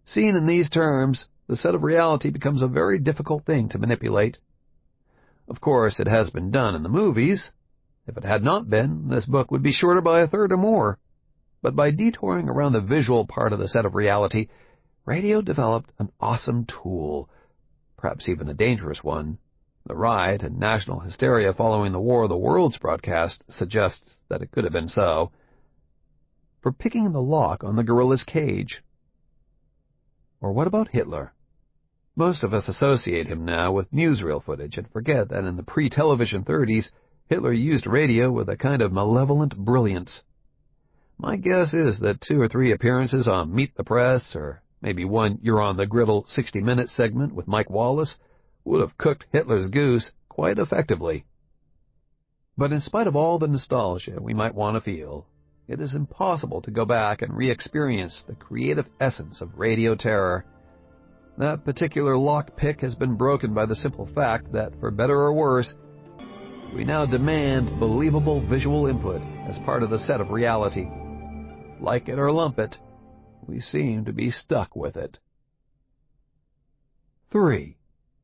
Seen in these terms, the set of reality becomes a very difficult thing to manipulate. Of course, it has been done in the movies. If it had not been, this book would be shorter by a third or more. But by detouring around the visual part of the set of reality, radio developed an awesome tool, perhaps even a dangerous one. The riot and national hysteria following the War of the Worlds broadcast suggests that it could have been so, for picking the lock on the gorilla's cage. Or what about Hitler? Most of us associate him now with newsreel footage and forget that in the pre-television 30s, Hitler used radio with a kind of malevolent brilliance. My guess is that 2 or 3 appearances on Meet the Press, or maybe one You're on the Griddle 60-minute segment with Mike Wallace, would have cooked Hitler's goose quite effectively. But in spite of all the nostalgia we might want to feel, it is impossible to go back and re-experience the creative essence of radio terror. That particular lockpick has been broken by the simple fact that, for better or worse, we now demand believable visual input as part of the set of reality. Like it or lump it, we seem to be stuck with it. 3.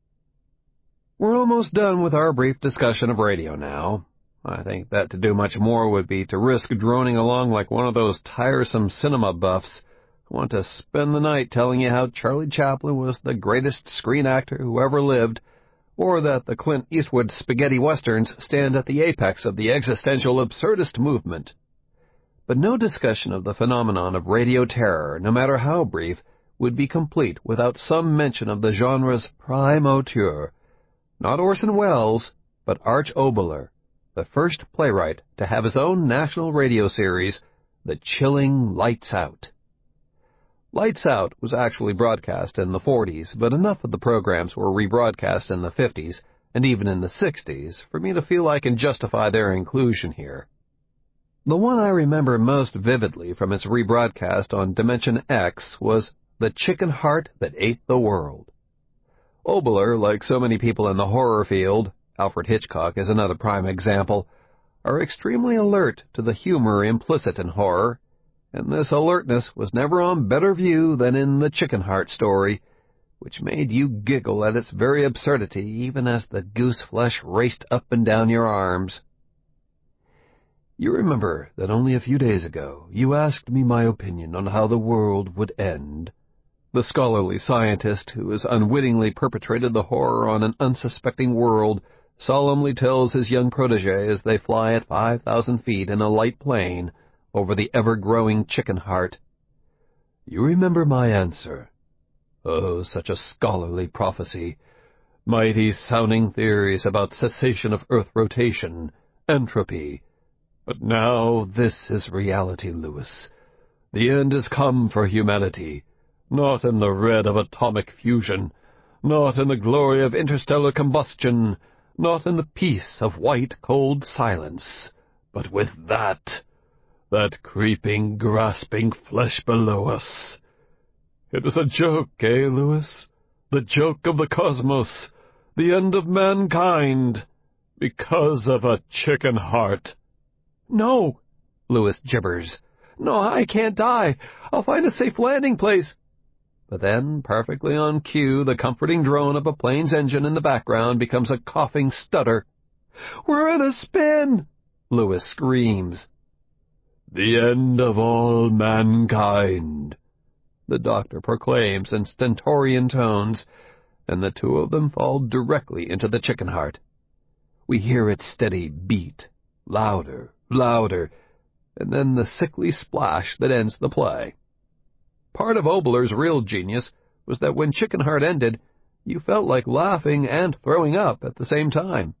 We're almost done with our brief discussion of radio now. I think that to do much more would be to risk droning along like one of those tiresome cinema buffs who want to spend the night telling you how Charlie Chaplin was the greatest screen actor who ever lived, or that the Clint Eastwood spaghetti westerns stand at the apex of the existential absurdist movement. But no discussion of the phenomenon of radio terror, no matter how brief, would be complete without some mention of the genre's prime auteur, not Orson Welles, but Arch Oboler, the first playwright to have his own national radio series, The Chilling Lights Out. Lights Out was actually broadcast in the 40s, but enough of the programs were rebroadcast in the 50s and even in the 60s for me to feel I can justify their inclusion here. The one I remember most vividly from its rebroadcast on Dimension X was The Chicken Heart That Ate the World. Oboler, like so many people in the horror field, Alfred Hitchcock is another prime example, are extremely alert to the humor implicit in horror, and this alertness was never on better view than in the Chicken Heart story, which made you giggle at its very absurdity even as the goose flesh raced up and down your arms. You remember that only a few days ago you asked me my opinion on how the world would end. The scholarly scientist who has unwittingly perpetrated the horror on an unsuspecting world solemnly tells his young protege as they fly at 5,000 feet in a light plane over the ever-growing Chicken Heart. You remember my answer. Oh, such a scholarly prophecy. Mighty sounding theories about cessation of Earth rotation, entropy. But now this is reality, Lewis. The end has come for humanity. Not in the red of atomic fusion, not in the glory of interstellar combustion, not in the peace of white, cold silence, but with that creeping, grasping flesh below us. It is a joke, eh, Lewis? The joke of the cosmos, the end of mankind, because of a chicken heart. No, Lewis gibbers. No, I can't die. I'll find a safe landing place. But then, perfectly on cue, the comforting drone of a plane's engine in the background becomes a coughing stutter. We're in a spin! Lewis screams. The end of all mankind, the doctor proclaims in stentorian tones, and the two of them fall directly into the Chicken Heart. We hear its steady beat, louder, louder, and then the sickly splash that ends the play. Part of Oboler's real genius was that when Chicken Heart ended, you felt like laughing and throwing up at the same time.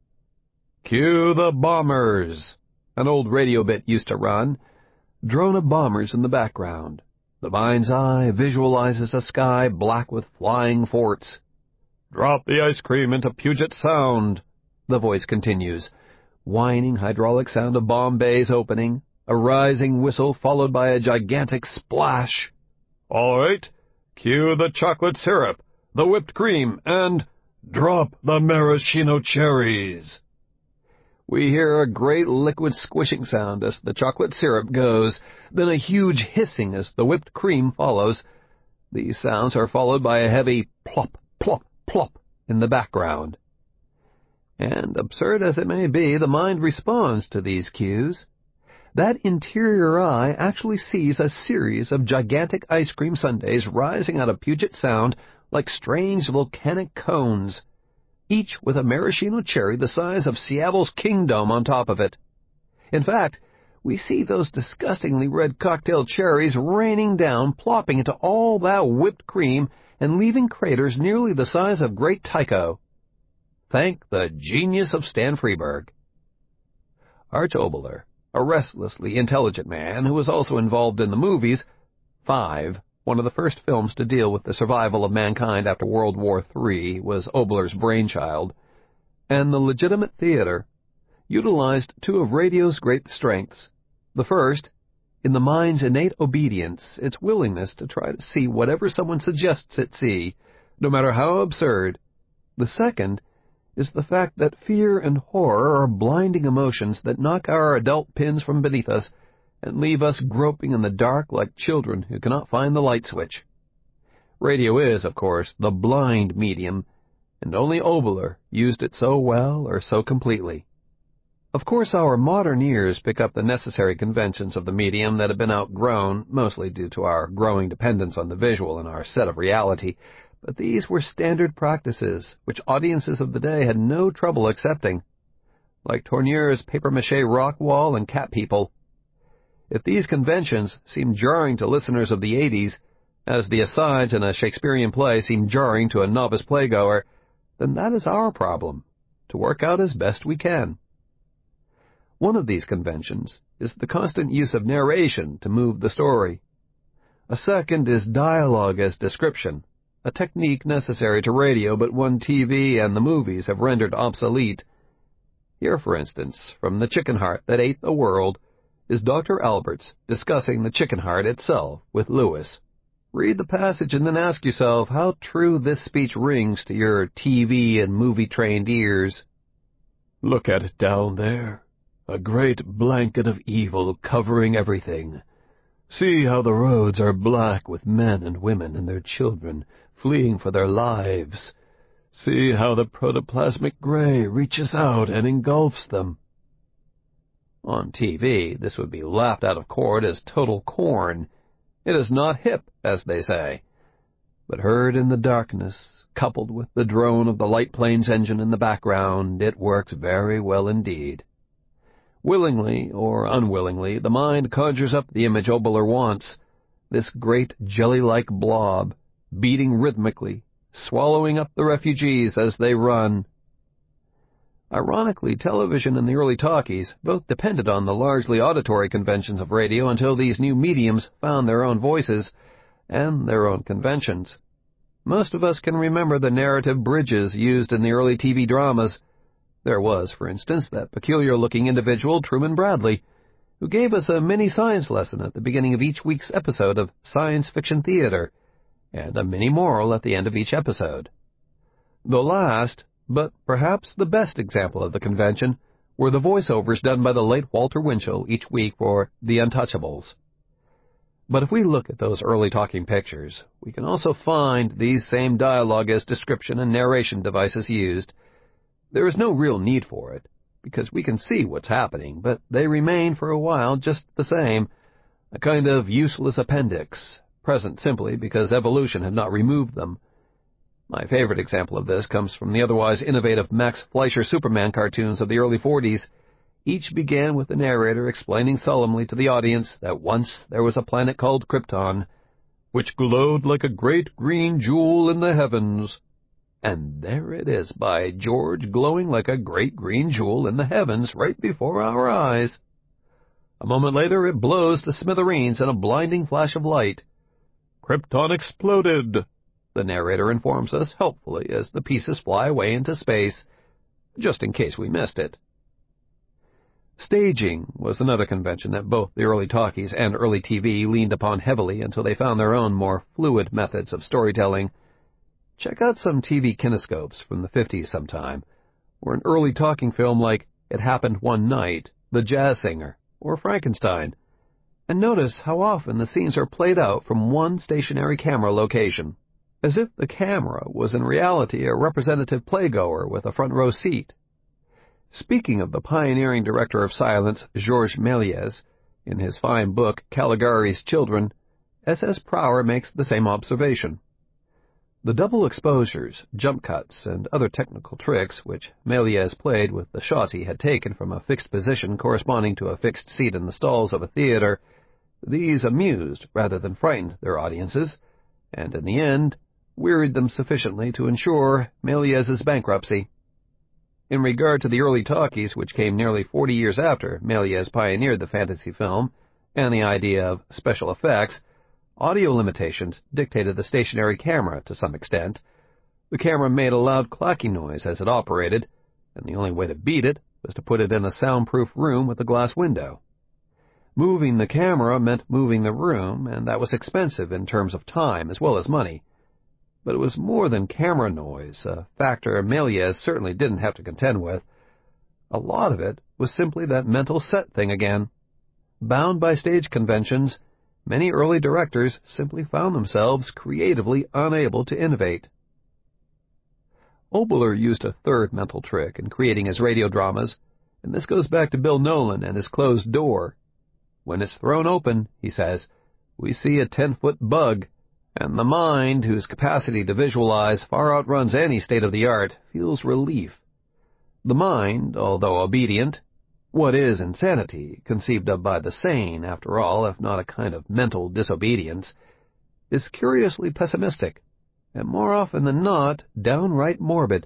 Cue the bombers! An old radio bit used to run. Drone of bombers in the background. The mind's eye visualizes a sky black with flying forts. Drop the ice cream into Puget Sound, the voice continues. Whining hydraulic sound of bomb bays opening, a rising whistle followed by a gigantic splash. All right, cue the chocolate syrup, the whipped cream, and drop the maraschino cherries. We hear a great liquid squishing sound as the chocolate syrup goes, then a huge hissing as the whipped cream follows. These sounds are followed by a heavy plop, plop, plop in the background. And, absurd as it may be, the mind responds to these cues. That interior eye actually sees a series of gigantic ice cream sundaes rising out of Puget Sound like strange volcanic cones, each with a maraschino cherry the size of Seattle's Kingdome on top of it. In fact, we see those disgustingly red cocktail cherries raining down, plopping into all that whipped cream and leaving craters nearly the size of Great Tycho. Thank the genius of Stan Freberg. Arch Oboler, a restlessly intelligent man who was also involved in the movies, 5, one of the first films to deal with the survival of mankind after World War III, was Oboler's brainchild, and the legitimate theater, utilized two of radio's great strengths. The first, in the mind's innate obedience, its willingness to try to see whatever someone suggests it see, no matter how absurd. The second is the fact that fear and horror are blinding emotions that knock our adult pins from beneath us and leave us groping in the dark like children who cannot find the light switch. Radio is, of course, the blind medium, and only Oboler used it so well or so completely. Of course, our modern ears pick up the necessary conventions of the medium that have been outgrown, mostly due to our growing dependence on the visual in our set of reality, but these were standard practices which audiences of the day had no trouble accepting, like Tourneure's papier-mâché rock wall and cat people. If these conventions seem jarring to listeners of the 80s, as the asides in a Shakespearean play seem jarring to a novice playgoer, then that is our problem, to work out as best we can. One of these conventions is the constant use of narration to move the story. A second is dialogue as description, a technique necessary to radio but one TV and the movies have rendered obsolete. Here, for instance, from The Chicken Heart That Ate the World, is Dr. Alberts discussing the chicken heart itself with Lewis. Read the passage and then ask yourself how true this speech rings to your TV and movie-trained ears. Look at it down there. A great blanket of evil covering everything. See how the roads are black with men and women and their children fleeing for their lives. See how the protoplasmic gray reaches out and engulfs them. On TV, this would be laughed out of court as total corn. It is not hip, as they say. But heard in the darkness, coupled with the drone of the light plane's engine in the background, it works very well indeed. Willingly or unwillingly, the mind conjures up the image Oboler wants, this great jelly-like blob, beating rhythmically, swallowing up the refugees as they run. Ironically, television and the early talkies both depended on the largely auditory conventions of radio until these new mediums found their own voices and their own conventions. Most of us can remember the narrative bridges used in the early TV dramas. There was, for instance, that peculiar-looking individual, Truman Bradley, who gave us a mini-science lesson at the beginning of each week's episode of Science Fiction Theater, and a mini-moral at the end of each episode. The last, but perhaps the best example of the convention, were the voiceovers done by the late Walter Winchell each week for The Untouchables. But if we look at those early talking pictures, we can also find these same dialogue as description and narration devices used. There is no real need for it, because we can see what's happening, but they remain for a while just the same, a kind of useless appendix, present simply because evolution had not removed them. My favorite example of this comes from the otherwise innovative Max Fleischer Superman cartoons of the early 40s. Each began with the narrator explaining solemnly to the audience that once there was a planet called Krypton, which glowed like a great green jewel in the heavens. And there it is, by George, glowing like a great green jewel in the heavens right before our eyes. A moment later it blows to smithereens in a blinding flash of light. Krypton exploded, the narrator informs us helpfully as the pieces fly away into space, just in case we missed it. Staging was another convention that both the early talkies and early TV leaned upon heavily until they found their own more fluid methods of storytelling. Check out some TV kinescopes from the 50s sometime, or an early talking film like It Happened One Night, The Jazz Singer, or Frankenstein, And notice how often the scenes are played out from one stationary camera location, as if the camera was in reality a representative playgoer with a front row seat. Speaking of the pioneering director of silence, Georges Méliès, in his fine book Caligari's Children, S.S. Prower makes the same observation. The double exposures, jump cuts, and other technical tricks which Méliès played with the shots he had taken from a fixed position corresponding to a fixed seat in the stalls of a theater, these amused rather than frightened their audiences, and in the end wearied them sufficiently to ensure Méliès's bankruptcy. In regard to the early talkies, which came nearly 40 years after Méliès pioneered the fantasy film and the idea of special effects, audio limitations dictated the stationary camera to some extent. The camera made a loud clacking noise as it operated, and the only way to beat it was to put it in a soundproof room with a glass window. Moving the camera meant moving the room, and that was expensive in terms of time as well as money. But it was more than camera noise, a factor Méliès certainly didn't have to contend with. A lot of it was simply that mental set thing again. Bound by stage conventions, many early directors simply found themselves creatively unable to innovate. Oboler used a third mental trick in creating his radio dramas, and this goes back to Bill Nolan and his closed door. When it's thrown open, he says, we see a 10-foot bug, and the mind, whose capacity to visualize far outruns any state-of-the-art, feels relief. The mind, although obedient, what is insanity, conceived of by the sane, after all, if not a kind of mental disobedience, is curiously pessimistic, and more often than not, downright morbid.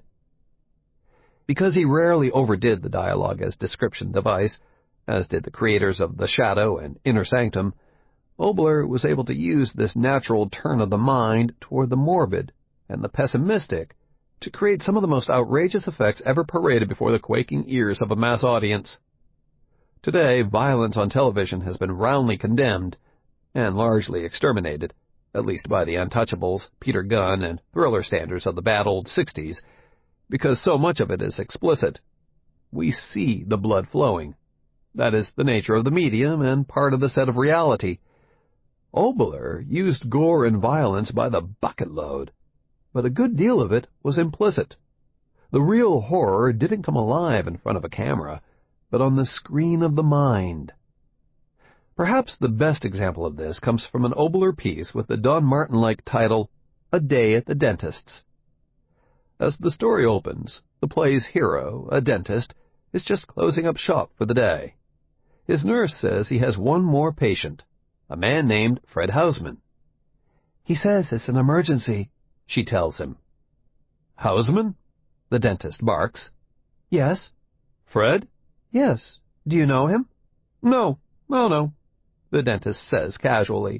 Because he rarely overdid the dialogue as description device, as did the creators of The Shadow and Inner Sanctum, Oboler was able to use this natural turn of the mind toward the morbid and the pessimistic to create some of the most outrageous effects ever paraded before the quaking ears of a mass audience. Today, violence on television has been roundly condemned and largely exterminated, at least by the Untouchables, Peter Gunn, and thriller standards of the bad old 60s, because so much of it is explicit. We see the blood flowing. That is the nature of the medium and part of the set of reality. Oboler used gore and violence by the bucket load, but a good deal of it was implicit. The real horror didn't come alive in front of a camera, but on the screen of the mind. Perhaps the best example of this comes from an Oboler piece with the Don Martin-like title, A Day at the Dentist's. As the story opens, the play's hero, a dentist, is just closing up shop for the day. His nurse says he has one more patient, a man named Fred Houseman. He says it's an emergency, she tells him. Houseman? The dentist barks. Yes. Fred? Yes. Do you know him? No. Oh, no, the dentist says casually.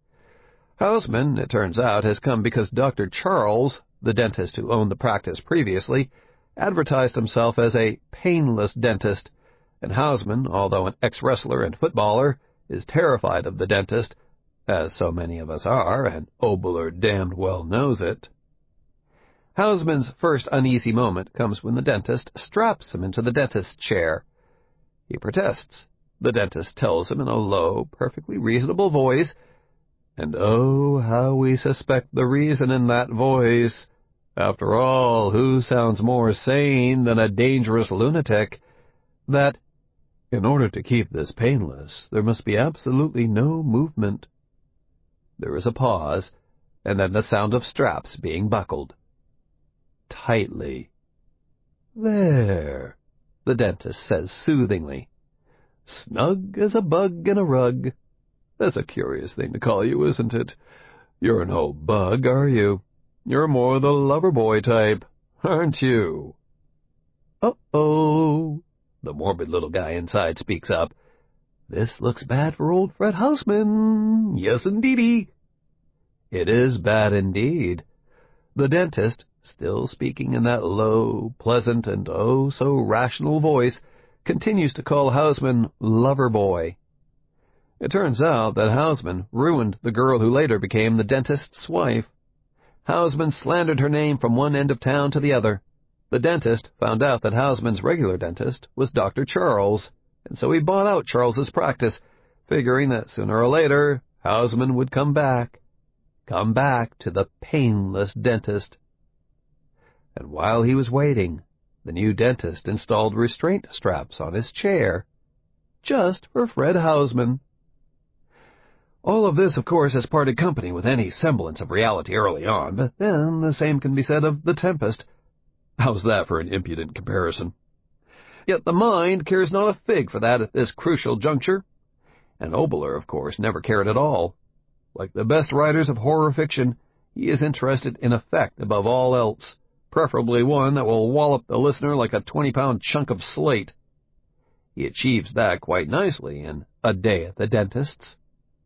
Houseman, it turns out, has come because Dr. Charles, the dentist who owned the practice previously, advertised himself as a painless dentist, and Houseman, although an ex-wrestler and footballer, is terrified of the dentist, as so many of us are, and Oboler damned well knows it. Houseman's first uneasy moment comes when the dentist straps him into the dentist's chair. He protests. The dentist tells him in a low, perfectly reasonable voice, and oh, how we suspect the reason in that voice. After all, who sounds more sane than a dangerous lunatic? That, in order to keep this painless, there must be absolutely no movement. There is a pause, and then the sound of straps being buckled. Tightly. There, the dentist says soothingly. Snug as a bug in a rug. That's a curious thing to call you, isn't it? You're no bug, are you? You're more the lover boy type, aren't you? Uh-oh, the morbid little guy inside speaks up. This looks bad for old Fred Houseman. Yes, indeedy. It is bad indeed. The dentist, still speaking in that low, pleasant, and oh-so-rational voice, continues to call Houseman lover boy. It turns out that Houseman ruined the girl who later became the dentist's wife. Houseman slandered her name from one end of town to the other. The dentist found out that Houseman's regular dentist was Dr. Charles, and so he bought out Charles's practice, figuring that sooner or later Houseman would come back to the painless dentist. And while he was waiting, the new dentist installed restraint straps on his chair, just for Fred Houseman. All of this, of course, has parted company with any semblance of reality early on, but then the same can be said of The Tempest. How's that for an impudent comparison? Yet the mind cares not a fig for that at this crucial juncture. And Oboler, of course, never cared at all. Like the best writers of horror fiction, he is interested in effect above all else, preferably one that will wallop the listener like a 20-pound chunk of slate. He achieves that quite nicely in A Day at the Dentist's.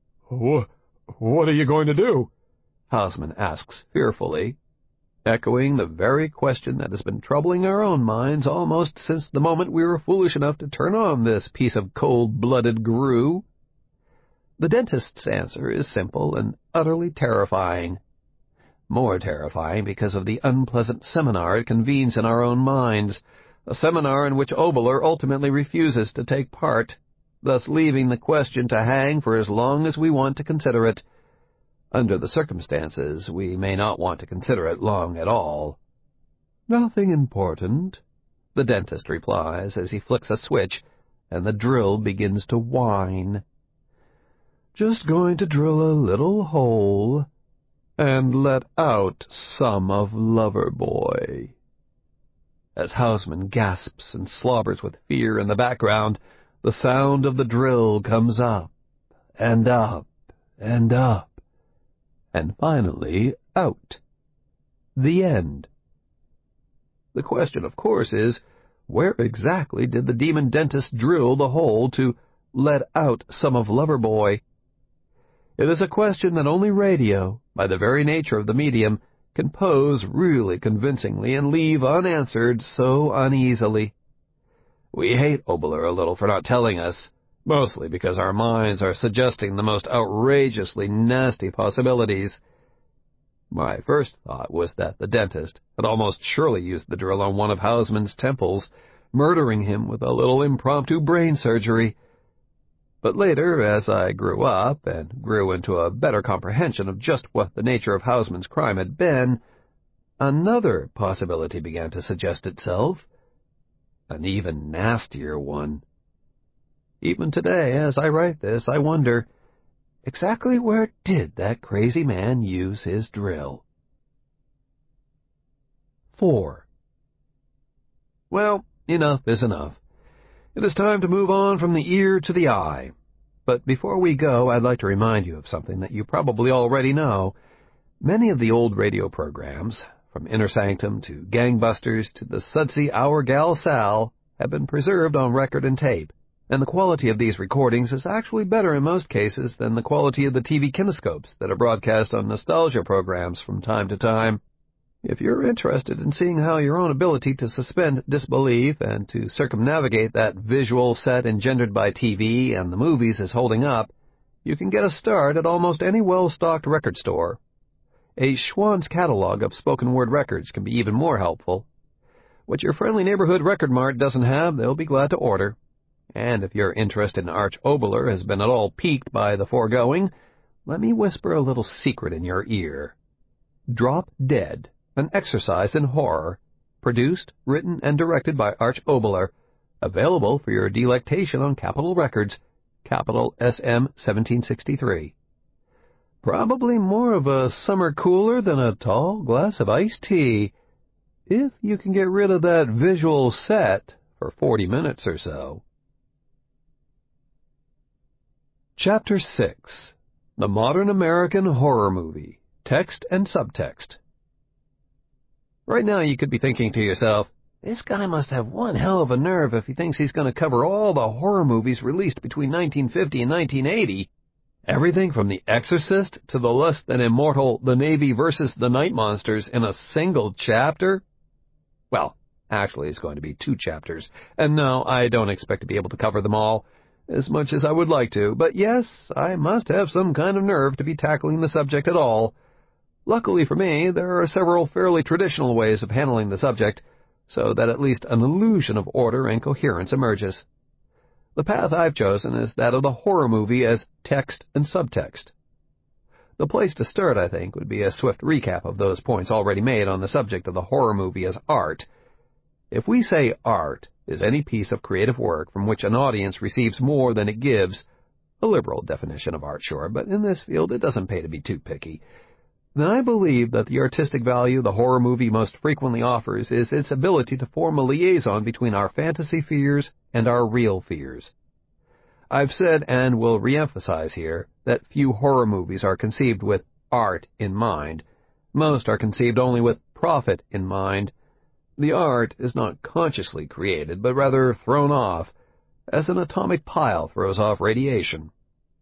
What are you going to do? Houseman asks fearfully, echoing the very question that has been troubling our own minds almost since the moment we were foolish enough to turn on this piece of cold-blooded grue. The dentist's answer is simple and utterly terrifying. More terrifying because of the unpleasant seminar it convenes in our own minds, a seminar in which Oboler ultimately refuses to take part, thus leaving the question to hang for as long as we want to consider it. Under the circumstances, we may not want to consider it long at all. "Nothing important," the dentist replies as he flicks a switch and the drill begins to whine. "Just going to drill a little hole and let out some of Loverboy." As Houseman gasps and slobbers with fear in the background, the sound of the drill comes up, and up, and up, and finally out. The end. The question, of course, is, where exactly did the demon dentist drill the hole to let out some of Loverboy? It is a question that only radio, by the very nature of the medium, can pose really convincingly and leave unanswered so uneasily. We hate Oboler a little for not telling us, mostly because our minds are suggesting the most outrageously nasty possibilities. My first thought was that the dentist had almost surely used the drill on one of Houseman's temples, murdering him with a little impromptu brain surgery. But later, as I grew up and grew into a better comprehension of just what the nature of Houseman's crime had been, another possibility began to suggest itself. An even nastier one. Even today, as I write this, I wonder, exactly where did that crazy man use his drill? 4. Well, enough is enough. It is time to move on from the ear to the eye. But before we go, I'd like to remind you of something that you probably already know. Many of the old radio programs, from Inner Sanctum to Gangbusters to the sudsy Our Gal Sal, have been preserved on record and tape, and the quality of these recordings is actually better in most cases than the quality of the TV kinescopes that are broadcast on nostalgia programs from time to time. If you're interested in seeing how your own ability to suspend disbelief and to circumnavigate that visual set engendered by TV and the movies is holding up, you can get a start at almost any well-stocked record store. A Schwann's catalog of spoken-word records can be even more helpful. What your friendly neighborhood record mart doesn't have, they'll be glad to order. And if your interest in Arch Oboler has been at all piqued by the foregoing, let me whisper a little secret in your ear. Drop Dead, an exercise in horror, produced, written, and directed by Arch Oboler, available for your delectation on Capitol Records, Capital SM 1763. Probably more of a summer cooler than a tall glass of iced tea, if you can get rid of that visual set for 40 minutes or so. Chapter 6. The Modern American Horror Movie, Text and Subtext. Right now you could be thinking to yourself, this guy must have one hell of a nerve if he thinks he's going to cover all the horror movies released between 1950 and 1980. Everything from The Exorcist to the less than immortal The Navy versus the Night Monsters in a single chapter? Well, actually it's going to be 2 chapters, and no, I don't expect to be able to cover them all, as much as I would like to, but yes, I must have some kind of nerve to be tackling the subject at all. Luckily for me, there are several fairly traditional ways of handling the subject, so that at least an illusion of order and coherence emerges. The path I've chosen is that of the horror movie as text and subtext. The place to start, I think, would be a swift recap of those points already made on the subject of the horror movie as art. If we say art is any piece of creative work from which an audience receives more than it gives, a liberal definition of art, sure, but in this field it doesn't pay to be too picky, then I believe that the artistic value the horror movie most frequently offers is its ability to form a liaison between our fantasy fears and our real fears. I've said, and will reemphasize here, that few horror movies are conceived with art in mind. Most are conceived only with profit in mind. The art is not consciously created, but rather thrown off, as an atomic pile throws off radiation.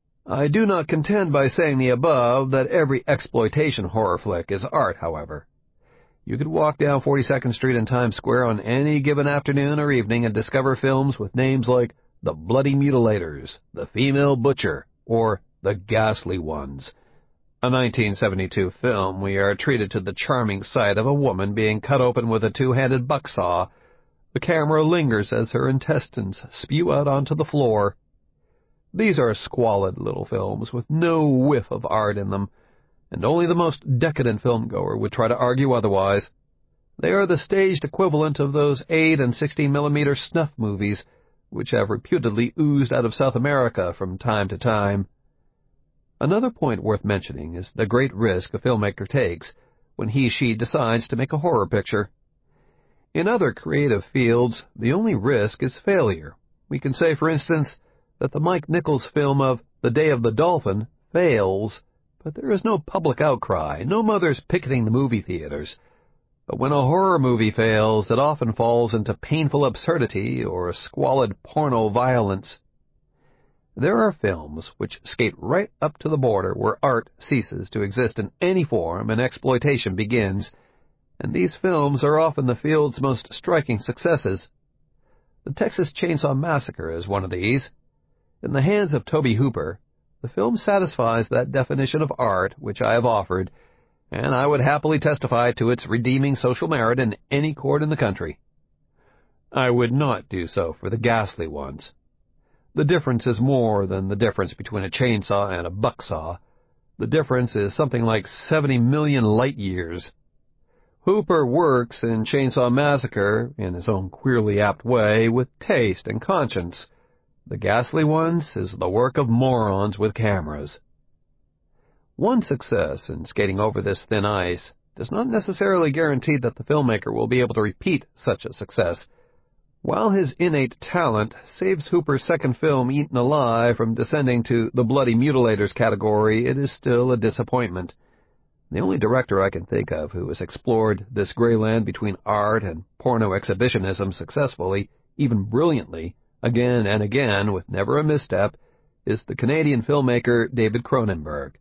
I do not contend by saying the above that every exploitation horror flick is art, however. You could walk down 42nd Street in Times Square on any given afternoon or evening and discover films with names like The Bloody Mutilators, The Female Butcher, or The Ghastly Ones. A 1972 film, we are treated to the charming sight of a woman being cut open with a two-handed bucksaw. The camera lingers as her intestines spew out onto the floor. These are squalid little films with no whiff of art in them, and only the most decadent filmgoer would try to argue otherwise. They are the staged equivalent of those 8 and 16mm snuff movies, which have reputedly oozed out of South America from time to time. Another point worth mentioning is the great risk a filmmaker takes when he/she decides to make a horror picture. In other creative fields, the only risk is failure. We can say, for instance, that the Mike Nichols film of The Day of the Dolphin fails, but there is no public outcry, no mothers picketing the movie theaters. But when a horror movie fails, it often falls into painful absurdity or squalid porno violence. There are films which skate right up to the border where art ceases to exist in any form and exploitation begins, and these films are often the field's most striking successes. The Texas Chainsaw Massacre is one of these. In the hands of Tobe Hooper, the film satisfies that definition of art which I have offered, and I would happily testify to its redeeming social merit in any court in the country. I would not do so for The Ghastly Ones. The difference is more than the difference between a chainsaw and a bucksaw. The difference is something like 70 million light years. Hooper works in Chainsaw Massacre, in his own queerly apt way, with taste and conscience. The Ghastly Ones is the work of morons with cameras. One success in skating over this thin ice does not necessarily guarantee that the filmmaker will be able to repeat such a success. While his innate talent saves Hooper's second film, Eaten Alive, from descending to the Bloody Mutilators category, it is still a disappointment. The only director I can think of who has explored this gray land between art and porno exhibitionism successfully, even brilliantly, again and again, with never a misstep, is the Canadian filmmaker David Cronenberg.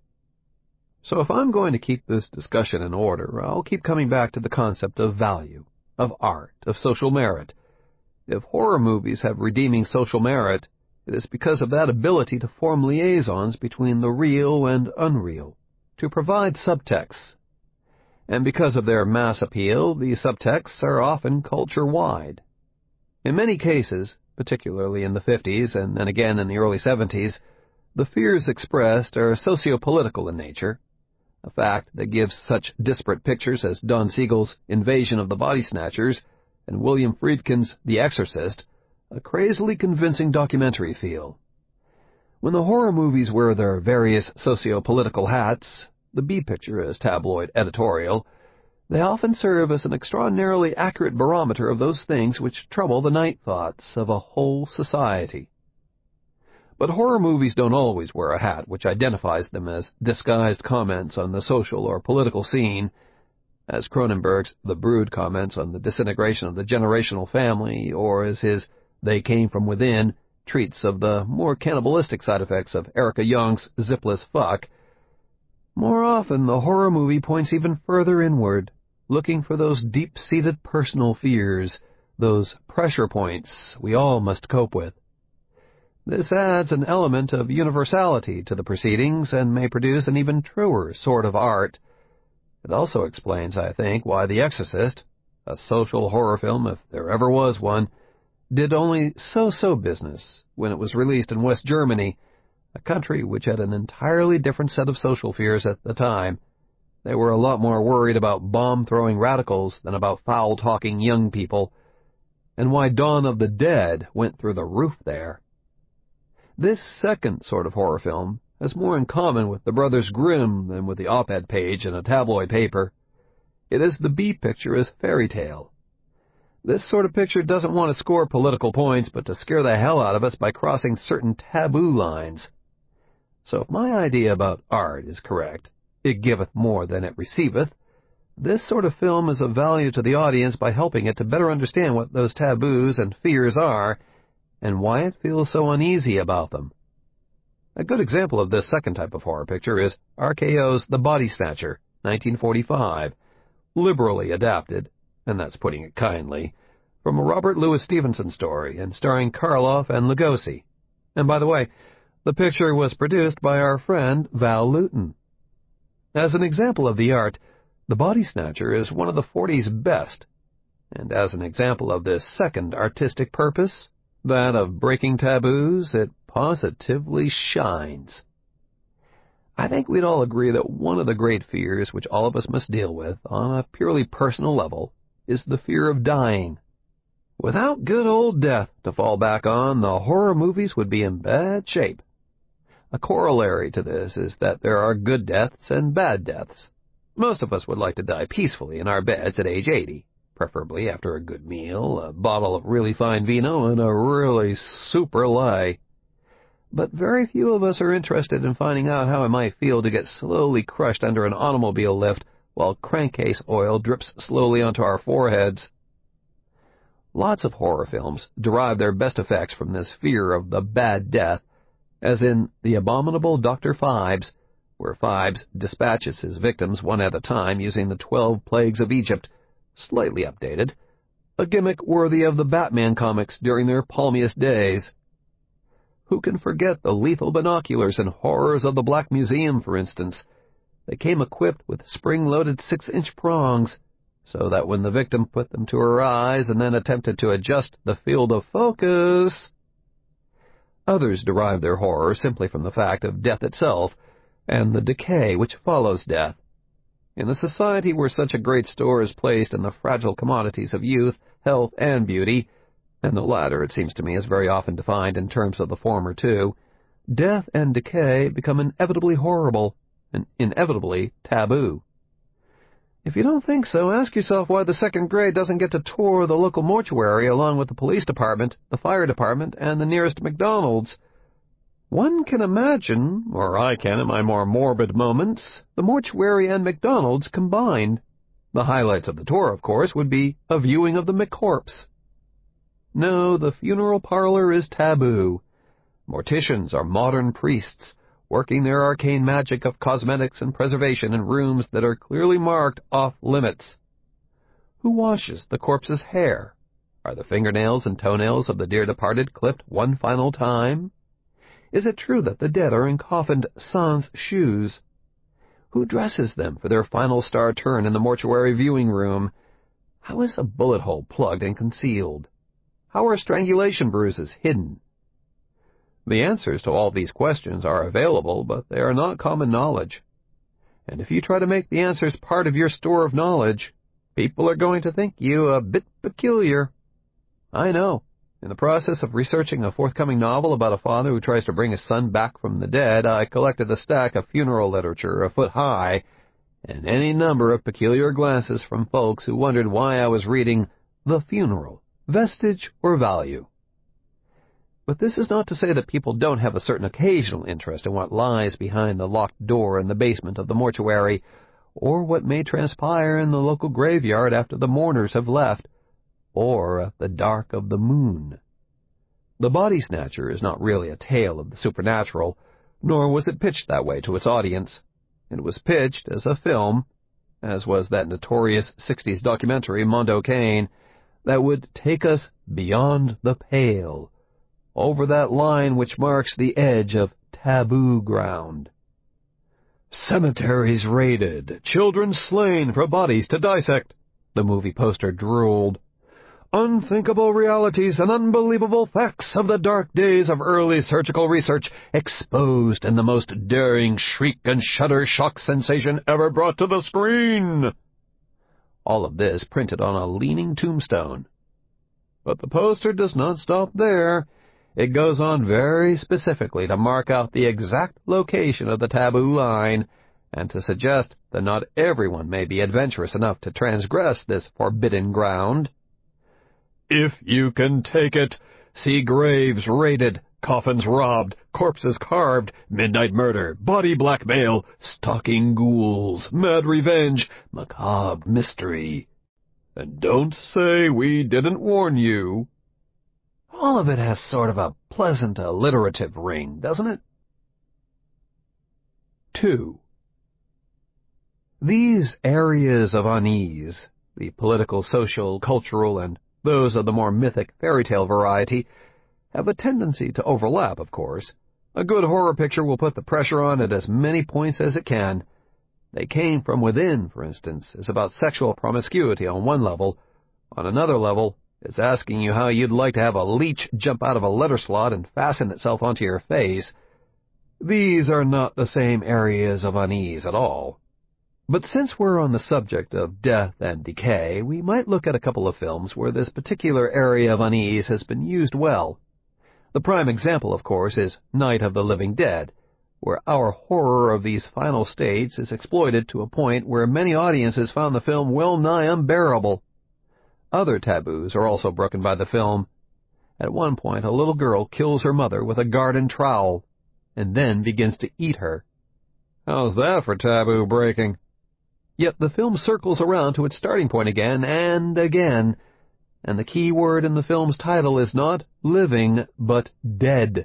So if I'm going to keep this discussion in order, I'll keep coming back to the concept of value, of art, of social merit. If horror movies have redeeming social merit, it is because of that ability to form liaisons between the real and unreal, to provide subtexts. And because of their mass appeal, these subtexts are often culture-wide. In many cases, particularly in the 50s and then again in the early 70s, the fears expressed are socio-political in nature, a fact that gives such disparate pictures as Don Siegel's Invasion of the Body Snatchers and William Friedkin's The Exorcist a crazily convincing documentary feel. When the horror movies wear their various socio-political hats, the B-picture is tabloid editorial, they often serve as an extraordinarily accurate barometer of those things which trouble the night thoughts of a whole society. But horror movies don't always wear a hat which identifies them as disguised comments on the social or political scene, as Cronenberg's The Brood comments on the disintegration of the generational family, or as his They Came From Within treats of the more cannibalistic side effects of Erica Young's Zipless Fuck. More often, the horror movie points even further inward, looking for those deep-seated personal fears, those pressure points we all must cope with. This adds an element of universality to the proceedings and may produce an even truer sort of art. It also explains, I think, why The Exorcist, a social horror film if there ever was one, did only so-so business when it was released in West Germany, a country which had an entirely different set of social fears at the time. They were a lot more worried about bomb-throwing radicals than about foul-talking young people, and why Dawn of the Dead went through the roof there. This second sort of horror film has more in common with the Brothers Grimm than with the op-ed page in a tabloid paper. It is the B-picture as fairy tale. This sort of picture doesn't want to score political points, but to scare the hell out of us by crossing certain taboo lines. So if my idea about art is correct, it giveth more than it receiveth, this sort of film is of value to the audience by helping it to better understand what those taboos and fears are, and why it feels so uneasy about them. A good example of this second type of horror picture is RKO's The Body Snatcher, 1945, liberally adapted, and that's putting it kindly, from a Robert Louis Stevenson story and starring Karloff and Lugosi. And by the way, the picture was produced by our friend Val Lewton. As an example of the art, The Body Snatcher is one of the 40's best, and as an example of this second artistic purpose, that of breaking taboos, it positively shines. I think we'd all agree that one of the great fears which all of us must deal with on a purely personal level is the fear of dying. Without good old death to fall back on, the horror movies would be in bad shape. A corollary to this is that there are good deaths and bad deaths. Most of us would like to die peacefully in our beds at age 80, preferably after a good meal, a bottle of really fine vino, and a really super lay. But very few of us are interested in finding out how it might feel to get slowly crushed under an automobile lift while crankcase oil drips slowly onto our foreheads. Lots of horror films derive their best effects from this fear of the bad death, as in The Abominable Dr. Phibes, where Phibes dispatches his victims one at a time using the 12 plagues of Egypt, slightly updated, a gimmick worthy of the Batman comics during their palmiest days. Who can forget the lethal binoculars in Horrors of the Black Museum, for instance? They came equipped with spring-loaded 6-inch prongs, so that when the victim put them to her eyes and then attempted to adjust the field of focus... Others derive their horror simply from the fact of death itself, and the decay which follows death. In a society where such a great store is placed in the fragile commodities of youth, health, and beauty, and the latter, it seems to me, is very often defined in terms of the former too, death and decay become inevitably horrible, and inevitably taboo. If you don't think so, ask yourself why the second grade doesn't get to tour the local mortuary along with the police department, the fire department, and the nearest McDonald's. One can imagine, or I can in my more morbid moments, the mortuary and McDonald's combined. The highlights of the tour, of course, would be a viewing of the McCorpse. No, the funeral parlor is taboo. Morticians are modern priests, working their arcane magic of cosmetics and preservation in rooms that are clearly marked off-limits. Who washes the corpse's hair? Are the fingernails and toenails of the dear departed clipped one final time? Is it true that the dead are encoffined sans shoes? Who dresses them for their final star turn in the mortuary viewing room? How is a bullet hole plugged and concealed? How are strangulation bruises hidden? The answers to all these questions are available, but they are not common knowledge. And if you try to make the answers part of your store of knowledge, people are going to think you a bit peculiar. I know. In the process of researching a forthcoming novel about a father who tries to bring his son back from the dead, I collected a stack of funeral literature a foot high, and any number of peculiar glances from folks who wondered why I was reading The Funeral, Vestige or Value. But this is not to say that people don't have a certain occasional interest in what lies behind the locked door in the basement of the mortuary, or what may transpire in the local graveyard after the mourners have left, or at the dark of the moon. The Body Snatcher is not really a tale of the supernatural, nor was it pitched that way to its audience. It was pitched as a film, as was that notorious 60s documentary Mondo Cane, that would take us beyond the pale, over that line which marks the edge of taboo ground. Cemeteries raided, children slain for bodies to dissect, the movie poster drooled. unthinkable realities and unbelievable facts of the dark days of early surgical research exposed in the most daring shriek and shudder shock sensation ever brought to the screen. All of this printed on a leaning tombstone. But the poster does not stop there. It goes on very specifically to mark out the exact location of the taboo line and to suggest that not everyone may be adventurous enough to transgress this forbidden ground. If you can take it, see graves raided, coffins robbed, corpses carved, midnight murder, body blackmail, stalking ghouls, mad revenge, macabre mystery. And don't say we didn't warn you. All of it has sort of a pleasant alliterative ring, doesn't it? 2. These areas of unease, the political, social, cultural, and those of the more mythic fairy tale variety, have a tendency to overlap, of course. A good horror picture will put the pressure on at as many points as it can. They Came from Within, for instance, is about sexual promiscuity on one level. On another level, it's asking you how you'd like to have a leech jump out of a letter slot and fasten itself onto your face. These are not the same areas of unease at all. But since we're on the subject of death and decay, we might look at a couple of films where this particular area of unease has been used well. The prime example, of course, is Night of the Living Dead, where our horror of these final states is exploited to a point where many audiences found the film well nigh unbearable. Other taboos are also broken by the film. At one point, a little girl kills her mother with a garden trowel, and then begins to eat her. How's that for taboo breaking? Yet the film circles around to its starting point again and again, and the key word in the film's title is not living, but dead.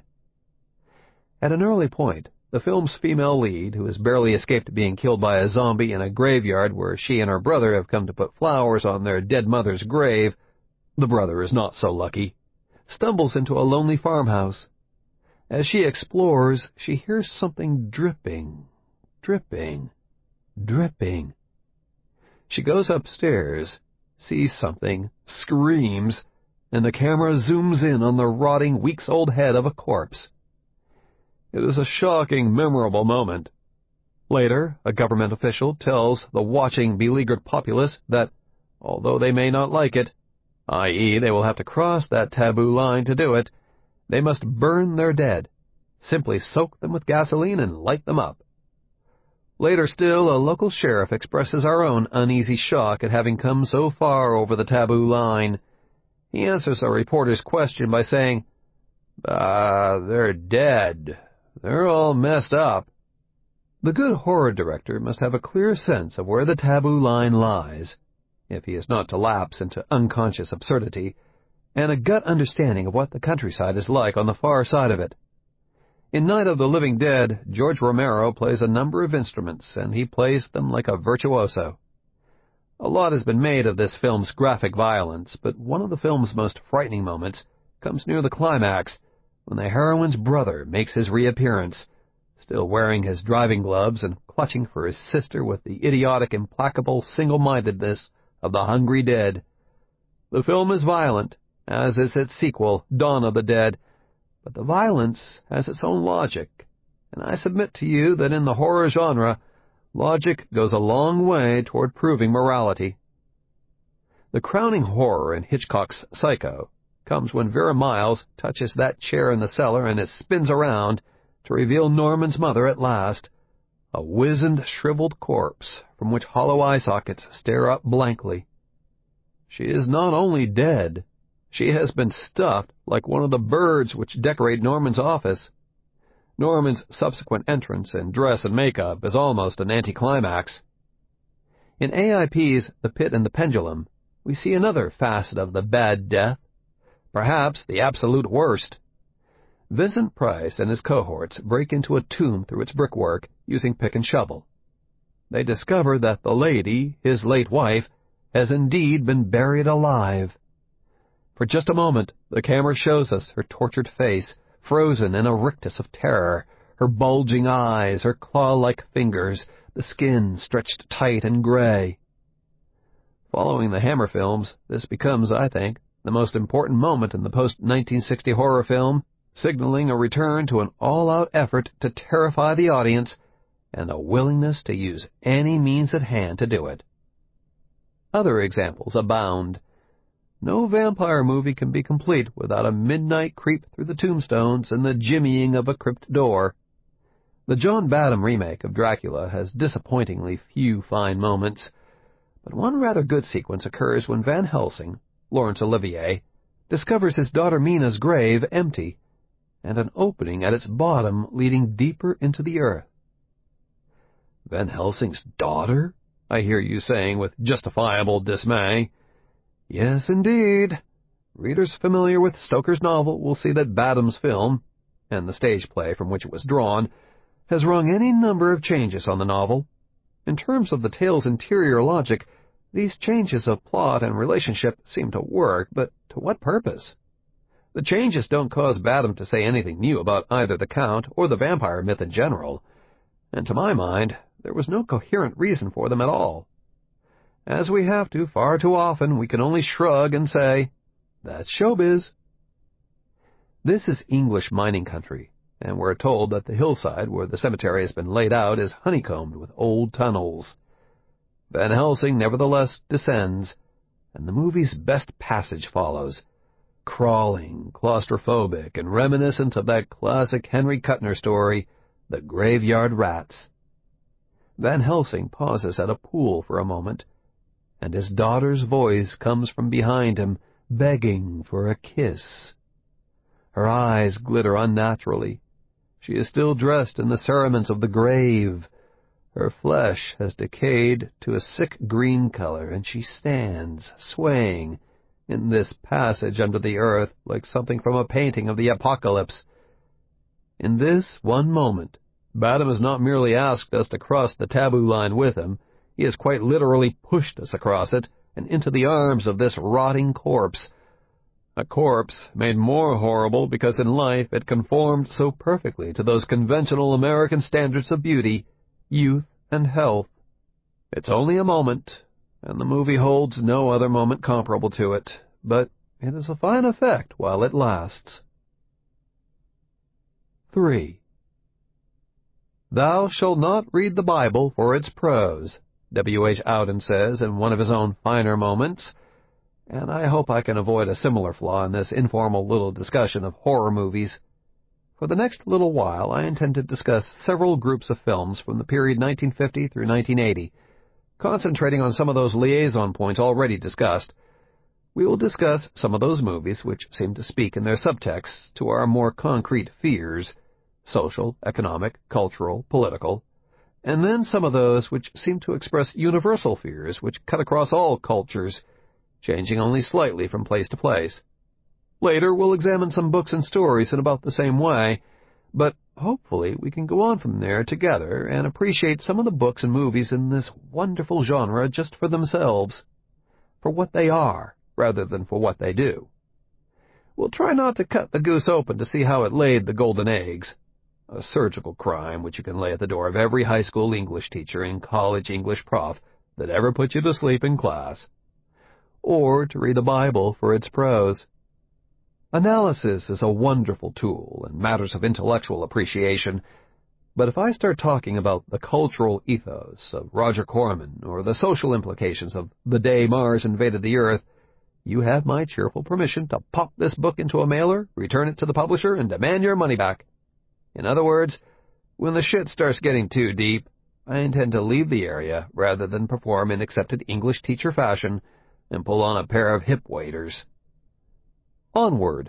At an early point, the film's female lead, who has barely escaped being killed by a zombie in a graveyard where she and her brother have come to put flowers on their dead mother's grave, the brother is not so lucky, stumbles into a lonely farmhouse. As she explores, she hears something dripping, dripping, dripping. She goes upstairs, sees something, screams, and the camera zooms in on the rotting, weeks-old head of a corpse. It is a shocking, memorable moment. Later, a government official tells the watching, beleaguered populace that, although they may not like it, i.e., they will have to cross that taboo line to do it, they must burn their dead, simply soak them with gasoline and light them up. Later still, a local sheriff expresses our own uneasy shock at having come so far over the taboo line. He answers a reporter's question by saying, they're dead. They're all messed up. The good horror director must have a clear sense of where the taboo line lies, if he is not to lapse into unconscious absurdity, and a gut understanding of what the countryside is like on the far side of it. In Night of the Living Dead, George Romero plays a number of instruments, and he plays them like a virtuoso. A lot has been made of this film's graphic violence, but one of the film's most frightening moments comes near the climax, when the heroine's brother makes his reappearance, still wearing his driving gloves and clutching for his sister with the idiotic, implacable single-mindedness of the hungry dead. The film is violent, as is its sequel, Dawn of the Dead, but the violence has its own logic, and I submit to you that in the horror genre, logic goes a long way toward proving morality. The crowning horror in Hitchcock's Psycho comes when Vera Miles touches that chair in the cellar and it spins around to reveal Norman's mother at last, a wizened, shriveled corpse from which hollow eye sockets stare up blankly. She is not only dead, she has been stuffed like one of the birds which decorate Norman's office. Norman's subsequent entrance in dress and makeup is almost an anticlimax. In AIP's The Pit and the Pendulum, we see another facet of the bad death, perhaps the absolute worst. Vincent Price and his cohorts break into a tomb through its brickwork using pick and shovel. They discover that the lady, his late wife, has indeed been buried alive. For just a moment, the camera shows us her tortured face, frozen in a rictus of terror, her bulging eyes, her claw-like fingers, the skin stretched tight and gray. Following the Hammer films, this becomes, I think, the most important moment in the post-1960 horror film, signaling a return to an all-out effort to terrify the audience and a willingness to use any means at hand to do it. Other examples abound. No vampire movie can be complete without a midnight creep through the tombstones and the jimmying of a crypt door. The John Badham remake of Dracula has disappointingly few fine moments, but one rather good sequence occurs when Van Helsing, Laurence Olivier, discovers his daughter Mina's grave empty, and an opening at its bottom leading deeper into the earth. Van Helsing's daughter? I hear you saying with justifiable dismay. Yes, indeed. Readers familiar with Stoker's novel will see that Badham's film, and the stage play from which it was drawn, has rung any number of changes on the novel. In terms of the tale's interior logic, these changes of plot and relationship seem to work, but to what purpose? The changes don't cause Badham to say anything new about either the Count or the vampire myth in general, and to my mind, there was no coherent reason for them at all. As we have to far too often, we can only shrug and say, that's showbiz. This is English mining country, and we're told that the hillside where the cemetery has been laid out is honeycombed with old tunnels. Van Helsing nevertheless descends, and the movie's best passage follows, crawling, claustrophobic, and reminiscent of that classic Henry Kuttner story, The Graveyard Rats. Van Helsing pauses at a pool for a moment, and his daughter's voice comes from behind him, begging for a kiss. Her eyes glitter unnaturally. She is still dressed in the cerements of the grave. Her flesh has decayed to a sick green color, and she stands, swaying, in this passage under the earth like something from a painting of the apocalypse. In this one moment, Badham has not merely asked us to cross the taboo line with him, he has quite literally pushed us across it and into the arms of this rotting corpse. A corpse made more horrible because in life it conformed so perfectly to those conventional American standards of beauty, youth, and health. It's only a moment, and the movie holds no other moment comparable to it, but it is a fine effect while it lasts. 3. Thou shalt not read the Bible for its prose, W. H. Auden says in one of his own finer moments, and I hope I can avoid a similar flaw in this informal little discussion of horror movies. For the next little while, I intend to discuss several groups of films from the period 1950 through 1980, concentrating on some of those liaison points already discussed. We will discuss some of those movies which seem to speak in their subtexts to our more concrete fears, social, economic, cultural, political, and then some of those which seem to express universal fears which cut across all cultures, changing only slightly from place to place. Later, we'll examine some books and stories in about the same way, but hopefully we can go on from there together and appreciate some of the books and movies in this wonderful genre just for themselves, for what they are, rather than for what they do. We'll try not to cut the goose open to see how it laid the golden eggs, a surgical crime which you can lay at the door of every high school English teacher and college English prof that ever put you to sleep in class, or to read the Bible for its prose. Analysis is a wonderful tool in matters of intellectual appreciation, but if I start talking about the cultural ethos of Roger Corman or the social implications of The Day Mars Invaded the Earth, you have my cheerful permission to pop this book into a mailer, return it to the publisher, and demand your money back. In other words, when the shit starts getting too deep, I intend to leave the area rather than perform in accepted English teacher fashion and pull on a pair of hip waders. Onward.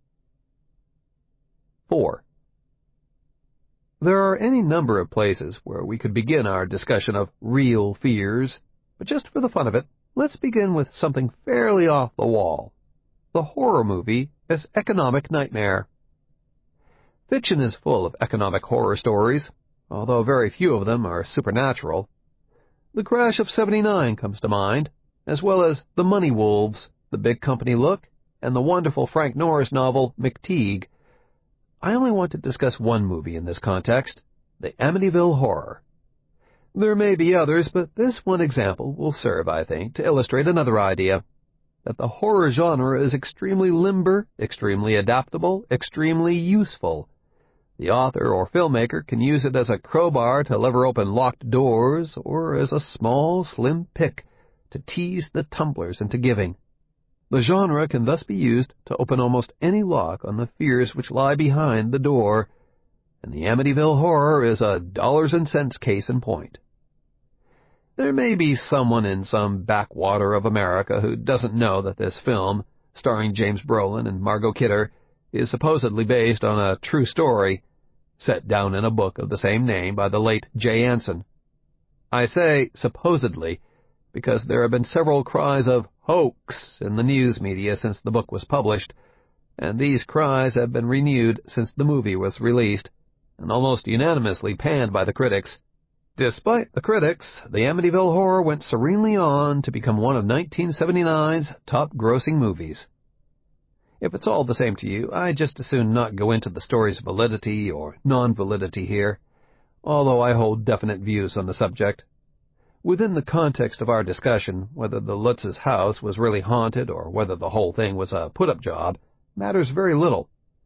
4. There are any number of places where we could begin our discussion of real fears, but just for the fun of it, let's begin with something fairly off the wall. The horror movie as economic nightmare. Fiction is full of economic horror stories, although very few of them are supernatural. The Crash of '79 comes to mind, as well as The Money Wolves, The Big Company Look, and the wonderful Frank Norris novel McTeague. I only want to discuss one movie in this context, the Amityville Horror. There may be others, but this one example will serve, I think, to illustrate another idea. that the horror genre is extremely limber, extremely adaptable, extremely useful. The author or filmmaker can use it as a crowbar to lever open locked doors, or as a small, slim pick to tease the tumblers into giving. The genre can thus be used to open almost any lock on the fears which lie behind the door, and the Amityville Horror is a dollars and cents case in point. There may be someone in some backwater of America who doesn't know that this film, starring James Brolin and Margot Kidder, is supposedly based on a true story set down in a book of the same name by the late Jay Anson. I say supposedly because there have been several cries of hoax in the news media since the book was published, and these cries have been renewed since the movie was released, and almost unanimously panned by the critics. Despite the critics, the Amityville Horror went serenely on to become one of 1979's top-grossing movies. If it's all the same to you, I'd just as soon not go into the story's validity or non-validity here, although I hold definite views on the subject. Within the context of our discussion, whether the Lutz's house was really haunted or whether the whole thing was a put-up job matters very little.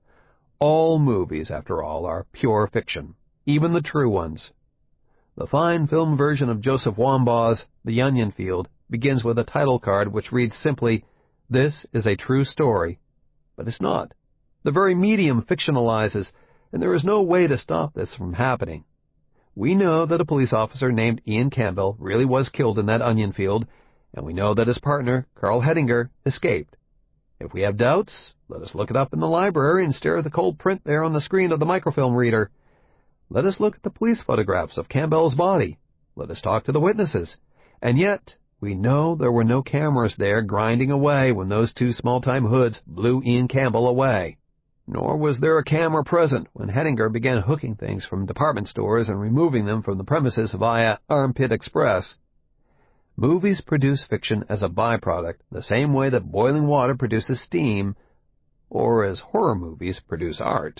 All movies, after all, are pure fiction, even the true ones. The fine film version of Joseph Wambaugh's The Onion Field begins with a title card which reads simply, "This is a true story." But it's not. The very medium fictionalizes, and there is no way to stop this from happening. We know that a police officer named Ian Campbell really was killed in that onion field, and we know that his partner, Carl Hettinger, escaped. If we have doubts, let us look it up in the library and stare at the cold print there on the screen of the microfilm reader. Let us look at the police photographs of Campbell's body. Let us talk to the witnesses. And yet, we know there were no cameras there grinding away when those two small-time hoods blew Ian Campbell away. Nor was there a camera present when Hettinger began hooking things from department stores and removing them from the premises via Armpit Express. Movies produce fiction as a byproduct, the same way that boiling water produces steam, or as horror movies produce art.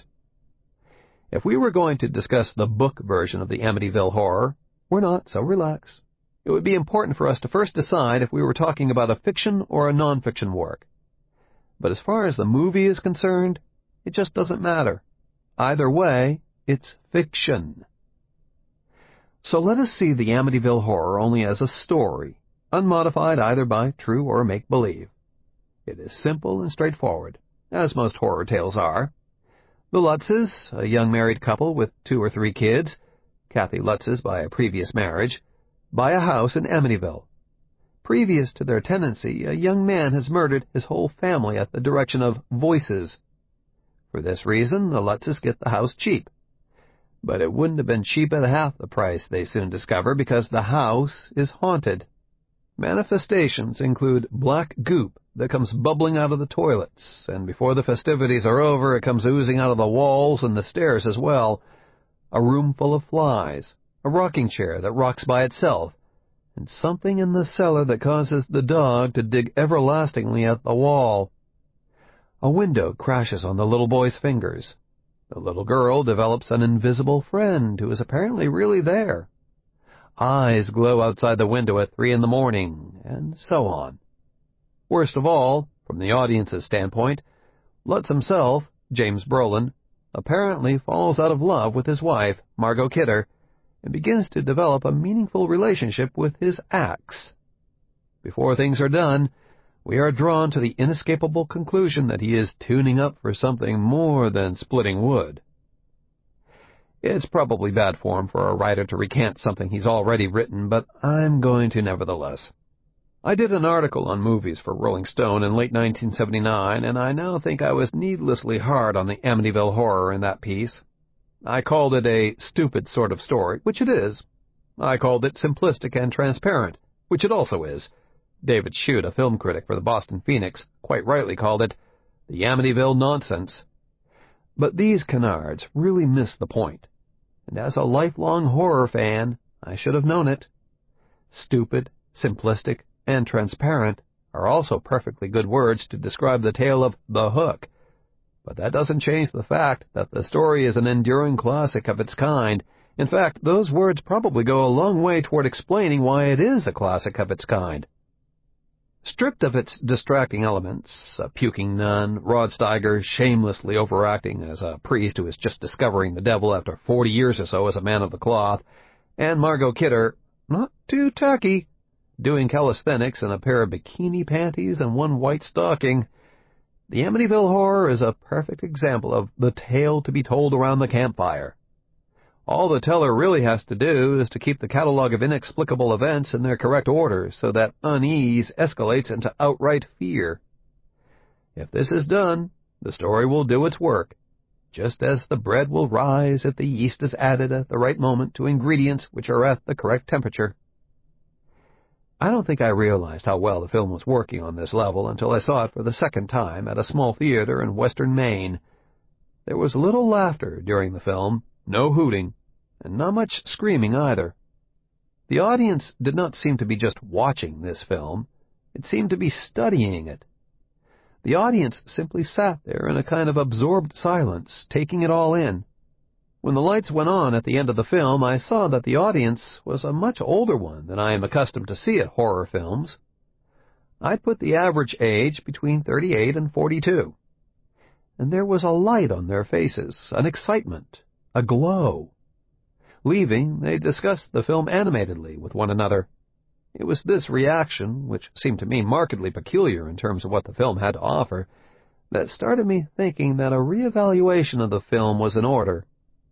If we were going to discuss the book version of the Amityville Horror, we're not, so relax. It would be important for us to first decide if we were talking about a fiction or a non-fiction work. But as far as the movie is concerned, it just doesn't matter. Either way, it's fiction. So let us see the Amityville Horror only as a story, unmodified either by true or make-believe. It is simple and straightforward, as most horror tales are. The Lutzes, a young married couple with 2 or 3 kids, Kathy Lutz's by a previous marriage, buy a house in Amityville. Previous to their tenancy, a young man has murdered his whole family at the direction of voices. For this reason, the Lutzes get the house cheap. But it wouldn't have been cheap at half the price, they soon discover, because the house is haunted. Manifestations include black goop that comes bubbling out of the toilets, and before the festivities are over, it comes oozing out of the walls and the stairs as well. A room full of flies, a rocking chair that rocks by itself, and something in the cellar that causes the dog to dig everlastingly at the wall. A window crashes on the little boy's fingers. The little girl develops an invisible friend who is apparently really there. Eyes glow outside the window at 3 a.m, and so on. Worst of all, from the audience's standpoint, Lutz himself, James Brolin, apparently falls out of love with his wife, Margot Kidder, and begins to develop a meaningful relationship with his axe. Before things are done, we are drawn to the inescapable conclusion that he is tuning up for something more than splitting wood. It's probably bad form for a writer to recant something he's already written, but I'm going to nevertheless. I did an article on movies for Rolling Stone in late 1979, and I now think I was needlessly hard on the Amityville Horror in that piece. I called it a stupid sort of story, which it is. I called it simplistic and transparent, which it also is. David Shute, a film critic for the Boston Phoenix, quite rightly called it the Amityville nonsense. But these canards really miss the point, and as a lifelong horror fan, I should have known it. Stupid, simplistic, and transparent are also perfectly good words to describe the tale of The Hook, but that doesn't change the fact that the story is an enduring classic of its kind. In fact, those words probably go a long way toward explaining why it is a classic of its kind. Stripped of its distracting elements, a puking nun, Rod Steiger shamelessly overacting as a priest who is just discovering the devil after 40 years or so as a man of the cloth, and Margot Kidder, not too tacky, doing calisthenics in a pair of bikini panties and one white stocking, the Amityville Horror is a perfect example of the tale to be told around the campfire. All the teller really has to do is to keep the catalog of inexplicable events in their correct order so that unease escalates into outright fear. If this is done, the story will do its work, just as the bread will rise if the yeast is added at the right moment to ingredients which are at the correct temperature. I don't think I realized how well the film was working on this level until I saw it for the second time at a small theater in western Maine. There was little laughter during the film, no hooting, and not much screaming either. The audience did not seem to be just watching this film. It seemed to be studying it. The audience simply sat there in a kind of absorbed silence, taking it all in. When the lights went on at the end of the film, I saw that the audience was a much older one than I am accustomed to see at horror films. I'd put the average age between 38 and 42. And there was a light on their faces, an excitement, a glow. Leaving, they discussed the film animatedly with one another. It was this reaction, which seemed to me markedly peculiar in terms of what the film had to offer, that started me thinking that a reevaluation of the film was in order.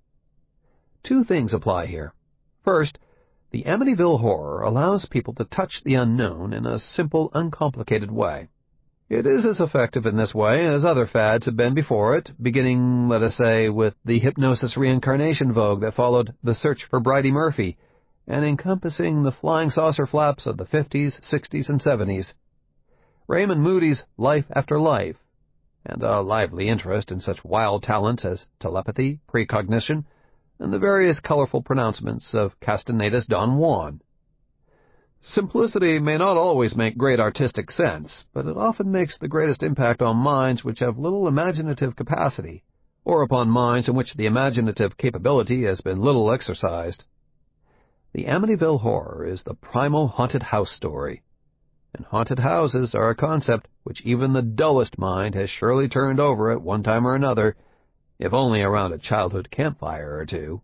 Two things apply here. First, the Amityville Horror allows people to touch the unknown in a simple, uncomplicated way. It is as effective in this way as other fads have been before it, beginning, let us say, with the hypnosis reincarnation vogue that followed The Search for Bridey Murphy, and encompassing the flying saucer flaps of the 50s, 60s, and 70s. Raymond Moody's Life After Life, and a lively interest in such wild talents as telepathy, precognition, and the various colorful pronouncements of Castaneda's Don Juan. Simplicity may not always make great artistic sense, but it often makes the greatest impact on minds which have little imaginative capacity, or upon minds in which the imaginative capability has been little exercised. The Amityville Horror is the primal haunted house story, and haunted houses are a concept which even the dullest mind has surely turned over at one time or another, if only around a childhood campfire or two.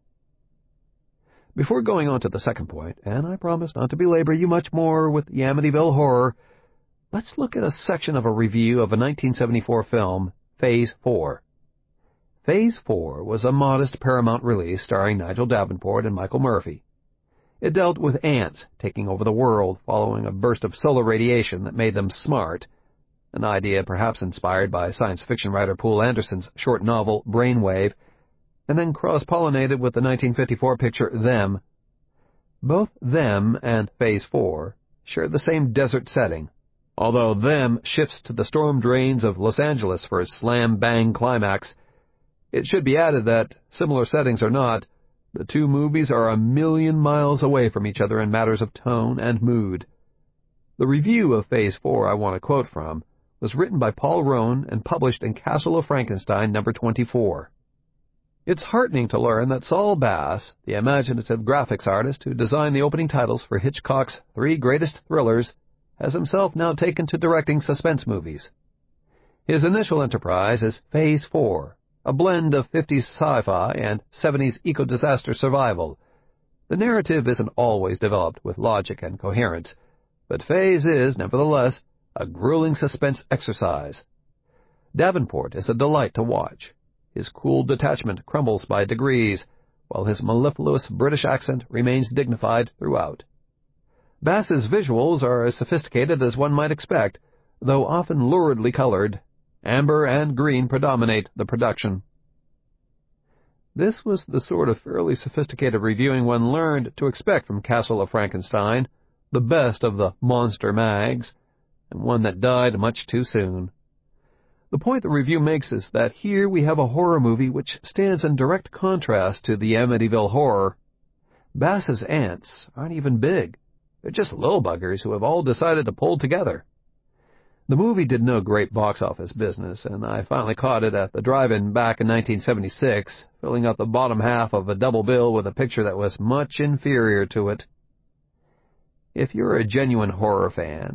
Before going on to the second point, and I promise not to belabor you much more with the Amityville Horror, let's look at a section of a review of a 1974 film, Phase 4. Phase 4 was a modest Paramount release starring Nigel Davenport and Michael Murphy. It dealt with ants taking over the world following a burst of solar radiation that made them smart, an idea perhaps inspired by science fiction writer Poul Anderson's short novel Brainwave, and then cross-pollinated with the 1954 picture Them. Both Them and Phase 4 share the same desert setting, although Them shifts to the storm drains of Los Angeles for its slam-bang climax. It should be added that, similar settings or not, the two movies are 1,000,000 miles away from each other in matters of tone and mood. The review of Phase 4 I want to quote from was written by Paul Rohn and published in Castle of Frankenstein No. 24. It's heartening to learn that Saul Bass, the imaginative graphics artist who designed the opening titles for Hitchcock's 3 greatest thrillers, has himself now taken to directing suspense movies. His initial enterprise is Phase 4, a blend of 50s sci-fi and 70s eco-disaster survival. The narrative isn't always developed with logic and coherence, but Phase is, nevertheless, a grueling suspense exercise. Davenport is a delight to watch. His cool detachment crumbles by degrees, while his mellifluous British accent remains dignified throughout. Bass's visuals are as sophisticated as one might expect, though often luridly colored. Amber and green predominate the production. This was the sort of fairly sophisticated reviewing one learned to expect from Castle of Frankenstein, the best of the monster mags, and one that died much too soon. The point the review makes is that here we have a horror movie which stands in direct contrast to the Amityville Horror. Bass's ants aren't even big. They're just little buggers who have all decided to pull together. The movie did no great box office business, and I finally caught it at the drive-in back in 1976, filling out the bottom half of a double bill with a picture that was much inferior to it. If you're a genuine horror fan,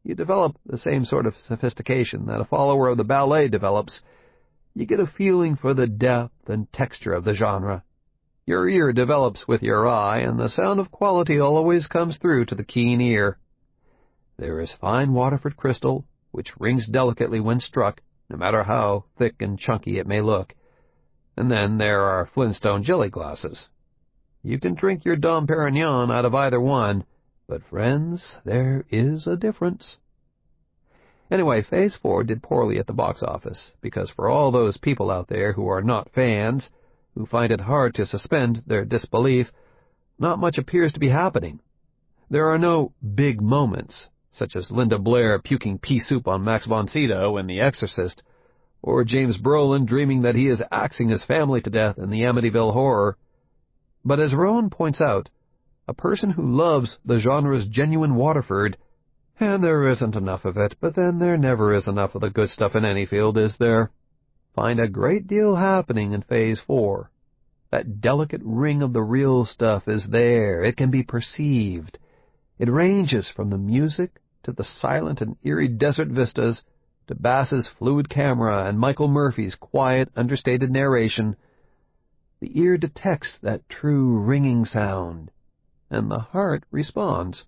You develop the same sort of sophistication that a follower of the ballet develops. You get a feeling for the depth and texture of the genre. Your ear develops with your eye, and the sound of quality always comes through to the keen ear. There is fine Waterford crystal, which rings delicately when struck, no matter how thick and chunky it may look. And then there are Flintstone jelly glasses. You can drink your Dom Perignon out of either one, but, friends, there is a difference. Anyway, Phase 4 did poorly at the box office, because for all those people out there who are not fans, who find it hard to suspend their disbelief, not much appears to be happening. There are no big moments, such as Linda Blair puking pea soup on Max von Sydow in The Exorcist, or James Brolin dreaming that he is axing his family to death in the Amityville Horror. But as Rowan points out, a person who loves the genre's genuine Waterford, and there isn't enough of it, but then there never is enough of the good stuff in any field, is there? Find a great deal happening in Phase 4. That delicate ring of the real stuff is there. It can be perceived. It ranges from the music to the silent and eerie desert vistas to Bass's fluid camera and Michael Murphy's quiet, understated narration. The ear detects that true ringing sound, and the heart responds.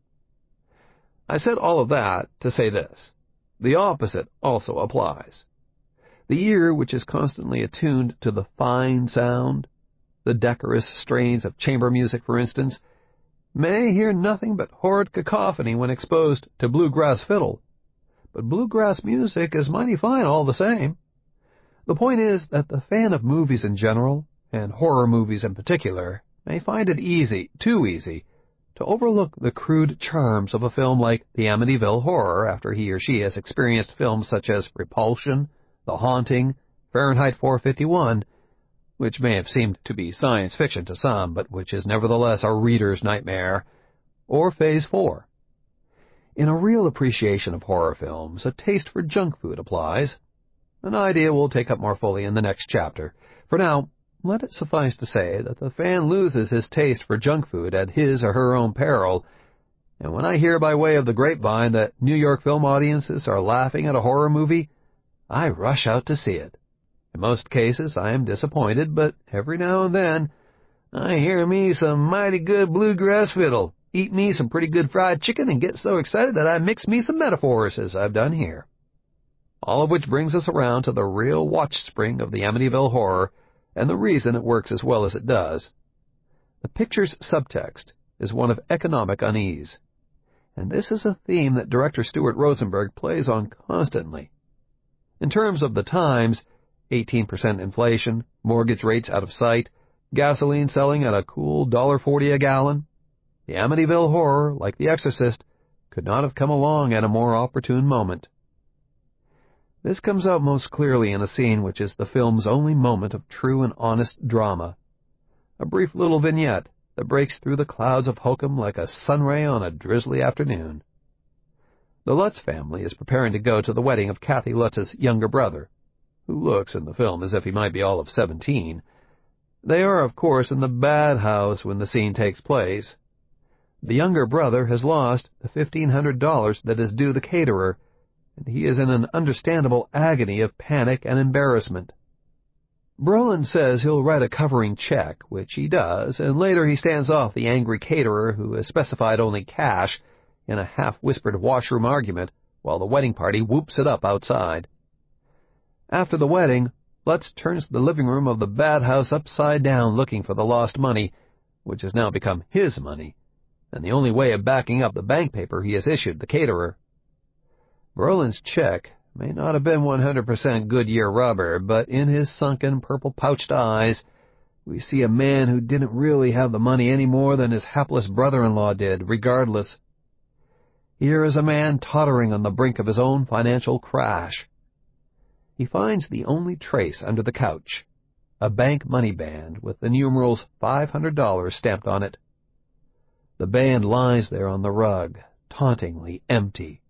I said all of that to say this. The opposite also applies. The ear, which is constantly attuned to the fine sound, the decorous strains of chamber music, for instance, may hear nothing but horrid cacophony when exposed to bluegrass fiddle. But bluegrass music is mighty fine all the same. The point is that the fan of movies in general, and horror movies in particular, may find it easy, too easy, to overlook the crude charms of a film like The Amityville Horror after he or she has experienced films such as Repulsion, The Haunting, Fahrenheit 451, which may have seemed to be science fiction to some, but which is nevertheless a reader's nightmare, or Phase 4. In a real appreciation of horror films, a taste for junk food applies, an idea we'll take up more fully in the next chapter. For now, let it suffice to say that the fan loses his taste for junk food at his or her own peril, and when I hear by way of the grapevine that New York film audiences are laughing at a horror movie, I rush out to see it. In most cases, I am disappointed, but every now and then, I hear me some mighty good bluegrass fiddle, eat me some pretty good fried chicken, and get so excited that I mix me some metaphors, as I've done here. All of which brings us around to the real watchspring of the Amityville Horror, and the reason it works as well as it does. The picture's subtext is one of economic unease, and this is a theme that director Stuart Rosenberg plays on constantly. In terms of the times, 18% inflation, mortgage rates out of sight, gasoline selling at a cool $1.40 a gallon, the Amityville Horror, like The Exorcist, could not have come along at a more opportune moment. This comes out most clearly in a scene which is the film's only moment of true and honest drama, a brief little vignette that breaks through the clouds of hokum like a sunray on a drizzly afternoon. The Lutz family is preparing to go to the wedding of Kathy Lutz's younger brother, who looks in the film as if he might be all of 17. They are, of course, in the bad house when the scene takes place. The younger brother has lost the $1,500 that is due the caterer, and he is in an understandable agony of panic and embarrassment. Brolin says he'll write a covering check, which he does, and later he stands off the angry caterer who has specified only cash in a half-whispered washroom argument while the wedding party whoops it up outside. After the wedding, Lutz turns the living room of the bad house upside down looking for the lost money, which has now become his money, and the only way of backing up the bank paper he has issued the caterer. Brolin's check may not have been 100% Goodyear rubber, but in his sunken, purple-pouched eyes, we see a man who didn't really have the money any more than his hapless brother-in-law did, regardless. Here is a man tottering on the brink of his own financial crash. He finds the only trace under the couch, a bank money band with the numerals $500 stamped on it. The band lies there on the rug, tauntingly empty.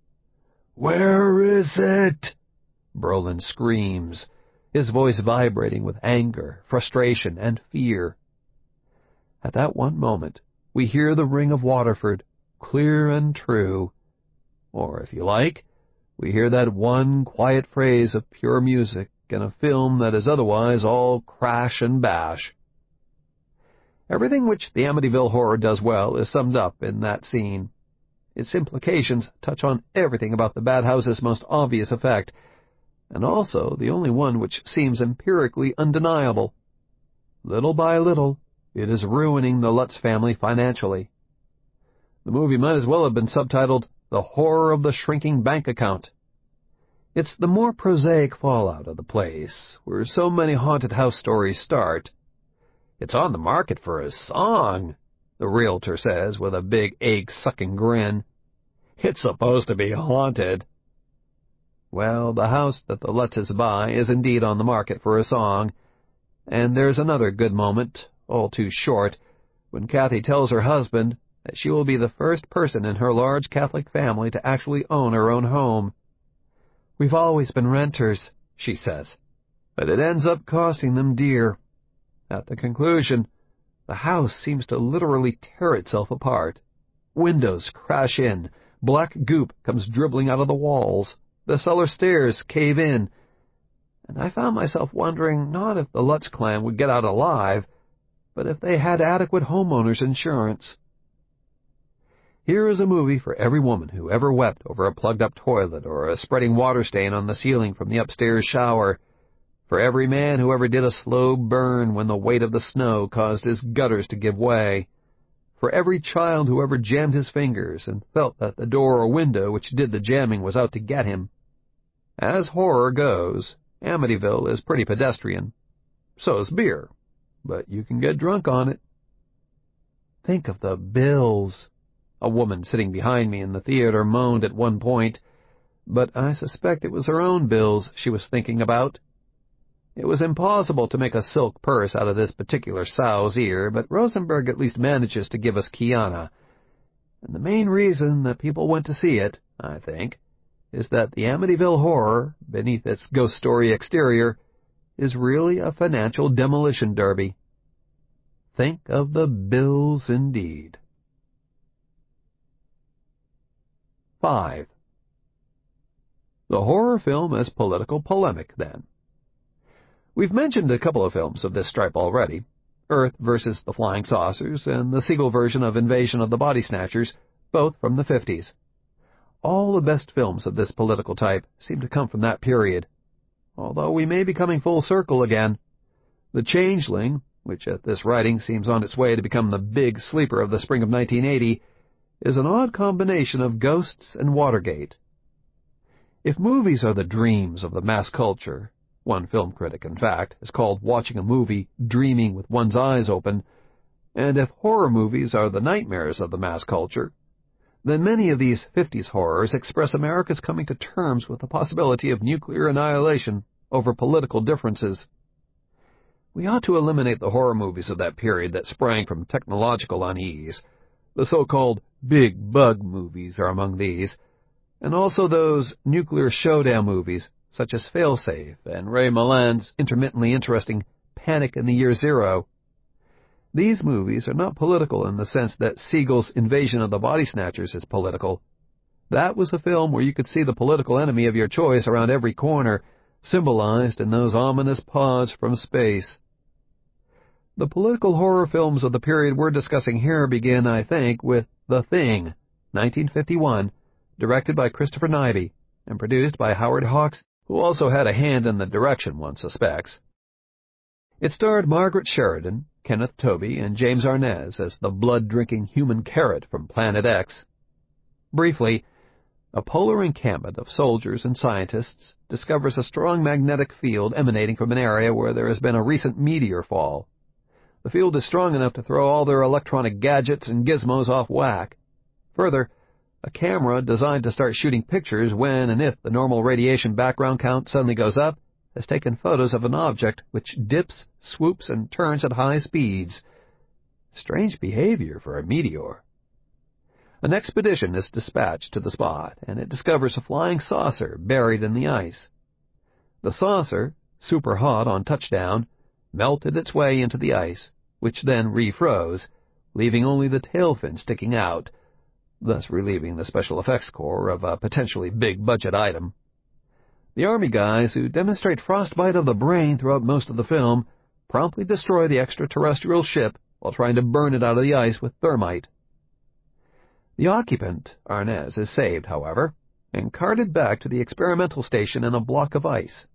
"Where is it?" Brolin screams, his voice vibrating with anger, frustration, and fear. At that one moment, we hear the ring of Waterford, clear and true. Or, if you like, we hear that one quiet phrase of pure music in a film that is otherwise all crash and bash. Everything which the Amityville Horror does well is summed up in that scene. Its implications touch on everything about the bad house's most obvious effect, and also the only one which seems empirically undeniable. Little by little, it is ruining the Lutz family financially. The movie might as well have been subtitled The Horror of the Shrinking Bank Account. It's the more prosaic fallout of the place, where so many haunted house stories start. "It's on the market for a song," the realtor says with a big egg-sucking grin. "It's supposed to be haunted." Well, the house that the Lutzes buy is indeed on the market for a song, and there's another good moment, all too short, when Kathy tells her husband that she will be the first person in her large Catholic family to actually own her own home. "We've always been renters," she says, but it ends up costing them dear. At the conclusion, the house seems to literally tear itself apart. Windows crash in, black goop comes dribbling out of the walls, the cellar stairs cave in, and I found myself wondering not if the Lutz clan would get out alive, but if they had adequate homeowners insurance. Here is a movie for every woman who ever wept over a plugged-up toilet or a spreading water stain on the ceiling from the upstairs shower, for every man who ever did a slow burn when the weight of the snow caused his gutters to give way, for every child who ever jammed his fingers and felt that the door or window which did the jamming was out to get him. As horror goes, Amityville is pretty pedestrian. So is beer, but you can get drunk on it. "Think of the bills," a woman sitting behind me in the theater moaned at one point, but I suspect it was her own bills she was thinking about. It was impossible to make a silk purse out of this particular sow's ear, but Rosenberg at least manages to give us Kiana. And the main reason that people went to see it, I think, is that the Amityville Horror, beneath its ghost story exterior, is really a financial demolition derby. Think of the bills indeed. 5. The horror film as political polemic, then. We've mentioned a couple of films of this stripe already, Earth vs. the Flying Saucers and the Siegel version of Invasion of the Body Snatchers, both from the 50s. All the best films of this political type seem to come from that period, although we may be coming full circle again. The Changeling, which at this writing seems on its way to become the big sleeper of the spring of 1980, is an odd combination of ghosts and Watergate. If movies are the dreams of the mass culture, one film critic, in fact, has called watching a movie dreaming with one's eyes open, and if horror movies are the nightmares of the mass culture, then many of these 50s horrors express America's coming to terms with the possibility of nuclear annihilation over political differences. We ought to eliminate the horror movies of that period that sprang from technological unease. The so-called big bug movies are among these, and also those nuclear showdown movies, such as Failsafe and Ray Milland's intermittently interesting Panic in the Year Zero. These movies are not political in the sense that Siegel's Invasion of the Body Snatchers is political. That was a film where you could see the political enemy of your choice around every corner, symbolized in those ominous paws from space. The political horror films of the period we're discussing here begin, I think, with The Thing, 1951, directed by Christopher Nyby, and produced by Howard Hawks, who also had a hand in the direction, one suspects. It starred Margaret Sheridan, Kenneth Tobey, and James Arness as the blood-drinking human carrot from Planet X. Briefly, a polar encampment of soldiers and scientists discovers a strong magnetic field emanating from an area where there has been a recent meteor fall. The field is strong enough to throw all their electronic gadgets and gizmos off whack. Further, a camera designed to start shooting pictures when and if the normal radiation background count suddenly goes up has taken photos of an object which dips, swoops, and turns at high speeds. Strange behavior for a meteor. An expedition is dispatched to the spot, and it discovers a flying saucer buried in the ice. The saucer, super hot on touchdown, melted its way into the ice, which then refroze, leaving only the tail fin sticking out. thus relieving the special effects corps of a potentially big-budget item. The Army guys who demonstrate frostbite of the brain throughout most of the film promptly destroy the extraterrestrial ship while trying to burn it out of the ice with thermite. The occupant, Arnaz, is saved, however, and carted back to the experimental station in a block of ice.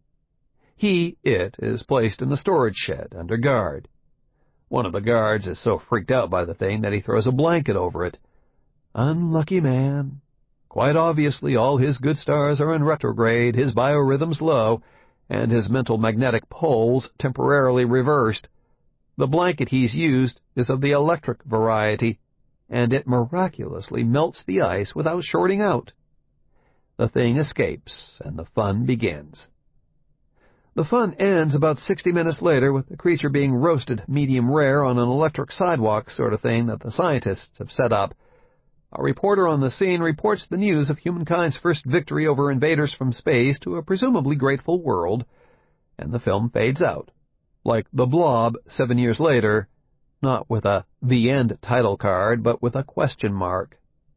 It is placed in the storage shed under guard. One of the guards is so freaked out by the thing that he throws a blanket over it. Unlucky man. Quite obviously all his good stars are in retrograde, his biorhythms low, and his mental magnetic poles temporarily reversed. The blanket he's used is of the electric variety, and it miraculously melts the ice without shorting out. The thing escapes, and the fun begins. The fun ends about 60 minutes later with the creature being roasted medium rare on an electric sidewalk sort of thing that the scientists have set up. A reporter on the scene reports the news of humankind's first victory over invaders from space to a presumably grateful world, and the film fades out, like The Blob 7 years later, not with a "The End" title card, but with a question mark.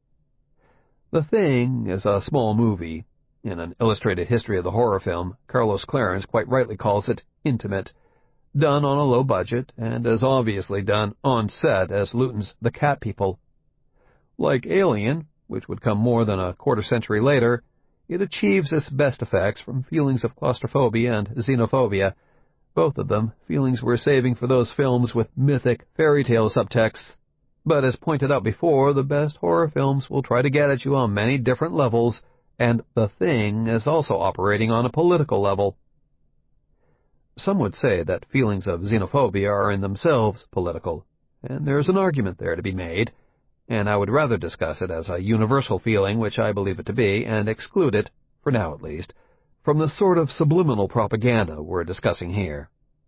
The Thing is a small movie. In an illustrated history of the horror film, Carlos Clarence quite rightly calls it intimate, done on a low budget, and as obviously done on set as Luton's The Cat People. Like Alien, which would come more than a quarter-century later, it achieves its best effects from feelings of claustrophobia and xenophobia, both of them feelings we're saving for those films with mythic fairy tale subtexts. But as pointed out before, the best horror films will try to get at you on many different levels, and The Thing is also operating on a political level. Some would say that feelings of xenophobia are in themselves political, and there's an argument there to be made, and I would rather discuss it as a universal feeling, which I believe it to be, and exclude it, for now at least, from the sort of subliminal propaganda we're discussing here.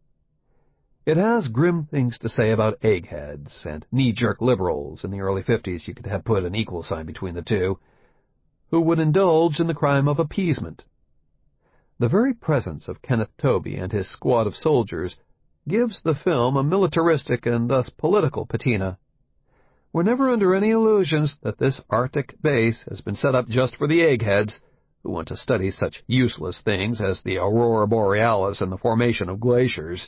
It has grim things to say about eggheads and knee-jerk liberals in the early 50s, you could have put an equal sign between the two, who would indulge in the crime of appeasement. The very presence of Kenneth Tobey and his squad of soldiers gives the film a militaristic and thus political patina. We're never under any illusions that this Arctic base has been set up just for the eggheads, who want to study such useless things as the aurora borealis and the formation of glaciers.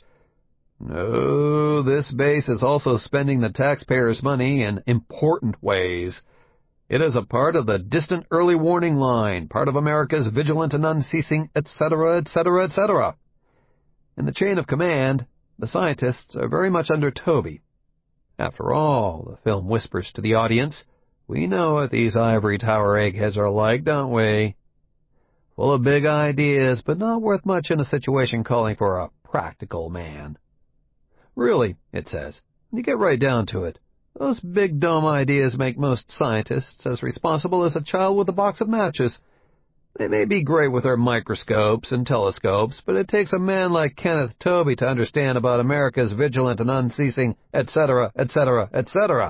No, this base is also spending the taxpayers' money in important ways. It is a part of the distant early warning line, part of America's vigilant and unceasing, etc., etc., etc. In the chain of command, the scientists are very much under Tobey. After all, the film whispers to the audience, we know what these ivory tower eggheads are like, don't we? Full of big ideas, but not worth much in a situation calling for a practical man. Really, it says, when you get right down to it, those big dome ideas make most scientists as responsible as a child with a box of matches. They may be great with their microscopes and telescopes, but it takes a man like Kenneth Tobey to understand about America's vigilant and unceasing, etc., etc., etc.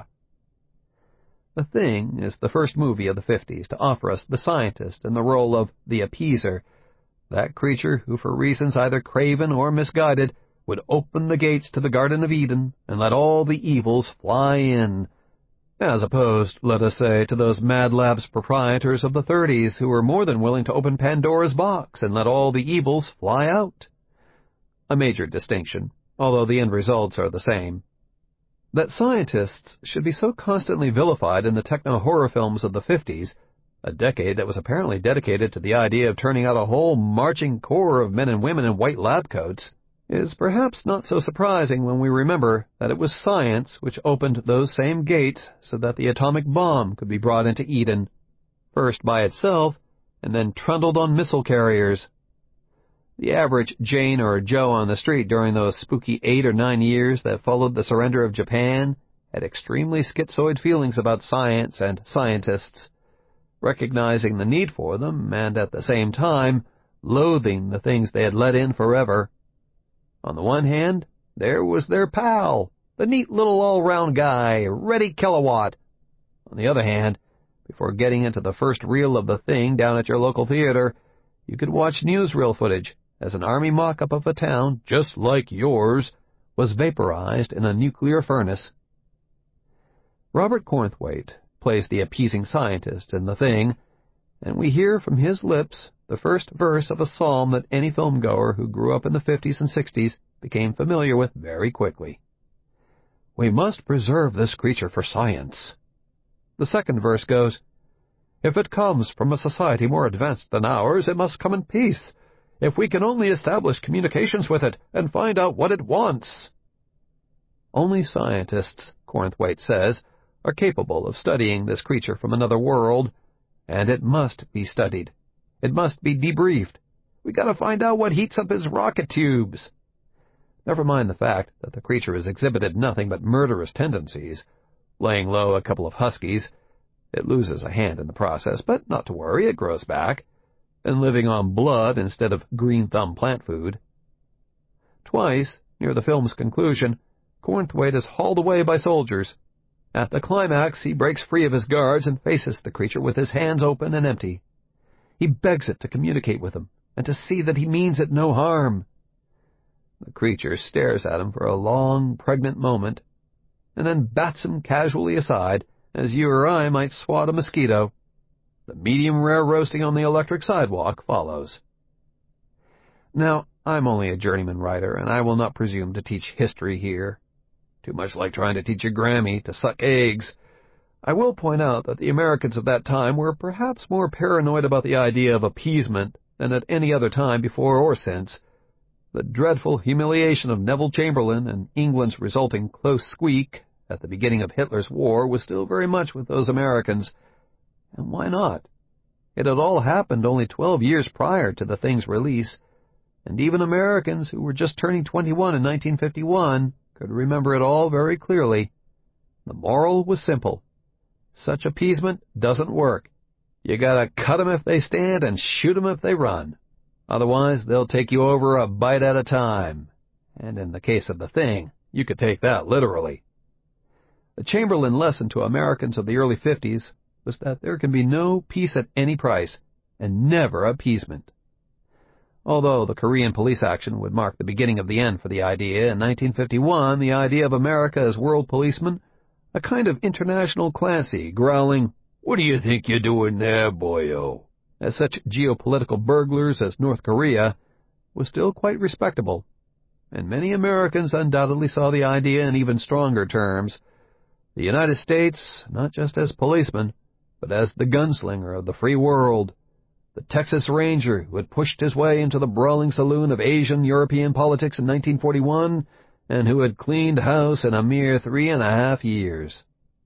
The Thing is the first movie of the 50s to offer us the scientist in the role of the appeaser, that creature who, for reasons either craven or misguided, would open the gates to the Garden of Eden and let all the evils fly in, as opposed, let us say, to those Mad Labs proprietors of the 30s who were more than willing to open Pandora's box and let all the evils fly out. A major distinction, although the end results are the same. That scientists should be so constantly vilified in the techno-horror films of the 50s, a decade that was apparently dedicated to the idea of turning out a whole marching corps of men and women in white lab coats, is perhaps not so surprising when we remember that it was science which opened those same gates so that the atomic bomb could be brought into Eden, first by itself, and then trundled on missile carriers. The average Jane or Joe on the street during those spooky 8 or 9 years that followed the surrender of Japan had extremely schizoid feelings about science and scientists, recognizing the need for them and at the same time loathing the things they had let in forever. On the one hand, there was their pal, the neat little all-round guy, Reddy Kilowatt. On the other hand, before getting into the first reel of The Thing down at your local theater, you could watch newsreel footage as an army mock-up of a town, just like yours, was vaporized in a nuclear furnace. Robert Cornthwaite, plays the appeasing scientist in The Thing, and we hear from his lips the first verse of a psalm that any filmgoer who grew up in the 50s and 60s became familiar with very quickly. "We must preserve this creature for science." The second verse goes, "If it comes from a society more advanced than ours, it must come in peace. If we can only establish communications with it and find out what it wants." Only scientists, Cornthwaite says, are capable of studying this creature from another world, and it must be studied. It must be debriefed. We gotta find out what heats up his rocket tubes. Never mind the fact that the creature has exhibited nothing but murderous tendencies. Laying low a couple of huskies, it loses a hand in the process, but not to worry, it grows back, and living on blood instead of green thumb plant food. Twice, near the film's conclusion, Cornthwaite is hauled away by soldiers. At the climax, he breaks free of his guards and faces the creature with his hands open and empty. He begs it to communicate with him, and to see that he means it no harm. The creature stares at him for a long, pregnant moment, and then bats him casually aside, as you or I might swat a mosquito. The medium-rare roasting on the electric sidewalk follows. Now, I'm only a journeyman writer, and I will not presume to teach history here. Too much like trying to teach a Grammy to suck eggs. I will point out that the Americans of that time were perhaps more paranoid about the idea of appeasement than at any other time before or since. The dreadful humiliation of Neville Chamberlain and England's resulting close squeak at the beginning of Hitler's war was still very much with those Americans. And why not? It had all happened only 12 years prior to the Thing's release, and even Americans who were just turning 21 in 1951 could remember it all very clearly. The moral was simple. Such appeasement doesn't work. You gotta cut 'em if they stand and shoot 'em if they run. Otherwise, they'll take you over a bite at a time. And in the case of The Thing, you could take that literally. The Chamberlain lesson to Americans of the early 50s was that there can be no peace at any price, and never appeasement. Although the Korean police action would mark the beginning of the end for the idea, in 1951 the idea of America as world policeman, a kind of international Clancy growling, "What do you think you're doing there, boyo?" as such geopolitical burglars as North Korea, was still quite respectable, and many Americans undoubtedly saw the idea in even stronger terms. The United States, not just as policeman, but as the gunslinger of the free world, the Texas Ranger who had pushed his way into the brawling saloon of Asian-European politics in 1941 and who had cleaned house in a mere 3.5 years.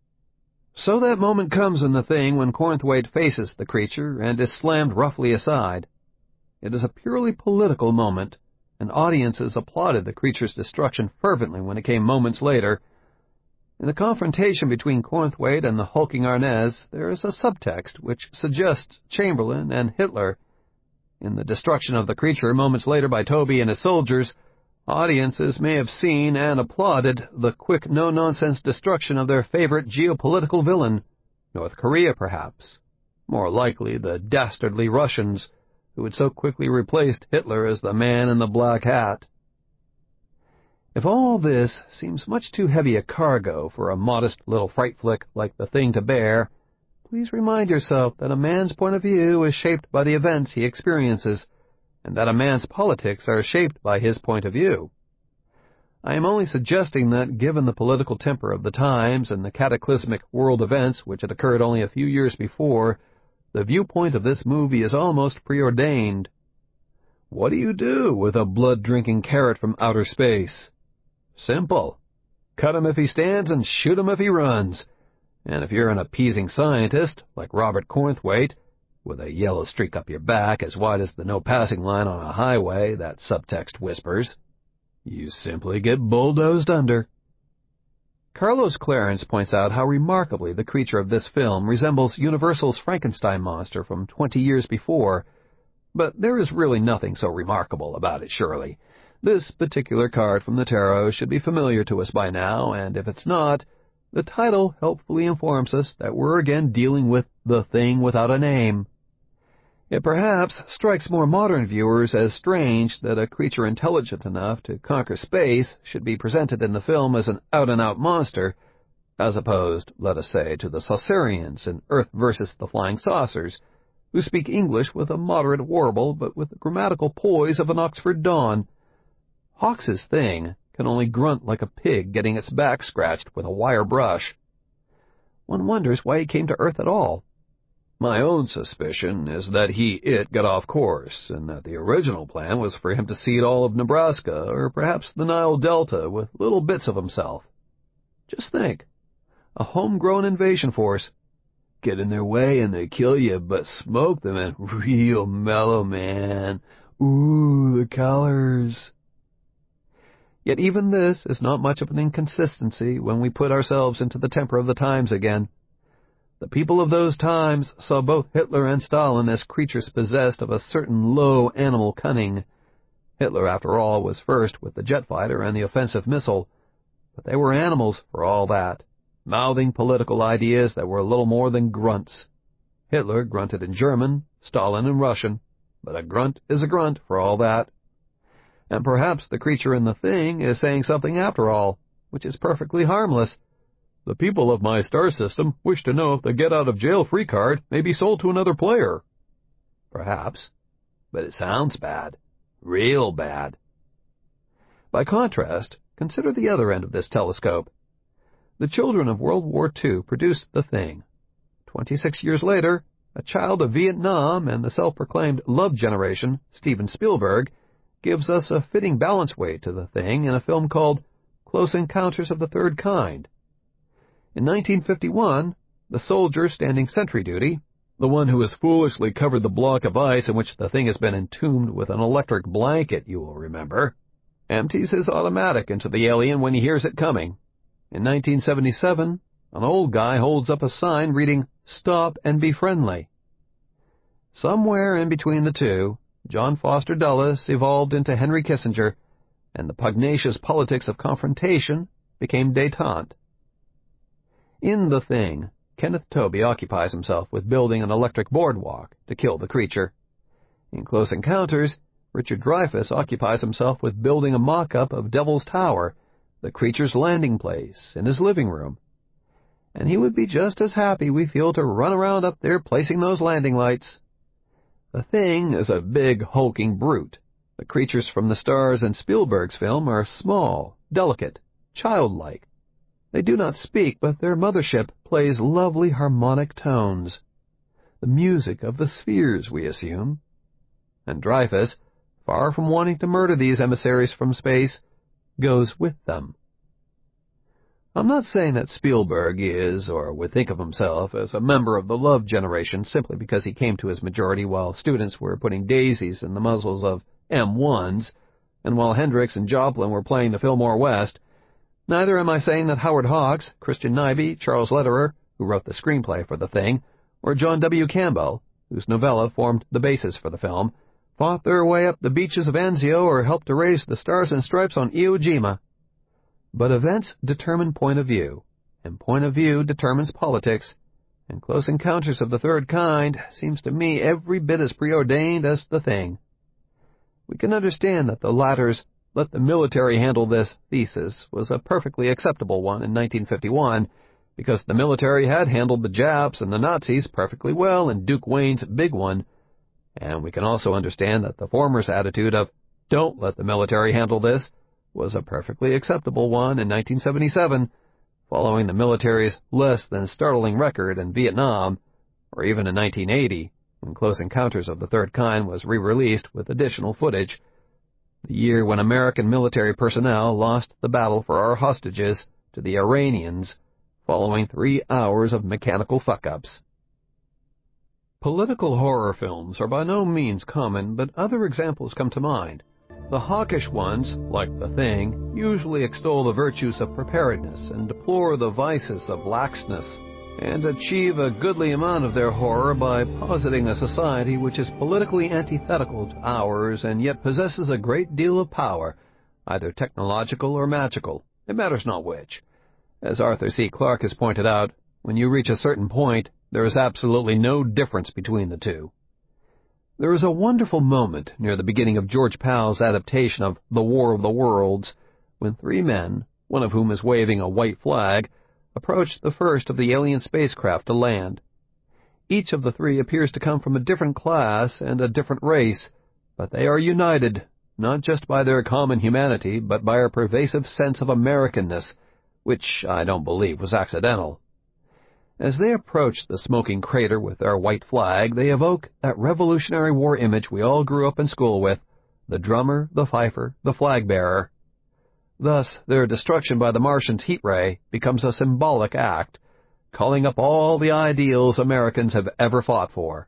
So that moment comes in The Thing when Cornthwaite faces the creature and is slammed roughly aside. It is a purely political moment, and audiences applauded the creature's destruction fervently when it came moments later. In the confrontation between Cornthwaite and the hulking Arnez, there is a subtext which suggests Chamberlain and Hitler. In the destruction of the creature moments later by Toby and his soldiers, audiences may have seen and applauded the quick, no-nonsense destruction of their favorite geopolitical villain, North Korea perhaps, more likely the dastardly Russians, who had so quickly replaced Hitler as the man in the black hat. If all this seems much too heavy a cargo for a modest little fright flick like The Thing to bear, please remind yourself that a man's point of view is shaped by the events he experiences, and that a man's politics are shaped by his point of view. I am only suggesting that, given the political temper of the times and the cataclysmic world events which had occurred only a few years before, the viewpoint of this movie is almost preordained. What do you do with a blood-drinking carrot from outer space? Simple. Cut him if he stands and shoot him if he runs. And if you're an appeasing scientist, like Robert Cornthwaite, with a yellow streak up your back as wide as the no-passing line on a highway, that subtext whispers, you simply get bulldozed under. Carlos Clarence points out how remarkably the creature of this film resembles Universal's Frankenstein monster from 20 years before, but there is really nothing so remarkable about it, surely. This particular card from the tarot should be familiar to us by now, and if it's not, the title helpfully informs us that we're again dealing with the thing without a name. It perhaps strikes more modern viewers as strange that a creature intelligent enough to conquer space should be presented in the film as an out-and-out monster, as opposed, let us say, to the Saucerians in Earth versus the Flying Saucers, who speak English with a moderate warble but with the grammatical poise of an Oxford Don. Hawks's thing can only grunt like a pig getting its back scratched with a wire brush. One wonders why he came to Earth at all. My own suspicion is that it got off course, and that the original plan was for him to seed all of Nebraska, or perhaps the Nile Delta, with little bits of himself. Just think, a homegrown invasion force. Get in their way and they kill you, but smoke them and real mellow, man. Ooh, the colors. Yet even this is not much of an inconsistency when we put ourselves into the temper of the times again. The people of those times saw both Hitler and Stalin as creatures possessed of a certain low animal cunning. Hitler, after all, was first with the jet fighter and the offensive missile, but they were animals for all that, mouthing political ideas that were little more than grunts. Hitler grunted in German, Stalin in Russian, but a grunt is a grunt for all that. And perhaps the creature in the thing is saying something after all, which is perfectly harmless. The people of my star system wish to know if the get-out-of-jail-free card may be sold to another player. Perhaps, but it sounds bad. Real bad. By contrast, consider the other end of this telescope. The children of World War II produced the thing. 26 years later, a child of Vietnam and the self-proclaimed love generation, Steven Spielberg, gives us a fitting balance weight to the thing in a film called Close Encounters of the Third Kind. In 1951, the soldier standing sentry duty, the one who has foolishly covered the block of ice in which the thing has been entombed with an electric blanket, you will remember, empties his automatic into the alien when he hears it coming. In 1977, an old guy holds up a sign reading, "Stop and be friendly." Somewhere in between the two, John Foster Dulles evolved into Henry Kissinger, and the pugnacious politics of confrontation became détente. In The Thing, Kenneth Tobey occupies himself with building an electric boardwalk to kill the creature. In Close Encounters, Richard Dreyfuss occupies himself with building a mock-up of Devil's Tower, the creature's landing place, in his living room. And he would be just as happy, we feel, to run around up there placing those landing lights. The Thing is a big, hulking brute. The creatures from the stars in Spielberg's film are small, delicate, childlike. They do not speak, but their mothership plays lovely harmonic tones. The music of the spheres, we assume. And Dreyfuss, far from wanting to murder these emissaries from space, goes with them. I'm not saying that Spielberg is, or would think of himself, as a member of the love generation simply because he came to his majority while students were putting daisies in the muzzles of M1s, and while Hendricks and Joplin were playing the Fillmore West. Neither am I saying that Howard Hawks, Christian Nyby, Charles Lederer, who wrote the screenplay for The Thing, or John W. Campbell, whose novella formed the basis for the film, fought their way up the beaches of Anzio or helped to raise the Stars and Stripes on Iwo Jima. But events determine point of view, and point of view determines politics, and Close Encounters of the Third Kind seems to me every bit as preordained as The Thing. We can understand that the latter's "let the military handle this" thesis was a perfectly acceptable one in 1951, because the military had handled the Japs and the Nazis perfectly well in Duke Wayne's Big One, and we can also understand that the former's attitude of "don't let the military handle this" was a perfectly acceptable one in 1977, following the military's less than startling record in Vietnam, or even in 1980, when Close Encounters of the Third Kind was re-released with additional footage, the year when American military personnel lost the battle for our hostages to the Iranians, following 3 hours of mechanical fuck-ups. Political horror films are by no means common, but other examples come to mind. The hawkish ones, like The Thing, usually extol the virtues of preparedness and deplore the vices of laxness, and achieve a goodly amount of their horror by positing a society which is politically antithetical to ours and yet possesses a great deal of power, either technological or magical, it matters not which. As Arthur C. Clarke has pointed out, when you reach a certain point, there is absolutely no difference between the two. There is a wonderful moment near the beginning of George Pal's adaptation of The War of the Worlds, when 3 men, one of whom is waving a white flag, approached the first of the alien spacecraft to land. Each of the three appears to come from a different class and a different race, but they are united, not just by their common humanity, but by a pervasive sense of Americanness, which I don't believe was accidental. As they approach the smoking crater with their white flag, they evoke that Revolutionary War image we all grew up in school with, the drummer, the fifer, the flag-bearer. Thus, their destruction by the Martian's heat ray becomes a symbolic act, calling up all the ideals Americans have ever fought for.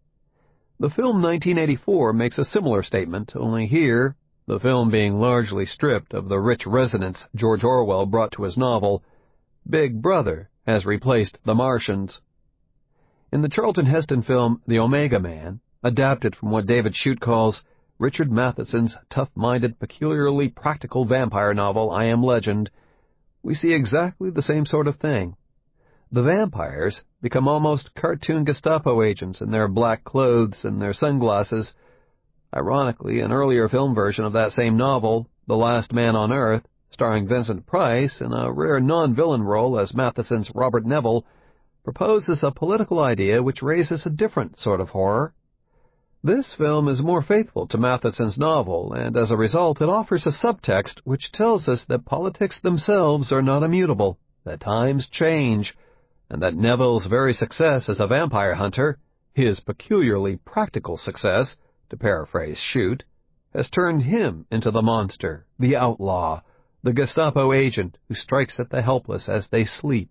The film 1984 makes a similar statement, only here, the film being largely stripped of the rich resonance George Orwell brought to his novel, Big Brother has replaced the Martians. In the Charlton Heston film The Omega Man, adapted from what David Shute calls Richard Matheson's tough-minded, peculiarly practical vampire novel I Am Legend, we see exactly the same sort of thing. The vampires become almost cartoon Gestapo agents in their black clothes and their sunglasses. Ironically, an earlier film version of that same novel, The Last Man on Earth, starring Vincent Price in a rare non-villain role as Matheson's Robert Neville, proposes a political idea which raises a different sort of horror. This film is more faithful to Matheson's novel, and as a result it offers a subtext which tells us that politics themselves are not immutable, that times change, and that Neville's very success as a vampire hunter, his peculiarly practical success, to paraphrase Shute, has turned him into the monster, the outlaw, the Gestapo agent who strikes at the helpless as they sleep.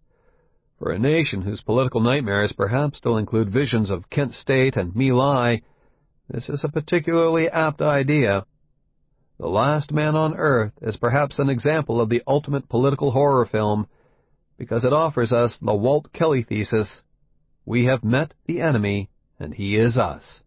For a nation whose political nightmares perhaps still include visions of Kent State and My Lai, this is a particularly apt idea. The Last Man on Earth is perhaps an example of the ultimate political horror film, because it offers us the Walt Kelly thesis: we have met the enemy, and he is us.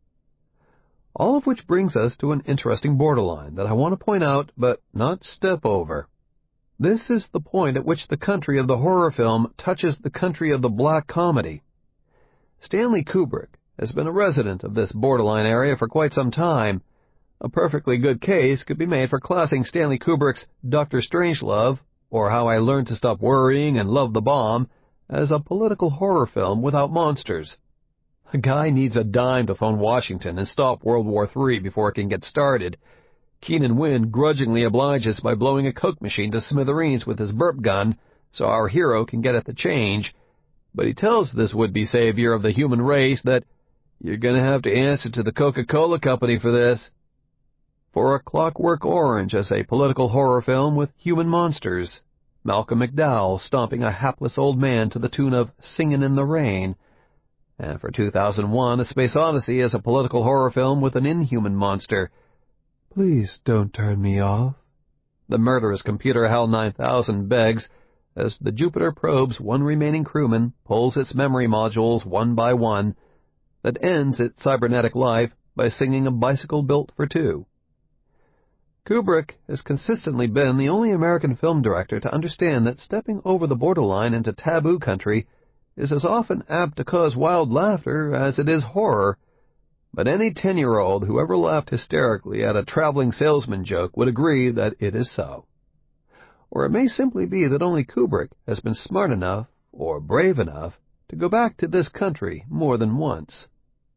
All of which brings us to an interesting borderline that I want to point out but not step over. This is the point at which the country of the horror film touches the country of the black comedy. Stanley Kubrick has been a resident of this borderline area for quite some time. A perfectly good case could be made for classing Stanley Kubrick's Dr. Strangelove, or How I Learned to Stop Worrying and Love the Bomb, as a political horror film without monsters. A guy needs a dime to phone Washington and stop World War III before it can get started. Keenan Wynn grudgingly obliges by blowing a Coke machine to smithereens with his burp gun so our hero can get at the change, but he tells this would-be savior of the human race that you're going to have to answer to the Coca-Cola Company for this. For A Clockwork Orange as a political horror film with human monsters, Malcolm McDowell stomping a hapless old man to the tune of Singin' in the Rain, and for 2001, A Space Odyssey as a political horror film with an inhuman monster. Please don't turn me off. The murderous computer HAL 9000 begs as the Jupiter probe's one remaining crewman pulls its memory modules one by one, that ends its cybernetic life by singing A Bicycle Built for Two. Kubrick has consistently been the only American film director to understand that stepping over the borderline into taboo country is as often apt to cause wild laughter as it is horror, but any 10-year-old who ever laughed hysterically at a traveling salesman joke would agree that it is so. Or it may simply be that only Kubrick has been smart enough, or brave enough, to go back to this country more than once.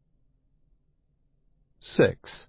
6.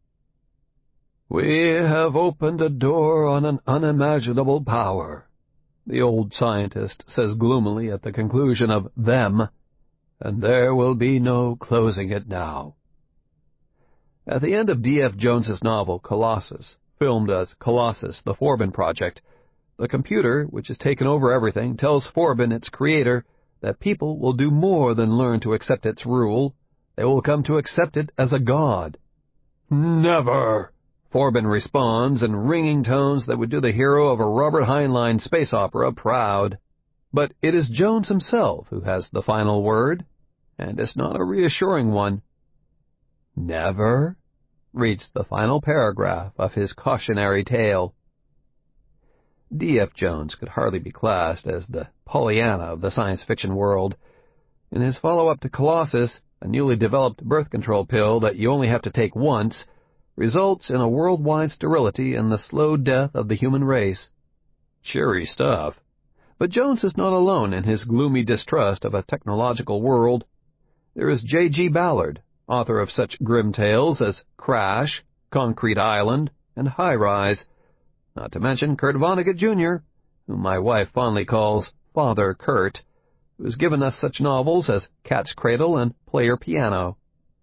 We have opened a door on an unimaginable power, the old scientist says gloomily at the conclusion of Them, and there will be no closing it now. At the end of D.F. Jones's novel Colossus, filmed as Colossus, the Forbin Project, the computer, which has taken over everything, tells Forbin, its creator, that people will do more than learn to accept its rule. They will come to accept it as a god. Never! Forbin responds in ringing tones that would do the hero of a Robert Heinlein space opera proud. But it is Jones himself who has the final word, and it's not a reassuring one. Never, reads the final paragraph of his cautionary tale. D.F. Jones could hardly be classed as the Pollyanna of the science fiction world. In his follow-up to Colossus, a newly developed birth control pill that you only have to take once results in a worldwide sterility and the slow death of the human race. Cheery stuff. But Jones is not alone in his gloomy distrust of a technological world. There is J.G. Ballard, author of such grim tales as Crash, Concrete Island, and High Rise, not to mention Kurt Vonnegut, Jr., whom my wife fondly calls Father Kurt, who has given us such novels as Cat's Cradle and Player Piano.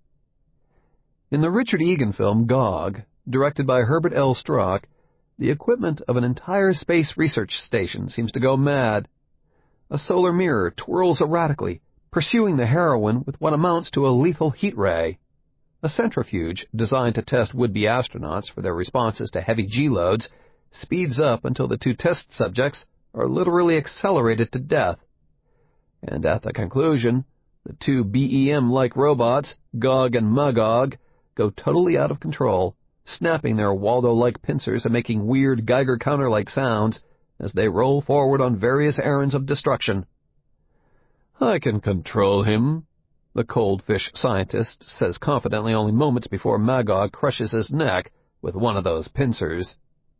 In the Richard Egan film Gog, directed by Herbert L. Strock, the equipment of an entire space research station seems to go mad. A solar mirror twirls erratically, pursuing the heroine with what amounts to a lethal heat ray. A centrifuge, designed to test would-be astronauts for their responses to heavy G-loads, speeds up until the two test subjects are literally accelerated to death. And at the conclusion, the two BEM-like robots, Gog and Magog, go totally out of control, snapping their Waldo-like pincers and making weird Geiger counter-like sounds as they roll forward on various errands of destruction. "I can control him," the cold-fish scientist says confidently only moments before Magog crushes his neck with one of those pincers.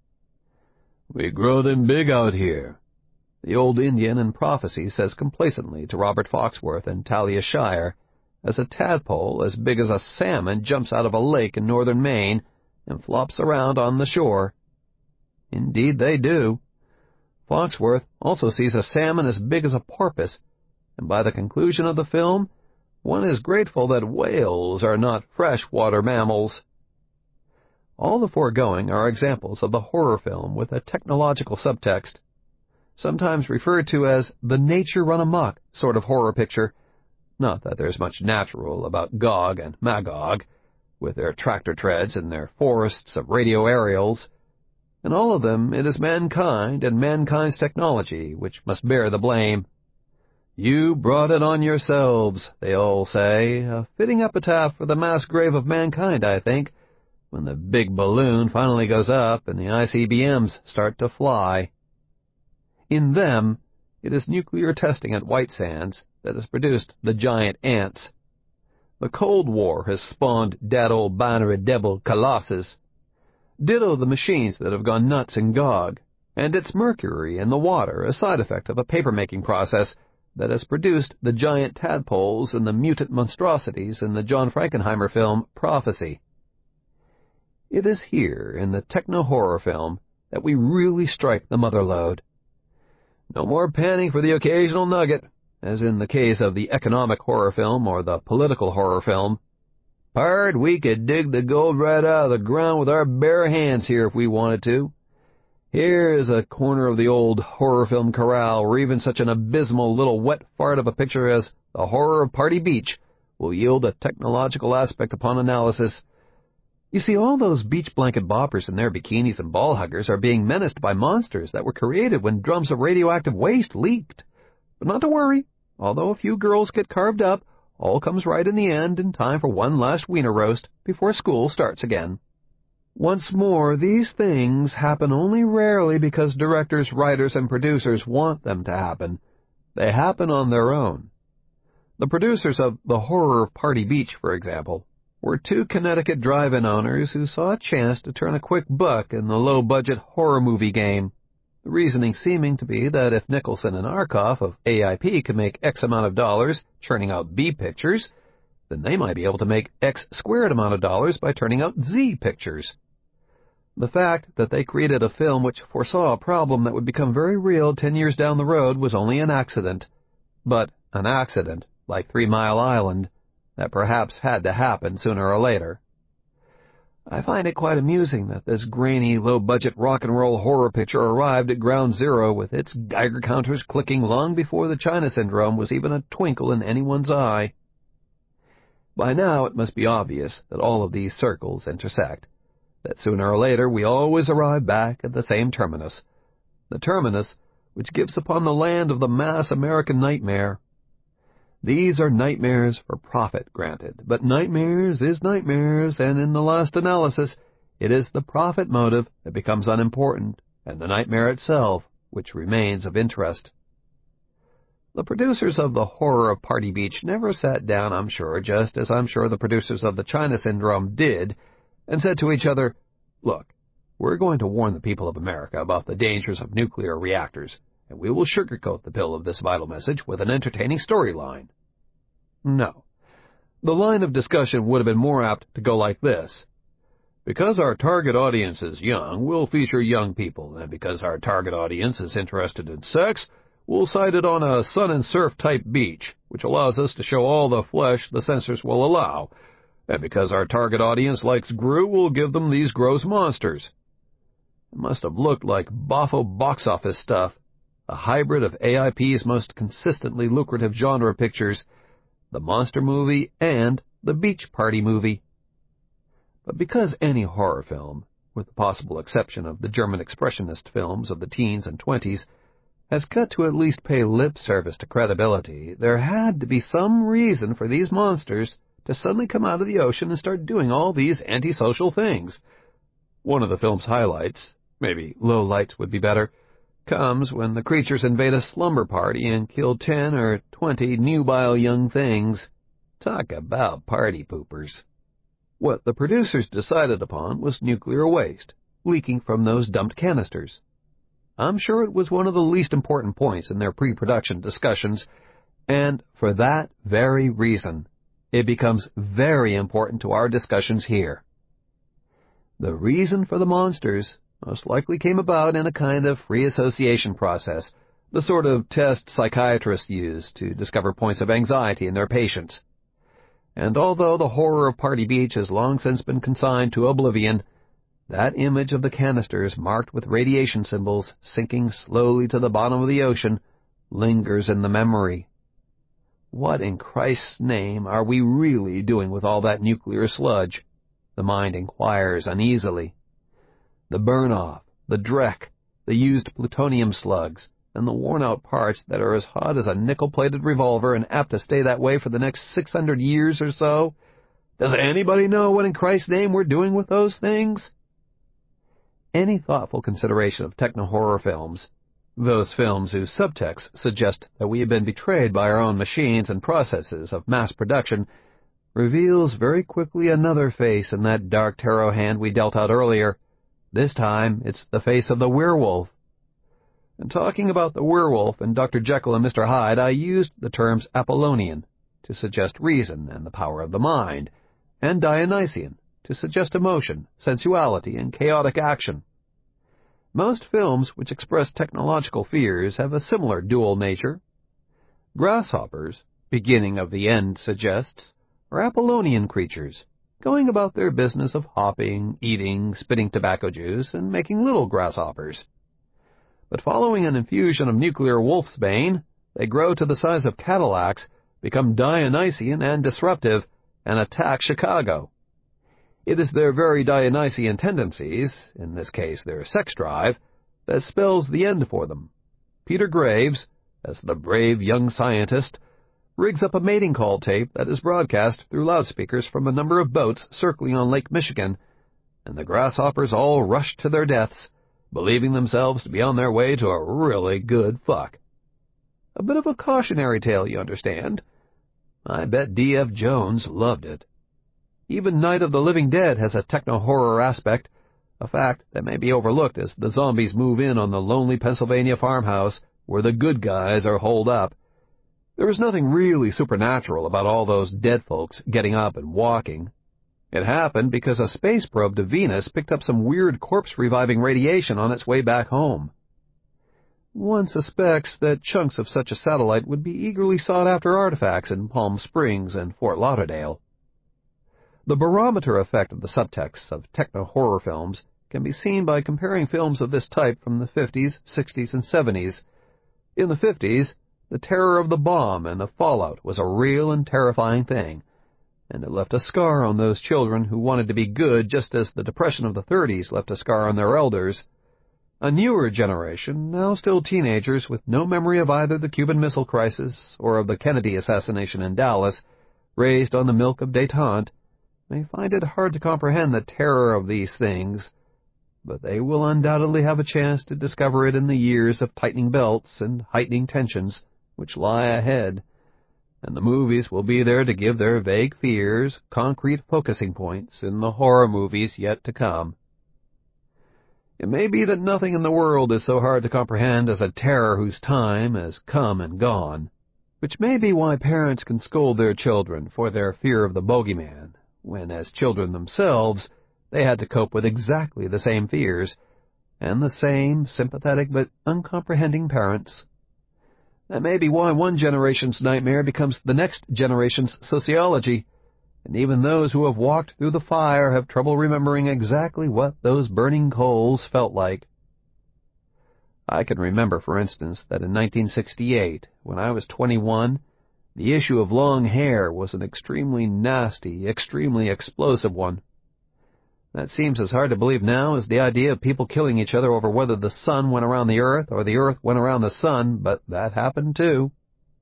"We grow them big out here," the old Indian in Prophecy says complacently to Robert Foxworth in Talia Shire, as a tadpole as big as a salmon jumps out of a lake in northern Maine and flops around on the shore. Indeed they do. Foxworth also sees a salmon as big as a porpoise, and by the conclusion of the film, one is grateful that whales are not freshwater mammals. All the foregoing are examples of the horror film with a technological subtext, sometimes referred to as the nature-run-amok sort of horror picture. Not that there's much natural about Gog and Magog, with their tractor treads and their forests of radio aerials. In all of them, it is mankind and mankind's technology which must bear the blame. "You brought it on yourselves," they all say, a fitting epitaph for the mass grave of mankind, I think, when the big balloon finally goes up and the ICBMs start to fly. In them, it is nuclear testing at White Sands that has produced the giant ants. The Cold War has spawned dat old binary devil Colossus. Ditto the machines that have gone nuts in Gog, and it's mercury in the water, a side effect of a paper-making process that has produced the giant tadpoles and the mutant monstrosities in the John Frankenheimer film Prophecy. It is here, in the techno-horror film, that we really strike the mother lode. No more panning for the occasional nugget, as in the case of the economic horror film or the political horror film. "Pard, we could dig the gold right out of the ground with our bare hands here if we wanted to. Here is a corner of the old horror film corral where even such an abysmal little wet fart of a picture as The Horror of Party Beach will yield a technological aspect upon analysis. You see, all those beach blanket boppers in their bikinis and ball huggers are being menaced by monsters that were created when drums of radioactive waste leaked. But not to worry, although a few girls get carved up, all comes right in the end in time for one last wiener roast before school starts again." Once more, these things happen only rarely because directors, writers, and producers want them to happen. They happen on their own. The producers of The Horror of Party Beach, for example, were two Connecticut drive-in owners who saw a chance to turn a quick buck in the low-budget horror movie game, the reasoning seeming to be that if Nicholson and Arkoff of AIP could make X amount of dollars churning out B pictures, then they might be able to make X squared amount of dollars by turning out Z pictures. The fact that they created a film which foresaw a problem that would become very real 10 years down the road was only an accident. But an accident, like 3 Mile Island, that perhaps had to happen sooner or later. I find it quite amusing that this grainy, low-budget rock-and-roll horror picture arrived at ground zero with its Geiger counters clicking long before the China Syndrome was even a twinkle in anyone's eye. By now it must be obvious that all of these circles intersect, that sooner or later we always arrive back at the same terminus, the terminus which gives upon the land of the mass American nightmare. These are nightmares for profit, granted, but nightmares is nightmares, and in the last analysis, it is the profit motive that becomes unimportant, and the nightmare itself which remains of interest. The producers of The Horror of Party Beach never sat down, I'm sure, just as I'm sure the producers of the China Syndrome did, and said to each other, "Look, we're going to warn the people of America about the dangers of nuclear reactors, and we will sugarcoat the pill of this vital message with an entertaining storyline. No. The line of discussion would have been more apt to go like this. Because our target audience is young, we'll feature young people, and because our target audience is interested in sex, we'll cite it on a sun and surf type beach, which allows us to show all the flesh the censors will allow. And because our target audience likes Gru, we'll give them these gross monsters. It must have looked like boffo box office stuff, a hybrid of AIP's most consistently lucrative genre pictures, the monster movie and the beach party movie. But because any horror film, with the possible exception of the German expressionist films of the teens and 20s, has got to at least pay lip service to credibility, there had to be some reason for these monsters to suddenly come out of the ocean and start doing all these antisocial things. One of the film's highlights, maybe lowlights would be better, comes when the creatures invade a slumber party and kill 10 or 20 nubile young things. Talk about party poopers. What the producers decided upon was nuclear waste, leaking from those dumped canisters. I'm sure it was one of the least important points in their pre-production discussions, and for that very reason, it becomes very important to our discussions here. The reason for the monsters most likely came about in a kind of free association process, the sort of test psychiatrists use to discover points of anxiety in their patients. And although the horror of Party Beach has long since been consigned to oblivion, that image of the canisters marked with radiation symbols sinking slowly to the bottom of the ocean lingers in the memory. What in Christ's name are we really doing with all that nuclear sludge? The mind inquires uneasily. The burn-off, the dreck, the used plutonium slugs, and the worn-out parts that are as hot as a nickel-plated revolver and apt to stay that way for the next 600 years or so? Does anybody know what in Christ's name we're doing with those things? Any thoughtful consideration of techno-horror films, those films whose subtext suggest that we have been betrayed by our own machines and processes of mass production, reveals very quickly another face in that dark tarot hand we dealt out earlier. This time, it's the face of the werewolf. In talking about the werewolf in Dr. Jekyll and Mr. Hyde, I used the terms Apollonian to suggest reason and the power of the mind, and Dionysian to suggest emotion, sensuality, and chaotic action. Most films which express technological fears have a similar dual nature. Grasshoppers, beginning of the end suggests, are Apollonian creatures, going about their business of hopping, eating, spitting tobacco juice, and making little grasshoppers. But following an infusion of nuclear wolfsbane, they grow to the size of Cadillacs, become Dionysian and disruptive, and attack Chicago. It is their very Dionysian tendencies, in this case their sex drive, that spells the end for them. Peter Graves, as the brave young scientist, rigs up a mating call tape that is broadcast through loudspeakers from a number of boats circling on Lake Michigan, and the grasshoppers all rush to their deaths, believing themselves to be on their way to a really good fuck. A bit of a cautionary tale, you understand. I bet D.F. Jones loved it. Even Night of the Living Dead has a techno-horror aspect, a fact that may be overlooked as the zombies move in on the lonely Pennsylvania farmhouse where the good guys are holed up. There is nothing really supernatural about all those dead folks getting up and walking. It happened because a space probe to Venus picked up some weird corpse-reviving radiation on its way back home. One suspects that chunks of such a satellite would be eagerly sought-after artifacts in Palm Springs and Fort Lauderdale. The barometer effect of the subtexts of techno-horror films can be seen by comparing films of this type from the 50s, 60s, and 70s. In the 50s, the terror of the bomb and the fallout was a real and terrifying thing, and it left a scar on those children who wanted to be good just as the Depression of the 30s left a scar on their elders. A newer generation, now still teenagers with no memory of either the Cuban Missile Crisis or of the Kennedy assassination in Dallas, raised on the milk of détente, may find it hard to comprehend the terror of these things, but they will undoubtedly have a chance to discover it in the years of tightening belts and heightening tensions which lie ahead, and the movies will be there to give their vague fears concrete focusing points in the horror movies yet to come. It may be that nothing in the world is so hard to comprehend as a terror whose time has come and gone, which may be why parents can scold their children for their fear of the bogeyman, when as children themselves they had to cope with exactly the same fears, and the same sympathetic but uncomprehending parents. That may be why one generation's nightmare becomes the next generation's sociology, and even those who have walked through the fire have trouble remembering exactly what those burning coals felt like. I can remember, for instance, that in 1968, when I was 21, the issue of long hair was an extremely nasty, extremely explosive one. That seems as hard to believe now as the idea of people killing each other over whether the sun went around the earth or the earth went around the sun, but that happened too.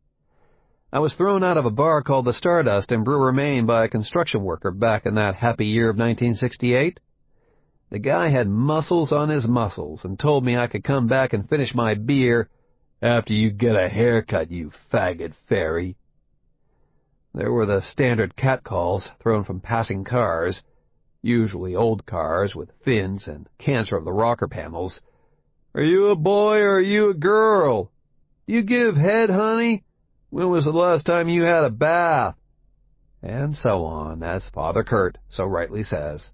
I was thrown out of a bar called the Stardust in Brewer, Maine by a construction worker back in that happy year of 1968. The guy had muscles on his muscles and told me I could come back and finish my beer after you get a haircut, you faggot fairy. There were the standard catcalls thrown from passing cars, usually old cars with fins and cancer of the rocker panels. Are you a boy or are you a girl? Do you give head, honey? When was the last time you had a bath? And so on, as Father Kurt so rightly says.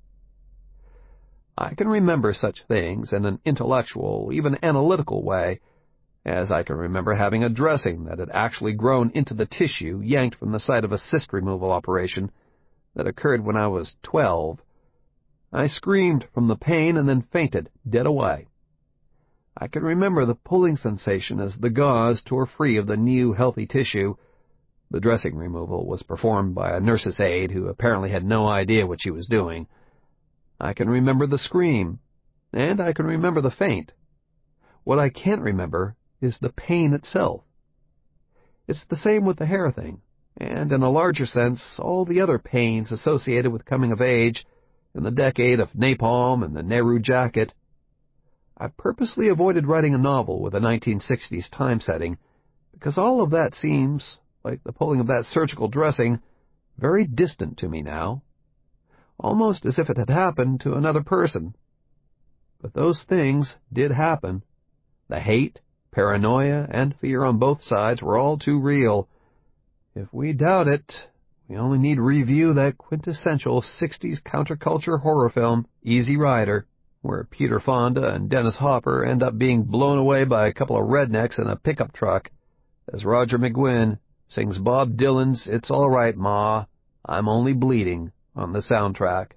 I can remember such things in an intellectual, even analytical way, as I can remember having a dressing that had actually grown into the tissue yanked from the site of a cyst removal operation that occurred when I was 12. I screamed from the pain and then fainted, dead away. I can remember the pulling sensation as the gauze tore free of the new, healthy tissue. The dressing removal was performed by a nurse's aide who apparently had no idea what she was doing. I can remember the scream, and I can remember the faint. What I can't remember is the pain itself. It's the same with the hair thing, and in a larger sense, all the other pains associated with coming of age in the decade of napalm and the Nehru jacket. I purposely avoided writing a novel with a 1960s time setting because all of that seems, like the pulling of that surgical dressing, very distant to me now, almost as if it had happened to another person. But those things did happen. The hate, paranoia, and fear on both sides were all too real. If we doubt it, we only need review that quintessential 60s counterculture horror film, Easy Rider, where Peter Fonda and Dennis Hopper end up being blown away by a couple of rednecks in a pickup truck, as Roger McGuinn sings Bob Dylan's It's All Right, Ma, I'm Only Bleeding on the soundtrack.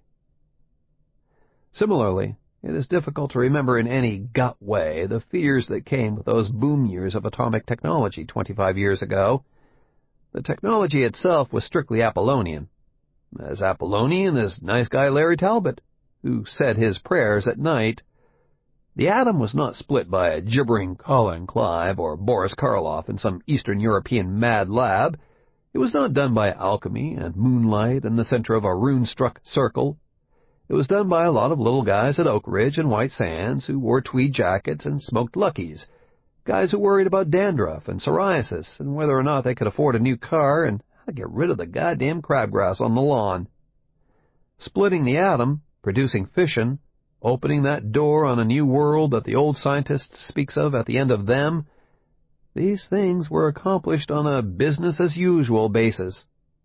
Similarly, it is difficult to remember in any gut way the fears that came with those boom years of atomic technology 25 years ago. The technology itself was strictly Apollonian as nice guy Larry Talbot, who said his prayers at night. The atom was not split by a gibbering Colin Clive or Boris Karloff in some Eastern European mad lab. It was not done by alchemy and moonlight in the center of a rune-struck circle. It was done by a lot of little guys at Oak Ridge and White Sands who wore tweed jackets and smoked Luckies, guys who worried about dandruff and psoriasis and whether or not they could afford a new car and how to get rid of the goddamn crabgrass on the lawn. Splitting the atom, producing fission, opening that door on a new world that the old scientist speaks of at the end of Them, these things were accomplished on a business-as-usual basis.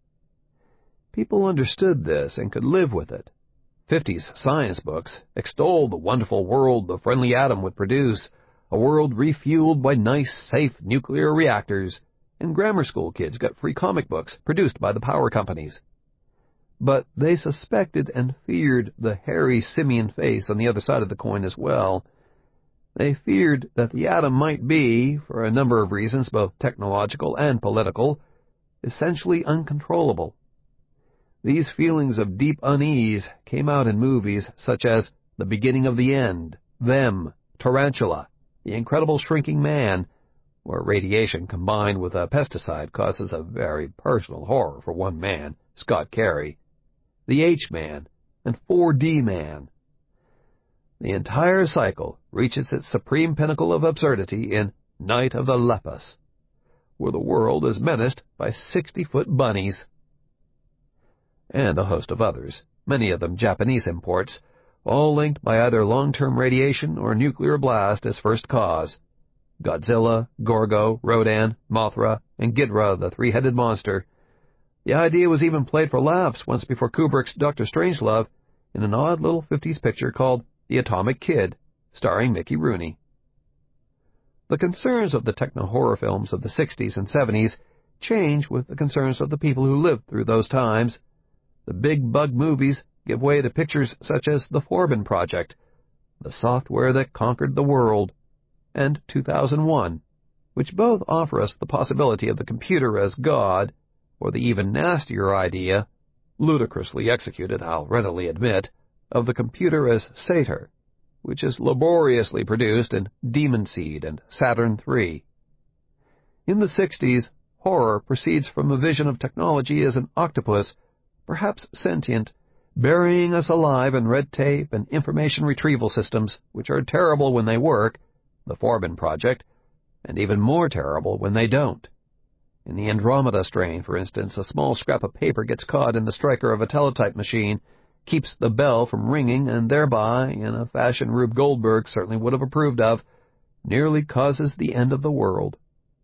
People understood this and could live with it. 50s science books extolled the wonderful world the friendly atom would produce, a world refueled by nice, safe nuclear reactors, and grammar school kids got free comic books produced by the power companies. But they suspected and feared the hairy simian face on the other side of the coin as well. They feared that the atom might be, for a number of reasons both technological and political, essentially uncontrollable. These feelings of deep unease came out in movies such as The Beginning of the End, Them, Tarantula, The Incredible Shrinking Man, where radiation combined with a pesticide causes a very personal horror for one man, Scott Carey, The H-Man, and 4D Man. The entire cycle reaches its supreme pinnacle of absurdity in Night of the Lepus, where the world is menaced by 60-foot bunnies. And a host of others, many of them Japanese imports, all linked by either long-term radiation or nuclear blast as first cause. Godzilla, Gorgo, Rodan, Mothra, and Ghidorah, the three-headed monster. The idea was even played for laughs once before Kubrick's Dr. Strangelove in an odd little 50s picture called The Atomic Kid, starring Mickey Rooney. The concerns of the techno-horror films of the 60s and 70s change with the concerns of the people who lived through those times. The big bug movies give way to pictures such as The Forbin Project, The Software That Conquered the World, and 2001, which both offer us the possibility of the computer as God, or the even nastier idea, ludicrously executed, I'll readily admit, of the computer as satyr, which is laboriously produced in Demon Seed and Saturn III. In the 60s, horror proceeds from a vision of technology as an octopus, perhaps sentient, burying us alive in red tape and information retrieval systems, which are terrible when they work, the Forbin Project, and even more terrible when they don't. In the Andromeda Strain, for instance, a small scrap of paper gets caught in the striker of a teletype machine, keeps the bell from ringing, and thereby, in a fashion Rube Goldberg certainly would have approved of, nearly causes the end of the world.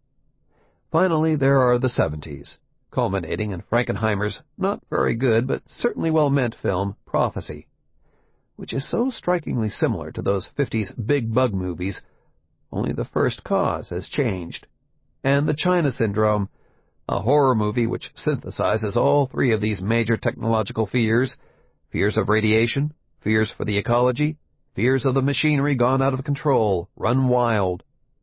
Finally, there are the 70s, culminating in Frankenheimer's not very good but certainly well-meant film, Prophecy, which is so strikingly similar to those 50s big bug movies, only the first cause has changed. And The China Syndrome, a horror movie which synthesizes all three of these major technological fears: fears of radiation, fears for the ecology, fears of the machinery gone out of control, run wild.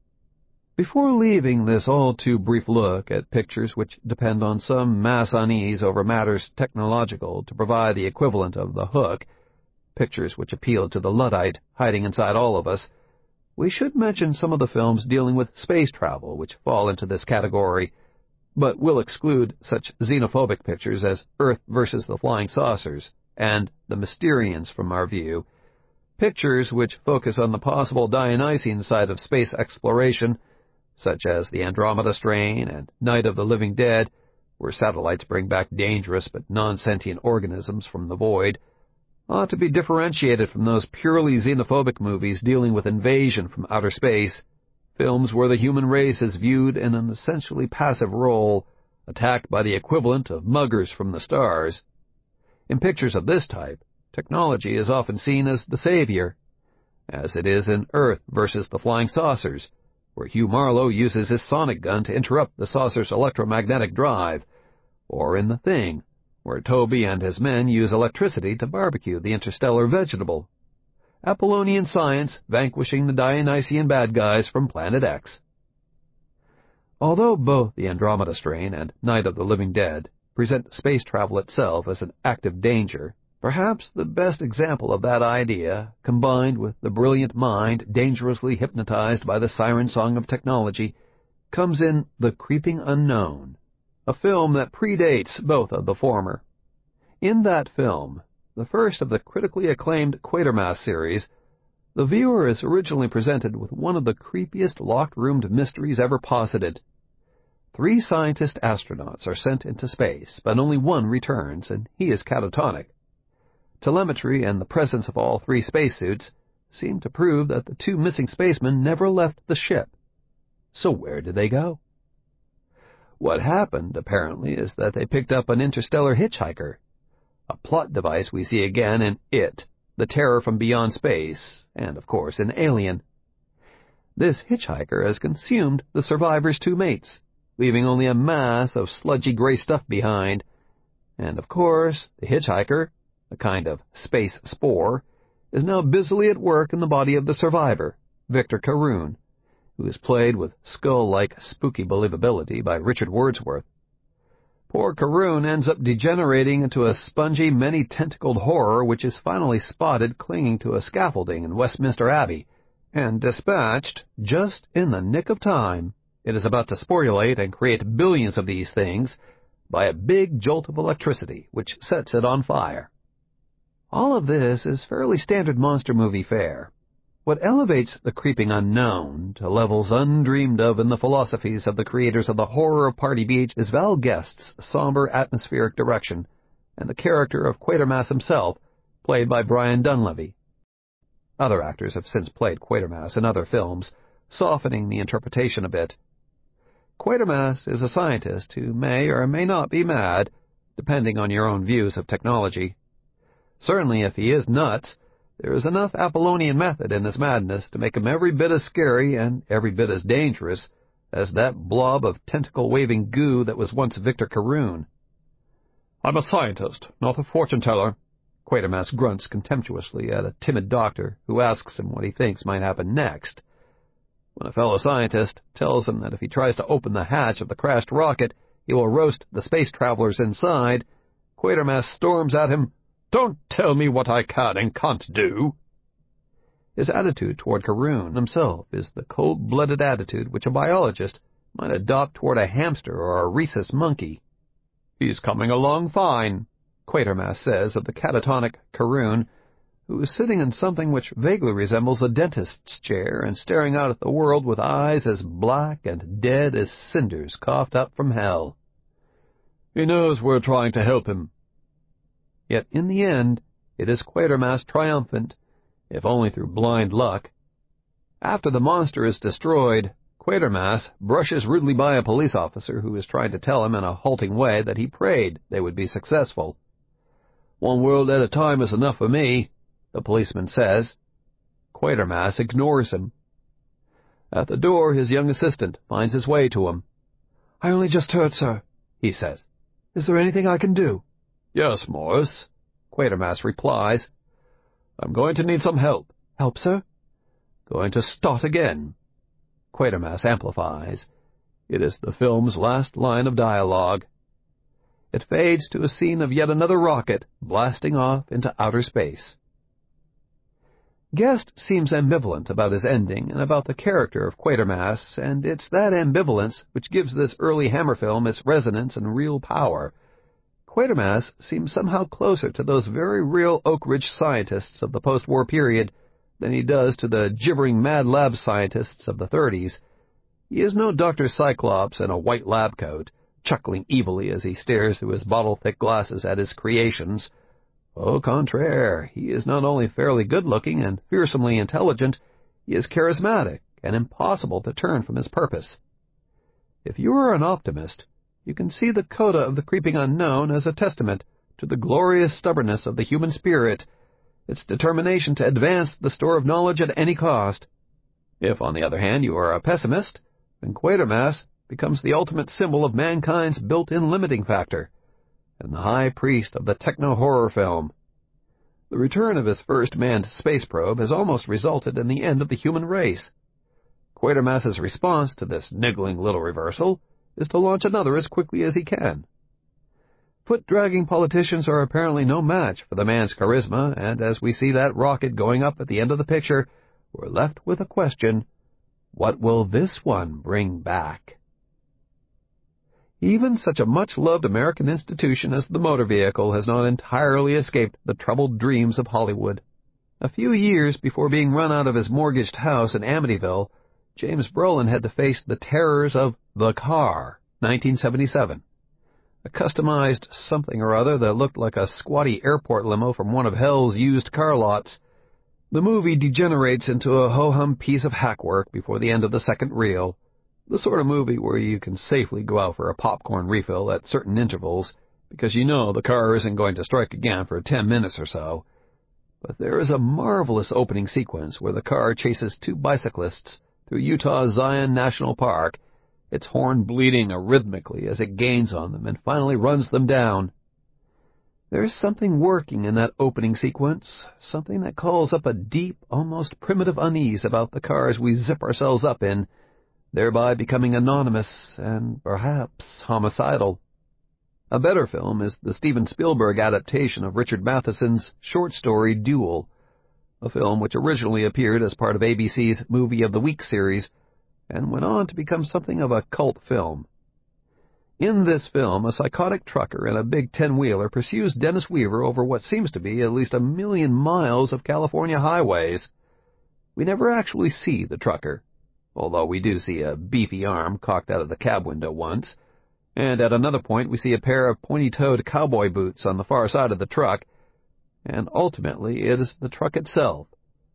Before leaving this all-too-brief look at pictures which depend on some mass unease over matters technological to provide the equivalent of the hook, pictures which appeal to the Luddite hiding inside all of us, we should mention some of the films dealing with space travel which fall into this category, but will exclude such xenophobic pictures as Earth versus the Flying Saucers and The Mysterians from our view, pictures which focus on the possible Dionysian side of space exploration, such as The Andromeda Strain and Night of the Living Dead, where satellites bring back dangerous but non-sentient organisms from the void, ought to be differentiated from those purely xenophobic movies dealing with invasion from outer space, films where the human race is viewed in an essentially passive role, attacked by the equivalent of muggers from the stars. In pictures of this type, technology is often seen as the savior, as it is in Earth versus the Flying Saucers, where Hugh Marlowe uses his sonic gun to interrupt the saucer's electromagnetic drive, or in The Thing, where Toby and his men use electricity to barbecue the interstellar vegetable. Apollonian science vanquishing the Dionysian bad guys from Planet X. Although both The Andromeda Strain and Night of the Living Dead present space travel itself as an active danger, perhaps the best example of that idea, combined with the brilliant mind dangerously hypnotized by the siren song of technology, comes in The Creeping Unknown, a film that predates both of the former. In that film, the first of the critically acclaimed Quatermass series, the viewer is originally presented with one of the creepiest locked-roomed mysteries ever posited. 3 scientist astronauts are sent into space, but only one returns, and he is catatonic. Telemetry and the presence of all 3 spacesuits seem to prove that the 2 missing spacemen never left the ship. So where did they go? What happened, apparently, is that they picked up an interstellar hitchhiker, a plot device we see again in It, the terror from beyond space, and, of course, in Alien. This hitchhiker has consumed the survivors' 2 mates, leaving only a mass of sludgy gray stuff behind, and, of course, the hitchhiker, a kind of space spore, is now busily at work in the body of the survivor, Victor Carroon, who is played with skull-like spooky believability by Richard Wordsworth. Poor Carroon ends up degenerating into a spongy, many-tentacled horror which is finally spotted clinging to a scaffolding in Westminster Abbey, and dispatched just in the nick of time. It is about to sporulate and create billions of these things by a big jolt of electricity which sets it on fire. All of this is fairly standard monster movie fare. What elevates The Creeping Unknown to levels undreamed of in the philosophies of the creators of the horror of Party Beach is Val Guest's somber atmospheric direction and the character of Quatermass himself, played by Brian Dunlevy, Other actors have since played Quatermass in other films, softening the interpretation a bit. Quatermass is a scientist who may or may not be mad, depending on your own views of technology. Certainly, if he is nuts, there is enough Apollonian method in his madness to make him every bit as scary and every bit as dangerous as that blob of tentacle-waving goo that was once Victor Carroon. "I'm a scientist, not a fortune-teller," Quatermass grunts contemptuously at a timid doctor who asks him what he thinks might happen next. When a fellow scientist tells him that if he tries to open the hatch of the crashed rocket, he will roast the space travelers inside, Quatermass storms at him, "Don't tell me what I can and can't do." His attitude toward Carroon himself is the cold-blooded attitude which a biologist might adopt toward a hamster or a rhesus monkey. "He's coming along fine," Quatermass says of the catatonic Carroon, who is sitting in something which vaguely resembles a dentist's chair and staring out at the world with eyes as black and dead as cinders coughed up from hell. "He knows we're trying to help him." Yet in the end, it is Quatermass triumphant, if only through blind luck. After the monster is destroyed, Quatermass brushes rudely by a police officer who is trying to tell him in a halting way that he prayed they would be successful. "One world at a time is enough for me," the policeman says. Quatermass ignores him. At the door, his young assistant finds his way to him. "I only just heard, sir," he says. "Is there anything I can do?" "Yes, Morris," Quatermass replies. "I'm going to need some help." "Help, sir?" "Going to start again." Quatermass amplifies. It is the film's last line of dialogue. It fades to a scene of yet another rocket blasting off into outer space. Guest seems ambivalent about his ending and about the character of Quatermass, and it's that ambivalence which gives this early Hammer film its resonance and real power. Quatermass seems somehow closer to those very real Oak Ridge scientists of the post-war period than he does to the gibbering Mad Lab scientists of the 30s. He is no Dr. Cyclops in a white lab coat, chuckling evilly as he stares through his bottle-thick glasses at his creations. Au contraire, he is not only fairly good-looking and fearsomely intelligent, he is charismatic and impossible to turn from his purpose. If you are an optimist, you can see the coda of the creeping unknown as a testament to the glorious stubbornness of the human spirit, its determination to advance the store of knowledge at any cost. If, on the other hand, you are a pessimist, then Quatermass becomes the ultimate symbol of mankind's built-in limiting factor, and the high priest of the techno-horror film. The return of his first manned space probe has almost resulted in the end of the human race. Quatermass's response to this niggling little reversal is to launch another as quickly as he can. Foot-dragging politicians are apparently no match for the man's charisma, and as we see that rocket going up at the end of the picture, we're left with a question: what will this one bring back? Even such a much-loved American institution as the motor vehicle has not entirely escaped the troubled dreams of Hollywood. A few years before being run out of his mortgaged house in Amityville, James Brolin had to face the terrors of The Car, 1977. A customized something or other that looked like a squatty airport limo from one of hell's used car lots. The movie degenerates into a ho-hum piece of hackwork before the end of the second reel, the sort of movie where you can safely go out for a popcorn refill at certain intervals, because you know the car isn't going to strike again for 10 minutes or so. But there is a marvelous opening sequence where the car chases two bicyclists through Utah's Zion National Park, its horn bleeding rhythmically as it gains on them and finally runs them down. There is something working in that opening sequence, something that calls up a deep, almost primitive unease about the cars we zip ourselves up in, thereby becoming anonymous and, perhaps, homicidal. A better film is the Steven Spielberg adaptation of Richard Matheson's short story Duel, a film which originally appeared as part of ABC's Movie of the Week series and went on to become something of a cult film. In this film, a psychotic trucker in a big 10-wheeler pursues Dennis Weaver over what seems to be at least 1 million miles of California highways. We never actually see the trucker, although we do see a beefy arm cocked out of the cab window once, and at another point we see a pair of pointy-toed cowboy boots on the far side of the truck, and ultimately it is the truck itself,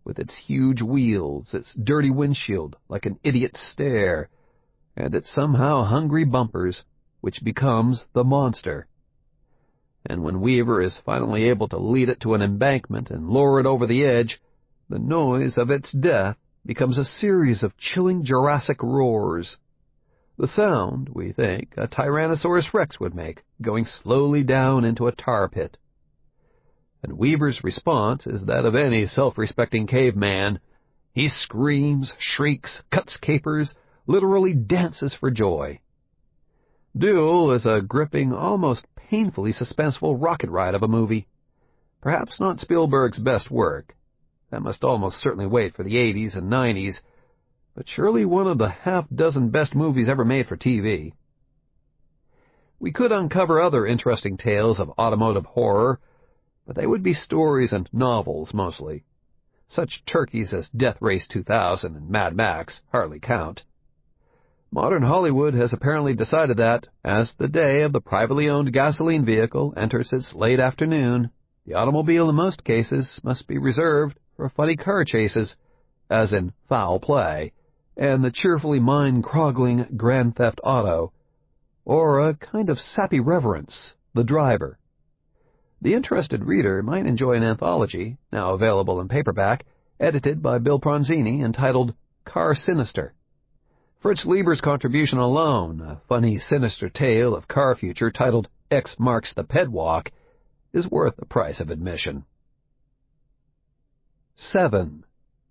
with its huge wheels, its dirty windshield like an idiot's stare, and its somehow hungry bumpers, which becomes the monster. And when Weaver is finally able to lead it to an embankment and lower it over the edge, the noise of its death becomes a series of chilling Jurassic roars. The sound, we think, a Tyrannosaurus Rex would make, going slowly down into a tar pit. And Weaver's response is that of any self-respecting caveman. He screams, shrieks, cuts capers, literally dances for joy. Duel is a gripping, almost painfully suspenseful rocket ride of a movie. Perhaps not Spielberg's best work. That must almost certainly wait for the 80s and 90s, but surely one of the half-dozen best movies ever made for TV. We could uncover other interesting tales of automotive horror, but they would be stories and novels mostly. Such turkeys as Death Race 2000 and Mad Max hardly count. Modern Hollywood has apparently decided that, as the day of the privately owned gasoline vehicle enters its late afternoon, the automobile in most cases must be reserved for funny car chases, as in Foul Play, and the cheerfully mind-croggling Grand Theft Auto, or a kind of sappy reverence, The Driver. The interested reader might enjoy an anthology, now available in paperback, edited by Bill Pronzini, entitled Car Sinister. Fritz Leiber's contribution alone, a funny, sinister tale of car future titled X Marks the Pedwalk, is worth the price of admission. 7.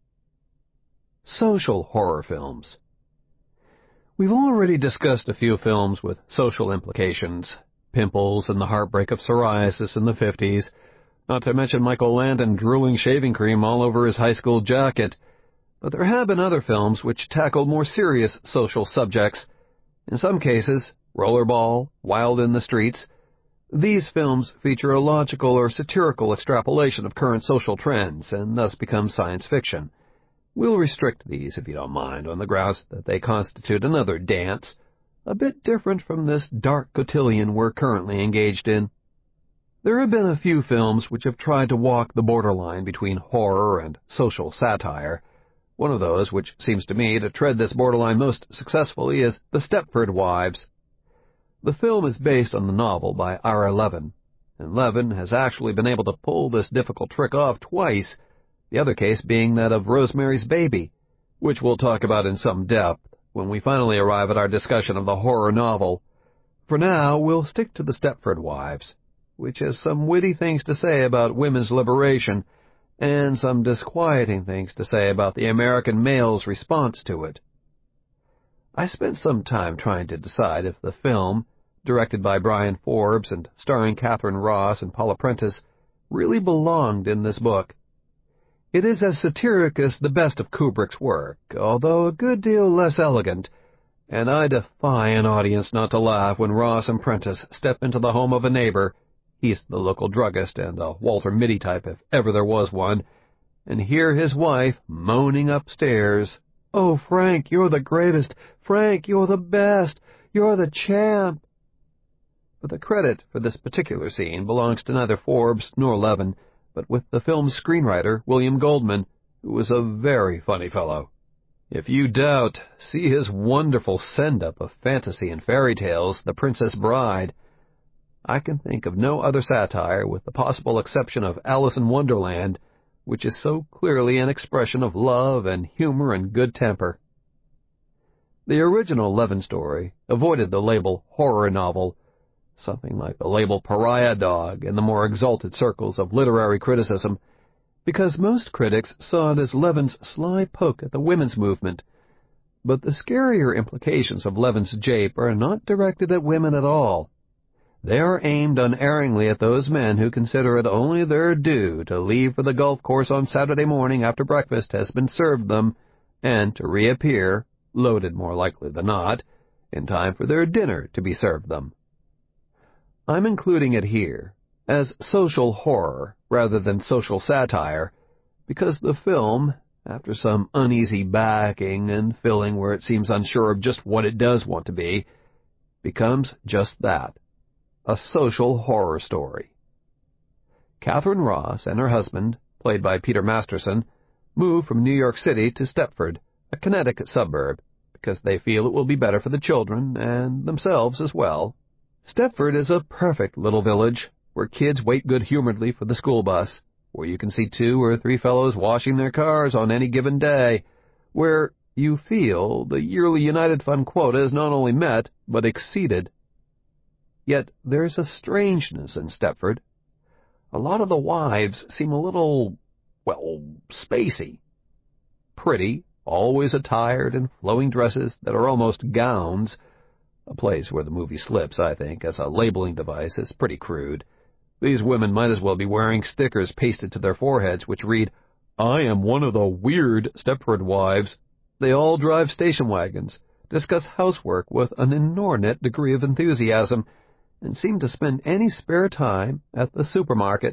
Social horror films. We've already discussed a few films with social implications, pimples and the heartbreak of psoriasis in the 50s, not to mention Michael Landon drooling shaving cream all over his high school jacket. But there have been other films which tackle more serious social subjects. In some cases, Rollerball, Wild in the Streets. These films feature a logical or satirical extrapolation of current social trends and thus become science fiction. We'll restrict these, if you don't mind, on the grounds that they constitute another dance, a bit different from this dark cotillion we're currently engaged in. There have been a few films which have tried to walk the borderline between horror and social satire. One of those which seems to me to tread this borderline most successfully is The Stepford Wives. The film is based on the novel by Ira Levin, and Levin has actually been able to pull this difficult trick off twice, the other case being that of Rosemary's Baby, which we'll talk about in some depth when we finally arrive at our discussion of the horror novel. For now, we'll stick to The Stepford Wives, which has some witty things to say about women's liberation, and some disquieting things to say about the American male's response to it. I spent some time trying to decide if the film, directed by Brian Forbes and starring Catherine Ross and Paula Prentice, really belonged in this book. It is as satiric as the best of Kubrick's work, although a good deal less elegant, and I defy an audience not to laugh when Ross and Prentice step into the home of a neighbor, he's the local druggist and a Walter Mitty type if ever there was one, and hear his wife moaning upstairs, "Oh, Frank, you're the greatest! Frank, you're the best! You're the champ!" But the credit for this particular scene belongs to neither Forbes nor Levin, but with the film's screenwriter, William Goldman, who was a very funny fellow. If you doubt, see his wonderful send-up of fantasy and fairy tales, The Princess Bride. I can think of no other satire, with the possible exception of Alice in Wonderland, which is so clearly an expression of love and humor and good temper. The original Levin story avoided the label horror novel, something like the label pariah dog in the more exalted circles of literary criticism, because most critics saw it as Levin's sly poke at the women's movement. But the scarier implications of Levin's jape are not directed at women at all. They are aimed unerringly at those men who consider it only their due to leave for the golf course on Saturday morning after breakfast has been served them, and to reappear, loaded more likely than not, in time for their dinner to be served them. I'm including it here as social horror rather than social satire, because the film, after some uneasy backing and filling where it seems unsure of just what it does want to be, becomes just that. A social horror story. Catherine Ross and her husband, played by Peter Masterson, move from New York City to Stepford, a Connecticut suburb, because they feel it will be better for the children and themselves as well. Stepford is a perfect little village where kids wait good-humoredly for the school bus, where you can see 2 or 3 fellows washing their cars on any given day, where you feel the yearly United Fund quota is not only met, but exceeded. Yet there's a strangeness in Stepford. A lot of the wives seem a little, spacey. Pretty, always attired in flowing dresses that are almost gowns. A place where the movie slips, I think, as a labeling device is pretty crude. These women might as well be wearing stickers pasted to their foreheads which read, "I am one of the weird Stepford wives." They all drive station wagons, discuss housework with an inordinate degree of enthusiasm, and seem to spend any spare time at the supermarket.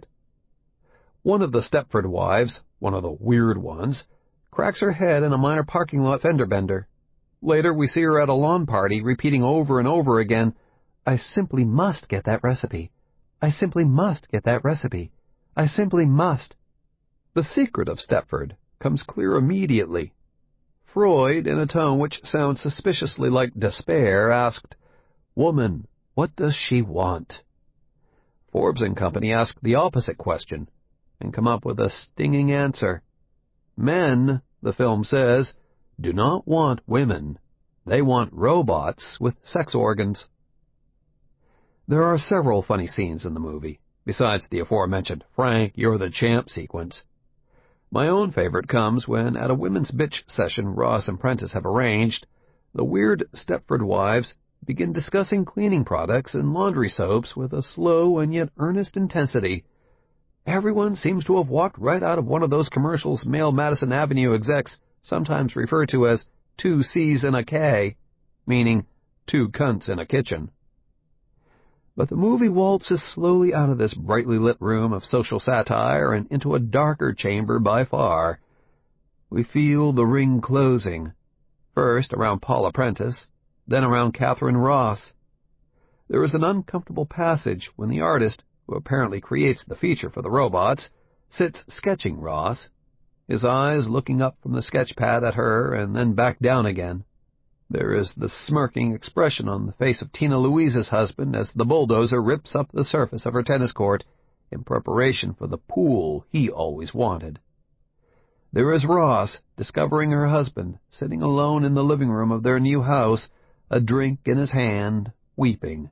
One of the Stepford wives, one of the weird ones, cracks her head in a minor parking lot fender bender. Later we see her at a lawn party repeating over and over again, "I simply must get that recipe. I simply must get that recipe. I simply must." The secret of Stepford comes clear immediately. Freud, in a tone which sounds suspiciously like despair, asked, "Woman, what does she want?" Forbes and Company ask the opposite question and come up with a stinging answer. Men, the film says, do not want women. They want robots with sex organs. There are several funny scenes in the movie, besides the aforementioned "Frank, you're the champ" sequence. My own favorite comes when, at a women's bitch session Ross and Prentice have arranged, the weird Stepford wives begin discussing cleaning products and laundry soaps with a slow and yet earnest intensity. Everyone seems to have walked right out of one of those commercials male Madison Avenue execs sometimes refer to as 2 C's and a K, meaning 2 cunts in a kitchen. But the movie waltzes slowly out of this brightly lit room of social satire and into a darker chamber by far. We feel the ring closing, first around Paula Prentice, then around Catherine Ross. There is an uncomfortable passage when the artist, who apparently creates the feature for the robots, sits sketching Ross, his eyes looking up from the sketch pad at her and then back down again. There is the smirking expression on the face of Tina Louise's husband as the bulldozer rips up the surface of her tennis court in preparation for the pool he always wanted. There is Ross discovering her husband sitting alone in the living room of their new house, a drink in his hand, weeping.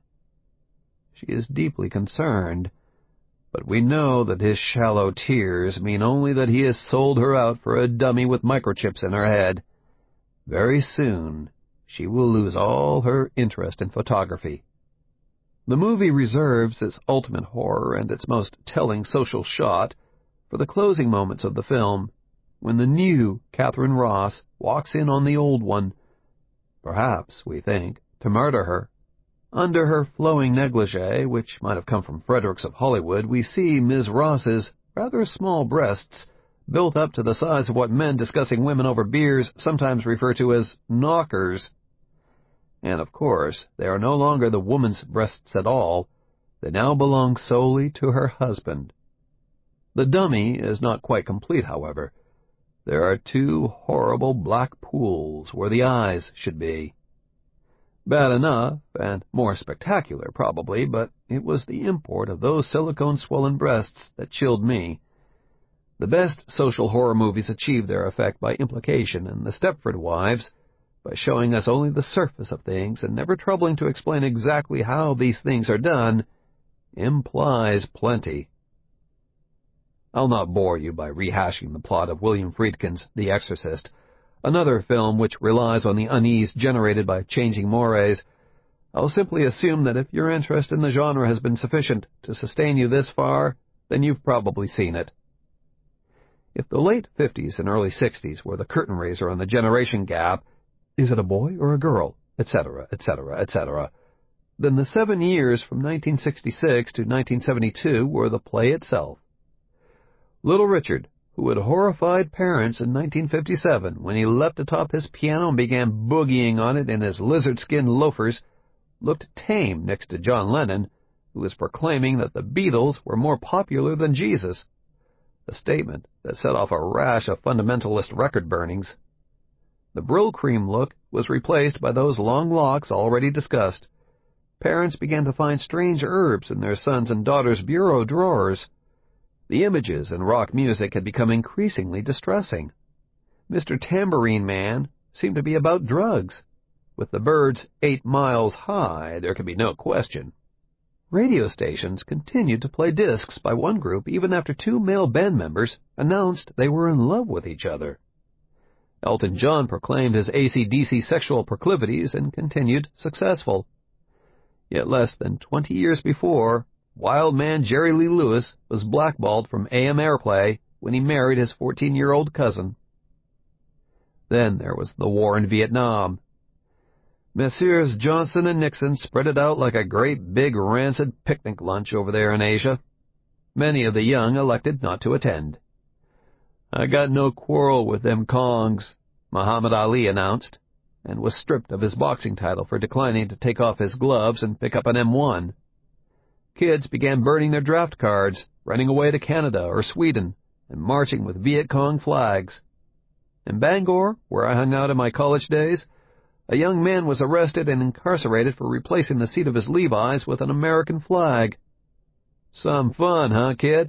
She is deeply concerned, but we know that his shallow tears mean only that he has sold her out for a dummy with microchips in her head. Very soon she will lose all her interest in photography. The movie reserves its ultimate horror and its most telling social shot for the closing moments of the film, when the new Catherine Ross walks in on the old one, perhaps, we think, to murder her. Under her flowing negligee, which might have come from Fredericks of Hollywood, we see Ms. Ross's rather small breasts built up to the size of what men discussing women over beers sometimes refer to as knockers. And, of course, they are no longer the woman's breasts at all. They now belong solely to her husband. The dummy is not quite complete, however. There are 2 horrible black pools where the eyes should be. Bad enough, and more spectacular, probably, but it was the import of those silicone-swollen breasts that chilled me. The best social horror movies achieve their effect by implication, and the Stepford Wives, by showing us only the surface of things and never troubling to explain exactly how these things are done, implies plenty. I'll not bore you by rehashing the plot of William Friedkin's The Exorcist, another film which relies on the unease generated by changing mores. I'll simply assume that if your interest in the genre has been sufficient to sustain you this far, then you've probably seen it. If the late 50s and early 60s were the curtain raiser on the generation gap, is it a boy or a girl, etc., etc., etc., then the 7 years from 1966 to 1972 were the play itself. Little Richard, who had horrified parents in 1957 when he leapt atop his piano and began boogieing on it in his lizard-skin loafers, looked tame next to John Lennon, who was proclaiming that the Beatles were more popular than Jesus. a statement that set off a rash of fundamentalist record burnings. The Brylcreem look was replaced by those long locks already discussed. Parents began to find strange herbs in their sons' and daughters' bureau drawers. The images in rock music had become increasingly distressing. Mr. Tambourine Man seemed to be about drugs. With the Byrds 8 miles high, there could be no question. Radio stations continued to play discs by one group even after 2 male band members announced they were in love with each other. Elton John proclaimed his AC/DC sexual proclivities and continued successful. Yet less than 20 years before, wild man Jerry Lee Lewis was blackballed from AM airplay when he married his 14-year-old cousin. Then there was the war in Vietnam. Messrs. Johnson and Nixon spread it out like a great big rancid picnic lunch over there in Asia. Many of the young elected not to attend. "I got no quarrel with them Kongs," Muhammad Ali announced, and was stripped of his boxing title for declining to take off his gloves and pick up an M1. Kids began burning their draft cards, running away to Canada or Sweden, and marching with Viet Cong flags. In Bangor, where I hung out in my college days, a young man was arrested and incarcerated for replacing the seat of his Levi's with an American flag. Some fun, huh, kid?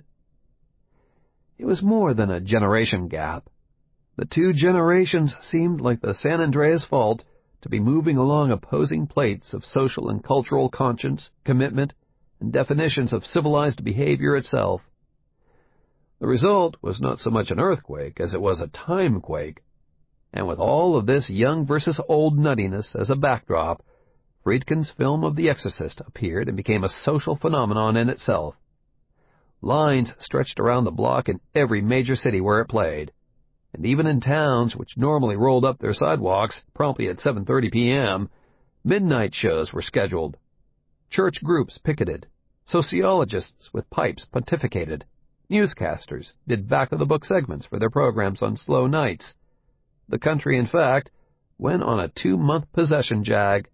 It was more than a generation gap. The 2 generations seemed like the San Andreas Fault to be moving along opposing plates of social and cultural conscience, commitment, and definitions of civilized behavior itself. The result was not so much an earthquake as it was a timequake. And with all of this young versus old nuttiness as a backdrop, Friedkin's film of The Exorcist appeared and became a social phenomenon in itself. Lines stretched around the block in every major city where it played, and even in towns which normally rolled up their sidewalks promptly at 7:30 p.m., midnight shows were scheduled. Church groups picketed, sociologists with pipes pontificated, newscasters did back-of-the-book segments for their programs on slow nights. The country, in fact, went on a 2-month possession jag.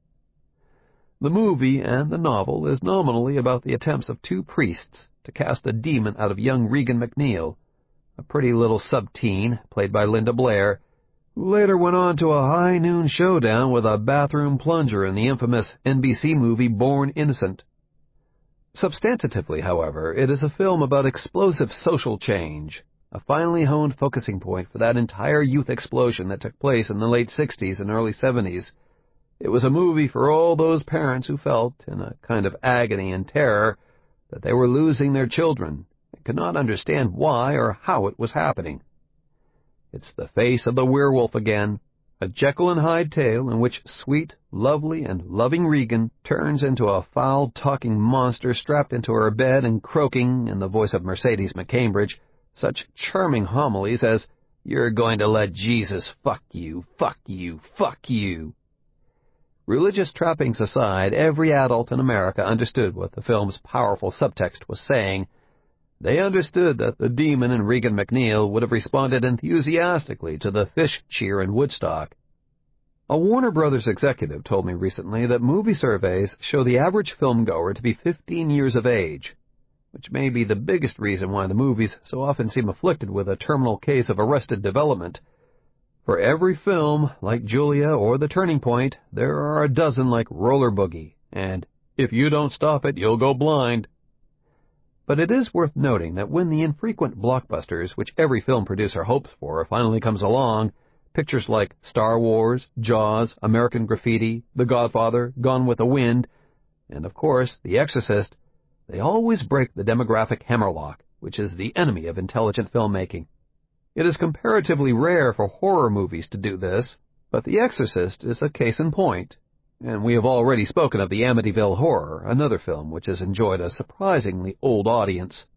The movie and the novel is nominally about the attempts of 2 priests to cast a demon out of young Regan MacNeil, a pretty little sub-teen played by Linda Blair, who later went on to a high-noon showdown with a bathroom plunger in the infamous NBC movie Born Innocent. Substantively, however, it is a film about explosive social change, a finely honed focusing point for that entire youth explosion that took place in the late 60s and early 70s. It was a movie for all those parents who felt, in a kind of agony and terror, that they were losing their children and could not understand why or how it was happening. It's the face of the werewolf again, a Jekyll and Hyde tale in which sweet, lovely, and loving Regan turns into a foul-talking monster strapped into her bed and croaking, in the voice of Mercedes McCambridge, such charming homilies as, "You're going to let Jesus fuck you, fuck you, fuck you." Religious trappings aside, every adult in America understood what the film's powerful subtext was saying. They understood that the demon in Regan MacNeil would have responded enthusiastically to the fish cheer in Woodstock. A Warner Brothers executive told me recently that movie surveys show the average filmgoer to be 15 years of age, which may be the biggest reason why the movies so often seem afflicted with a terminal case of arrested development. For every film like Julia or The Turning Point, there are a dozen like Roller Boogie and If You Don't Stop It, You'll Go Blind. But it is worth noting that when the infrequent blockbusters which every film producer hopes for finally comes along, pictures like Star Wars, Jaws, American Graffiti, The Godfather, Gone with the Wind, and of course The Exorcist, they always break the demographic hammerlock, which is the enemy of intelligent filmmaking. It is comparatively rare for horror movies to do this, but The Exorcist is a case in point, and we have already spoken of the Amityville Horror, another film which has enjoyed a surprisingly old audience.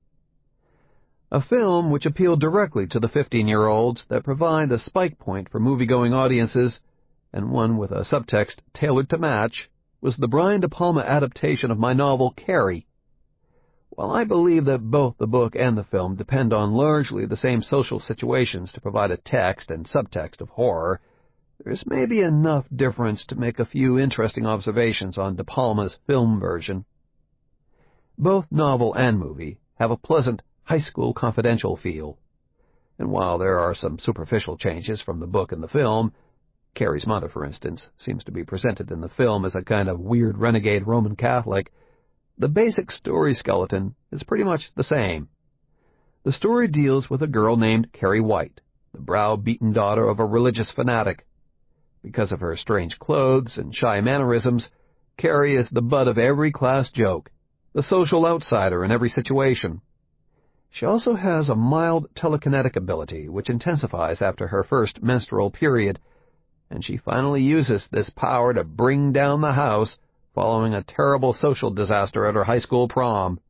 A film which appealed directly to the 15-year-olds that provide the spike point for movie-going audiences, and one with a subtext tailored to match, was the Brian De Palma adaptation of my novel Carrie. While I believe that both the book and the film depend on largely the same social situations to provide a text and subtext of horror, there is maybe enough difference to make a few interesting observations on De Palma's film version. Both novel and movie have a pleasant High School Confidential feel. And while there are some superficial changes from the book and the film, Carrie's mother, for instance, seems to be presented in the film as a kind of weird renegade Roman Catholic, the basic story skeleton is pretty much the same. The story deals with a girl named Carrie White, the brow-beaten daughter of a religious fanatic. Because of her strange clothes and shy mannerisms, Carrie is the butt of every class joke, the social outsider in every situation. She also has a mild telekinetic ability which intensifies after her first menstrual period, and she finally uses this power to bring down the house following a terrible social disaster at her high school prom.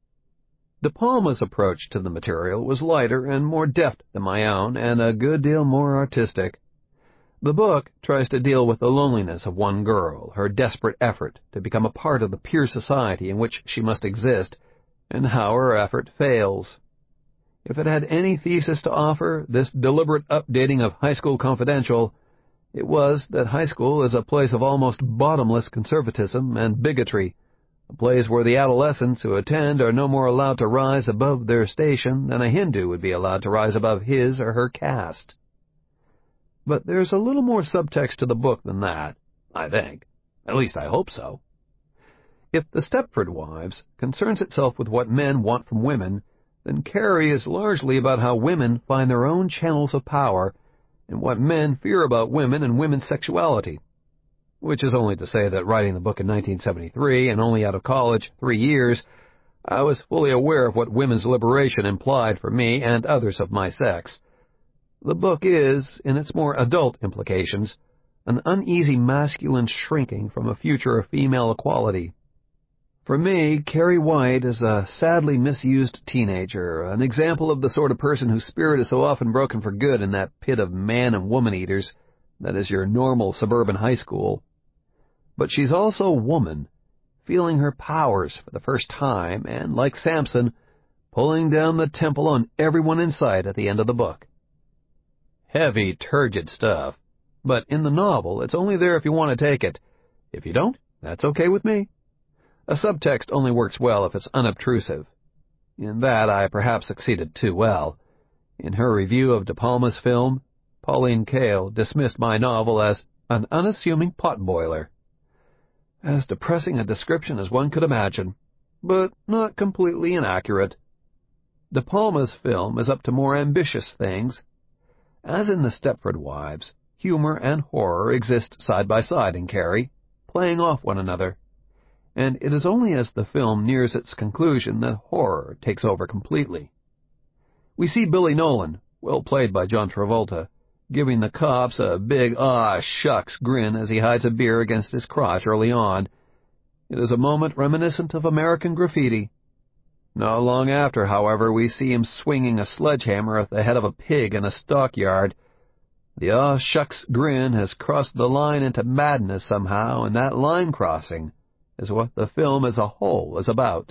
De Palma's approach to the material was lighter and more deft than my own, and a good deal more artistic. The book tries to deal with the loneliness of one girl, her desperate effort to become a part of the peer society in which she must exist, and how her effort fails. If it had any thesis to offer, this deliberate updating of High School Confidential, it was that high school is a place of almost bottomless conservatism and bigotry, a place where the adolescents who attend are no more allowed to rise above their station than a Hindu would be allowed to rise above his or her caste. But there's a little more subtext to the book than that, I think. At least I hope so. If The Stepford Wives concerns itself with what men want from women, then Carrie is largely about how women find their own channels of power and what men fear about women and women's sexuality. Which is only to say that writing the book in 1973 and only out of college 3 years, I was fully aware of what women's liberation implied for me and others of my sex. The book is, in its more adult implications, an uneasy masculine shrinking from a future of female equality. For me, Carrie White is a sadly misused teenager, an example of the sort of person whose spirit is so often broken for good in that pit of man and woman eaters that is your normal suburban high school. But she's also a woman, feeling her powers for the first time, and, like Samson, pulling down the temple on everyone in sight at the end of the book. Heavy, turgid stuff, but in the novel it's only there if you want to take it. If you don't, that's okay with me. A subtext only works well if it's unobtrusive. In that I perhaps succeeded too well. In her review of De Palma's film, Pauline Kael dismissed my novel as an unassuming potboiler. As depressing a description as one could imagine, but not completely inaccurate. De Palma's film is up to more ambitious things. As in The Stepford Wives, humor and horror exist side by side in Carrie, playing off one another. And it is only as the film nears its conclusion that horror takes over completely. We see Billy Nolan, well played by John Travolta, giving the cops a big "ah-shucks" grin as he hides a beer against his crotch early on. It is a moment reminiscent of American Graffiti. Not long after, however, we see him swinging a sledgehammer at the head of a pig in a stockyard. The "ah-shucks" grin has crossed the line into madness somehow, and that line crossing is what the film as a whole is about.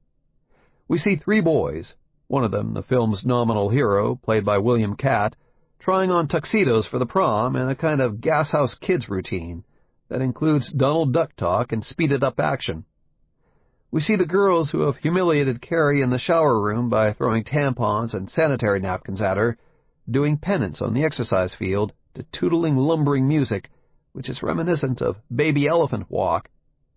We see 3 boys, one of them the film's nominal hero, played by William Catt, trying on tuxedos for the prom in a kind of Gas House Kids routine that includes Donald Duck talk and speeded-up action. We see the girls who have humiliated Carrie in the shower room by throwing tampons and sanitary napkins at her, doing penance on the exercise field to tootling, lumbering music, which is reminiscent of Baby Elephant Walk.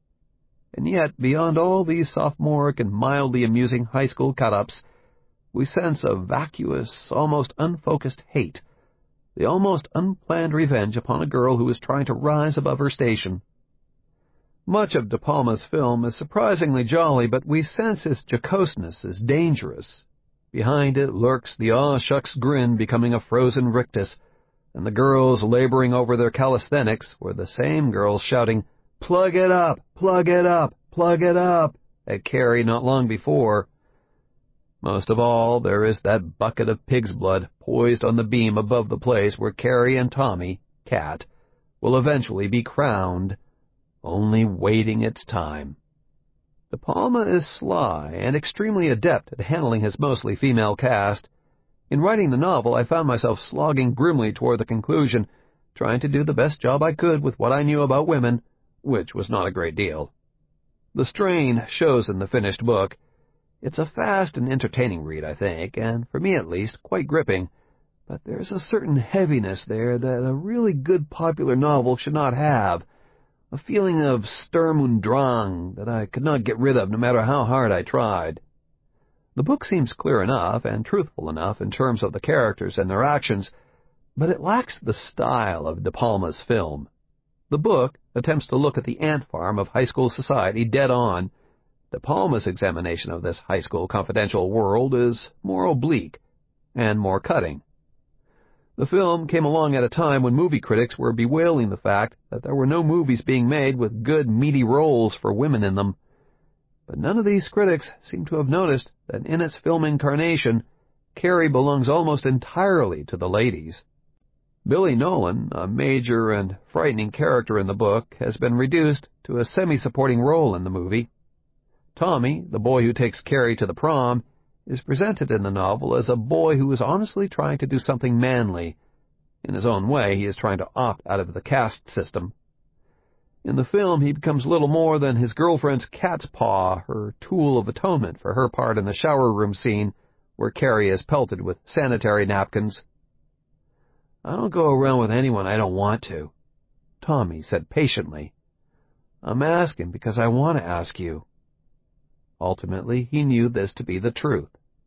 And yet, beyond all these sophomoric and mildly amusing high school cut-ups, we sense a vacuous, almost unfocused hate, the almost unplanned revenge upon a girl who is trying to rise above her station. Much of De Palma's film is surprisingly jolly, but we sense its jocoseness is dangerous. Behind it lurks the aw-shucks grin becoming a frozen rictus, and the girls laboring over their calisthenics were the same girls shouting, "Plug it up! Plug it up! Plug it up!" at Carrie not long before. Most of all, there is that bucket of pig's blood poised on the beam above the place where Carrie and Tommy, Cat, will eventually be crowned, only waiting its time. De Palma is sly and extremely adept at handling his mostly female cast. In writing the novel, I found myself slogging grimly toward the conclusion, trying to do the best job I could with what I knew about women, which was not a great deal. The strain shows in the finished book. It's a fast and entertaining read, I think, and for me at least, quite gripping, but there's a certain heaviness there that a really good popular novel should not have, a feeling of Sturm und Drang that I could not get rid of no matter how hard I tried. The book seems clear enough and truthful enough in terms of the characters and their actions, but it lacks the style of De Palma's film. The book attempts to look at the ant farm of high school society dead on. De Palma's examination of this high school confidential world is more oblique and more cutting. The film came along at a time when movie critics were bewailing the fact that there were no movies being made with good, meaty roles for women in them. But none of these critics seem to have noticed that in its film incarnation, Carrie belongs almost entirely to the ladies. Billy Nolan, a major and frightening character in the book, has been reduced to a semi-supporting role in the movie. Tommy, the boy who takes Carrie to the prom, is presented in the novel as a boy who is honestly trying to do something manly. In his own way, he is trying to opt out of the caste system. In the film, he becomes little more than his girlfriend's cat's paw, her tool of atonement for her part in the shower room scene where Carrie is pelted with sanitary napkins. "I don't go around with anyone I don't want to," Tommy said patiently. "I'm asking because I want to ask you." Ultimately, he knew this to be the truth.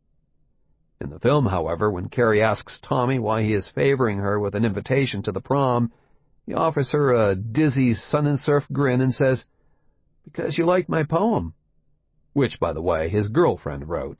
In the film, however, when Carrie asks Tommy why he is favoring her with an invitation to the prom, he offers her a dizzy sun and surf grin and says, "Because you liked my poem," which, by the way, his girlfriend wrote.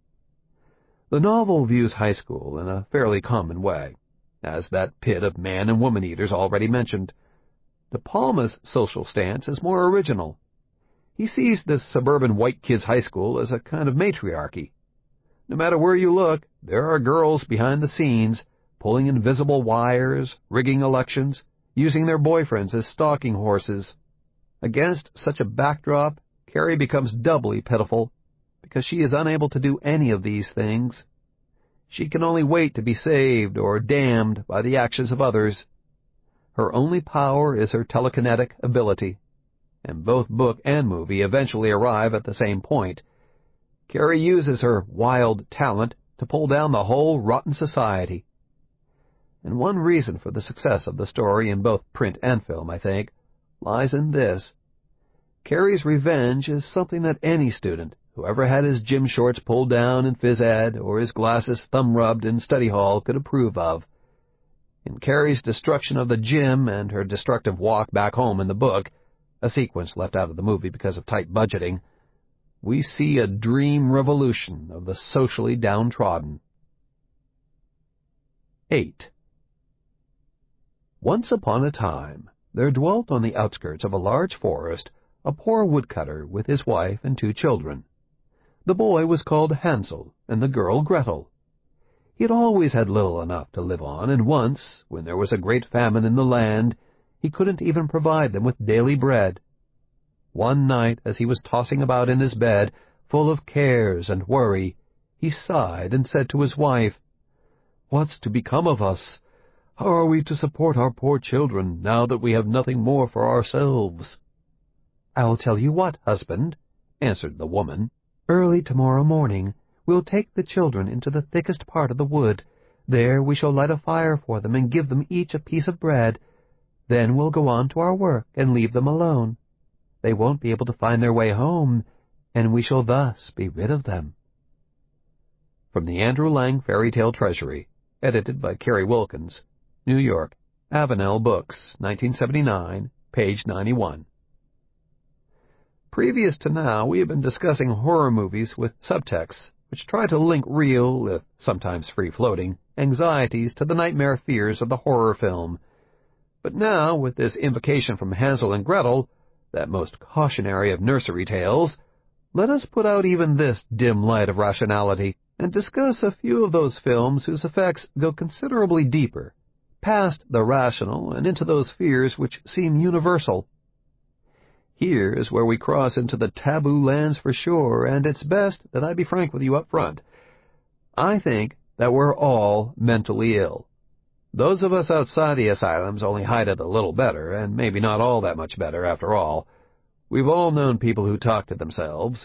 The novel views high school in a fairly common way, as that pit of man and woman eaters already mentioned. De Palma's social stance is more original. He sees this suburban white kids' high school as a kind of matriarchy. No matter where you look, there are girls behind the scenes, pulling invisible wires, rigging elections, using their boyfriends as stalking horses. Against such a backdrop, Carrie becomes doubly pitiful, because she is unable to do any of these things. She can only wait to be saved or damned by the actions of others. Her only power is her telekinetic ability, and both book and movie eventually arrive at the same point. Carrie uses her wild talent to pull down the whole rotten society. And one reason for the success of the story in both print and film, I think, lies in this. Carrie's revenge is something that any student who ever had his gym shorts pulled down in phys ed or his glasses thumb-rubbed in study hall could approve of. In Carrie's destruction of the gym and her destructive walk back home in the book, a sequence left out of the movie because of tight budgeting, we see a dream revolution of the socially downtrodden. 8. Once upon a time, there dwelt on the outskirts of a large forest a poor woodcutter with his wife and 2 children. The boy was called Hansel, and the girl Gretel. He had always had little enough to live on, and once, when there was a great famine in the land, he couldn't even provide them with daily bread. One night, as he was tossing about in his bed, full of cares and worry, he sighed and said to his wife, "What's to become of us? How are we to support our poor children now that we have nothing more for ourselves?" "I'll tell you what, husband," answered the woman. "Early tomorrow morning we'll take the children into the thickest part of the wood. There we shall light a fire for them and give them each a piece of bread. Then we'll go on to our work and leave them alone. They won't be able to find their way home, and we shall thus be rid of them." From the Andrew Lang Fairy Tale Treasury, edited by Carrie Wilkins, New York, Avenel Books, 1979, page 91. Previous to now, we have been discussing horror movies with subtexts, which try to link real, if sometimes free-floating, anxieties to the nightmare fears of the horror film. But now, with this invocation from Hansel and Gretel, that most cautionary of nursery tales, let us put out even this dim light of rationality and discuss a few of those films whose effects go considerably deeper, past the rational and into those fears which seem universal. Here is where we cross into the taboo lands for sure, and it's best that I be frank with you up front. I think that we're all mentally ill. Those of us outside the asylums only hide it a little better, and maybe not all that much better after all. We've all known people who talk to themselves.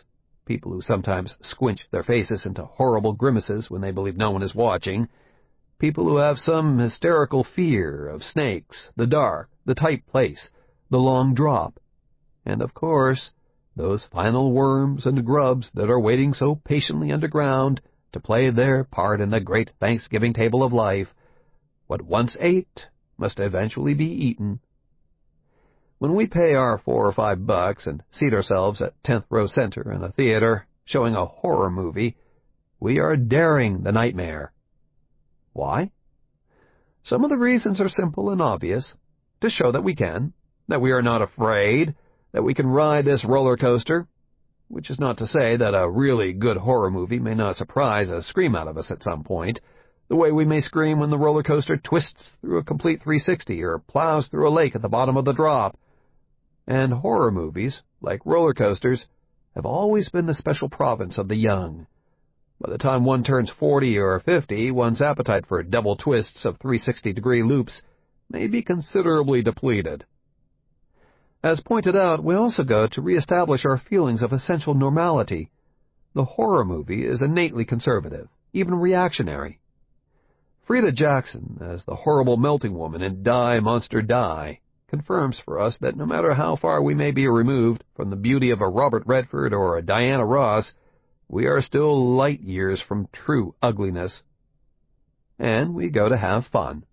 people who sometimes squinch their faces into horrible grimaces when they believe no one is watching, people who have some hysterical fear of snakes, the dark, the tight place, the long drop, and, of course, those final worms and grubs that are waiting so patiently underground to play their part in the great Thanksgiving table of life. What once ate must eventually be eaten. When we pay our $4 or $5 and seat ourselves at 10th row center in a theater showing a horror movie, we are daring the nightmare. Why? Some of the reasons are simple and obvious. To show that we can, that we are not afraid, that we can ride this roller coaster, which is not to say that a really good horror movie may not surprise a scream out of us at some point, the way we may scream when the roller coaster twists through a complete 360 or plows through a lake at the bottom of the drop. And horror movies, like roller coasters, have always been the special province of the young. By the time one turns 40 or 50, one's appetite for double twists of 360-degree loops may be considerably depleted. As pointed out, we also go to reestablish our feelings of essential normality. The horror movie is innately conservative, even reactionary. Freda Jackson, as the horrible melting woman in Die, Monster, Die, confirms for us that no matter how far we may be removed from the beauty of a Robert Redford or a Diana Ross, we are still light years from true ugliness. And we go to have fun.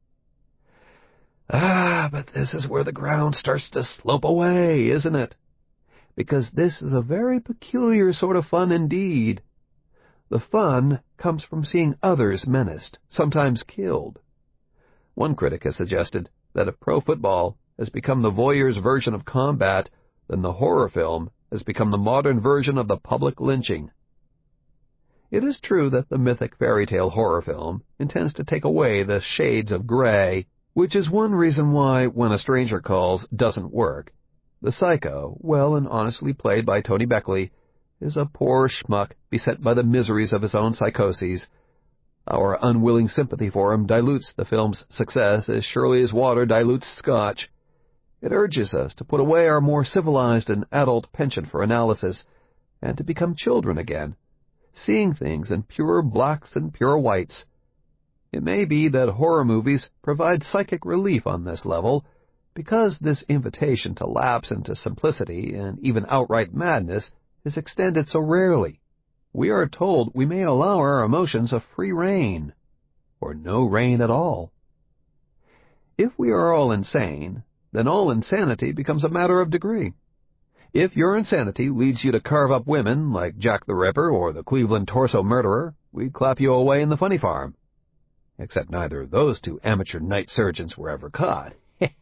But this is where the ground starts to slope away, isn't it? Because this is a very peculiar sort of fun indeed. The fun comes from seeing others menaced, sometimes killed. One critic has suggested that if pro football has become the voyeur's version of combat, then the horror film has become the modern version of the public lynching. It is true that the mythic fairy tale horror film intends to take away the shades of gray, which is one reason why When a Stranger Calls doesn't work. The psycho, well and honestly played by Tony Beckley, is a poor schmuck beset by the miseries of his own psychoses. Our unwilling sympathy for him dilutes the film's success as surely as water dilutes scotch. It urges us to put away our more civilized and adult penchant for analysis and to become children again, seeing things in pure blacks and pure whites. It may be that horror movies provide psychic relief on this level, because this invitation to lapse into simplicity and even outright madness is extended so rarely. We are told we may allow our emotions a free rein, or no rein at all. If we are all insane, then all insanity becomes a matter of degree. If your insanity leads you to carve up women like Jack the Ripper or the Cleveland Torso Murderer, we clap you away in the funny farm. Except neither of those two amateur night surgeons were ever caught.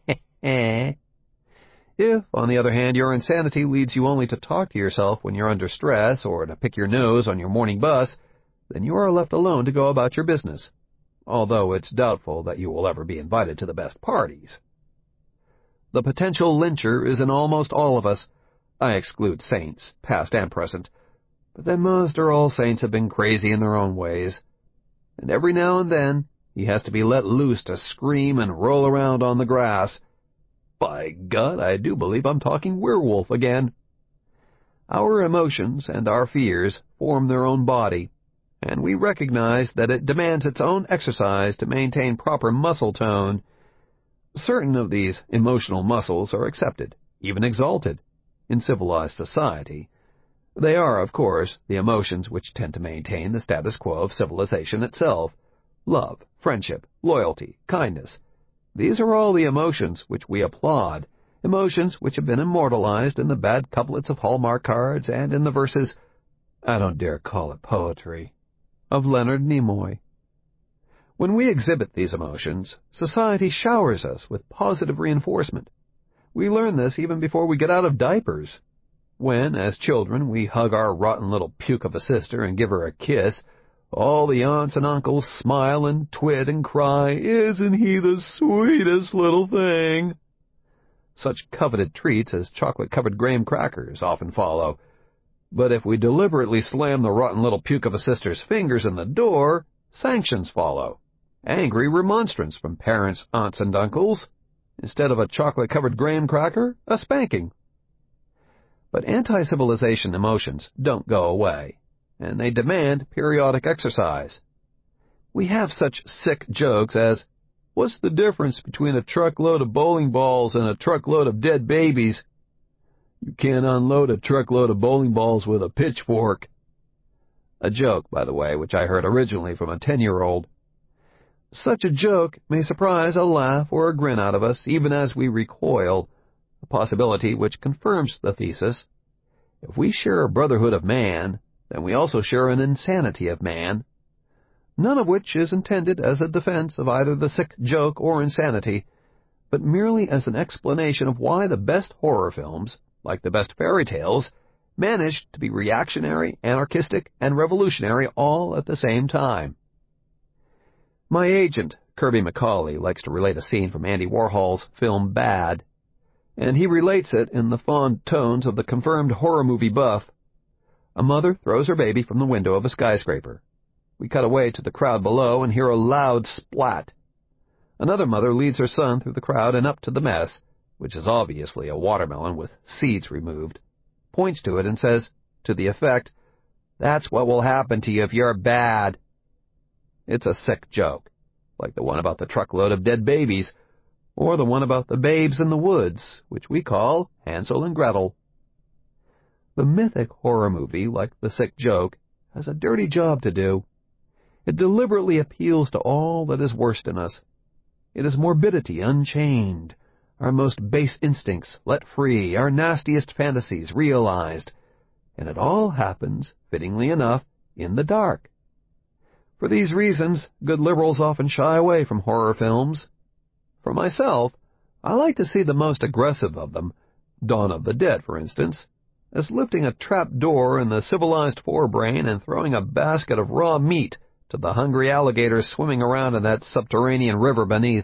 If, on the other hand, your insanity leads you only to talk to yourself when you're under stress or to pick your nose on your morning bus, then you are left alone to go about your business, although it's doubtful that you will ever be invited to the best parties. The potential lyncher is in almost all of us. I exclude saints, past and present, but then most or all saints have been crazy in their own ways, and every now and then he has to be let loose to scream and roll around on the grass. By God, I do believe I'm talking werewolf again. Our emotions and our fears form their own body, and we recognize that it demands its own exercise to maintain proper muscle tone. Certain of these emotional muscles are accepted, even exalted, in civilized society. They are, of course, the emotions which tend to maintain the status quo of civilization itself: love, friendship, loyalty, kindness. These are all the emotions which we applaud, emotions which have been immortalized in the bad couplets of Hallmark cards and in the verses, I don't dare call it poetry, of Leonard Nimoy. When we exhibit these emotions, society showers us with positive reinforcement. We learn this even before we get out of diapers. When, as children, we hug our rotten little puke of a sister and give her a kiss, all the aunts and uncles smile and twit and cry, "Isn't he the sweetest little thing?" Such coveted treats as chocolate-covered graham crackers often follow. But if we deliberately slam the rotten little puke of a sister's fingers in the door, sanctions follow. Angry remonstrance from parents, aunts, and uncles. Instead of a chocolate-covered graham cracker, a spanking. But anti-civilization emotions don't go away, and they demand periodic exercise. We have such sick jokes as, "What's the difference between a truckload of bowling balls and a truckload of dead babies?" "You can't unload a truckload of bowling balls with a pitchfork." A joke, by the way, which I heard originally from a 10-year-old. Such a joke may surprise a laugh or a grin out of us even as we recoil, a possibility which confirms the thesis. If we share a brotherhood of man, then we also share an insanity of man, none of which is intended as a defense of either the sick joke or insanity, but merely as an explanation of why the best horror films, like the best fairy tales, managed to be reactionary, anarchistic, and revolutionary all at the same time. My agent, Kirby McCauley, likes to relate a scene from Andy Warhol's film Bad, and he relates it in the fond tones of the confirmed horror movie buff. A mother throws her baby from the window of a skyscraper. We cut away to the crowd below and hear a loud splat. Another mother leads her son through the crowd and up to the mess, which is obviously a watermelon with seeds removed, points to it and says, to the effect, "That's what will happen to you if you're bad." It's a sick joke, like the one about the truckload of dead babies, or the one about the babes in the woods, which we call Hansel and Gretel. The mythic horror movie, like the sick joke, has a dirty job to do. It deliberately appeals to all that is worst in us. It is morbidity unchained, our most base instincts let free, our nastiest fantasies realized, and it all happens, fittingly enough, in the dark. For these reasons, good liberals often shy away from horror films. For myself, I like to see the most aggressive of them, Dawn of the Dead, for instance, as lifting a trap door in the civilized forebrain and throwing a basket of raw meat to the hungry alligators swimming around in that subterranean river beneath.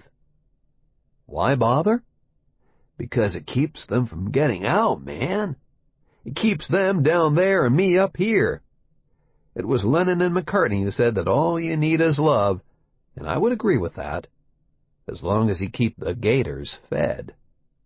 Why bother? Because it keeps them from getting out, man. It keeps them down there and me up here. It was Lennon and McCartney who said that all you need is love, and I would agree with that, as long as you keep the gators fed.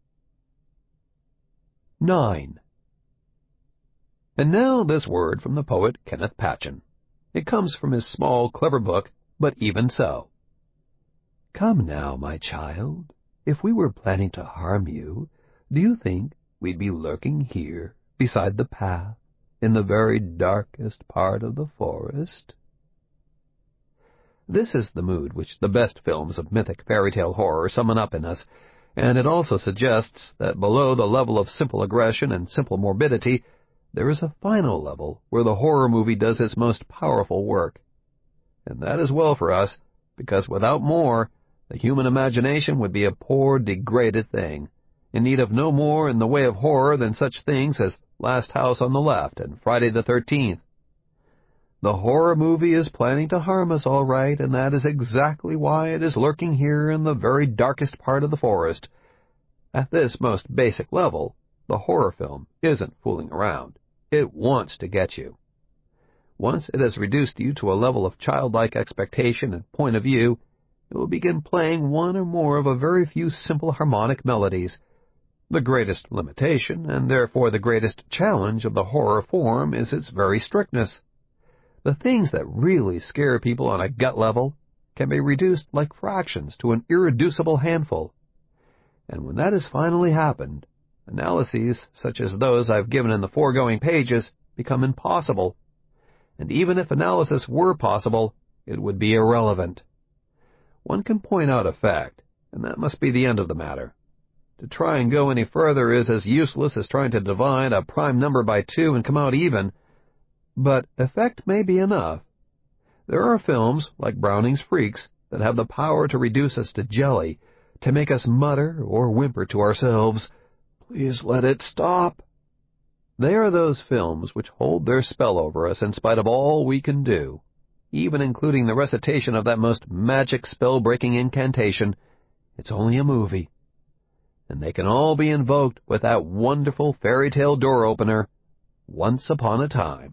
9. And now this word from the poet Kenneth Patchen. It comes from his small, clever book, But Even So. Come now, my child, if we were planning to harm you, do you think we'd be lurking here, beside the path, in the very darkest part of the forest? This is the mood which the best films of mythic fairy tale horror summon up in us, and it also suggests that below the level of simple aggression and simple morbidity, there is a final level where the horror movie does its most powerful work. And that is well for us, because without more, the human imagination would be a poor, degraded thing, in need of no more in the way of horror than such things as Last House on the Left and Friday the 13th. The horror movie is planning to harm us all right, and that is exactly why it is lurking here in the very darkest part of the forest. At this most basic level, the horror film isn't fooling around. It wants to get you. Once it has reduced you to a level of childlike expectation and point of view, it will begin playing one or more of a very few simple harmonic melodies. The greatest limitation, and therefore the greatest challenge of the horror form, is its very strictness. The things that really scare people on a gut level can be reduced like fractions to an irreducible handful. And when that has finally happened, analyses such as those I've given in the foregoing pages become impossible. And even if analysis were possible, it would be irrelevant. One can point out a fact, and that must be the end of the matter. To try and go any further is as useless as trying to divide a prime number by 2 and come out even. But effect may be enough. There are films, like Browning's Freaks, that have the power to reduce us to jelly, to make us mutter or whimper to ourselves, "Please let it stop." They are those films which hold their spell over us in spite of all we can do, even including the recitation of that most magic spell-breaking incantation, "It's only a movie." And they can all be invoked with that wonderful fairy tale door-opener, "Once upon a time."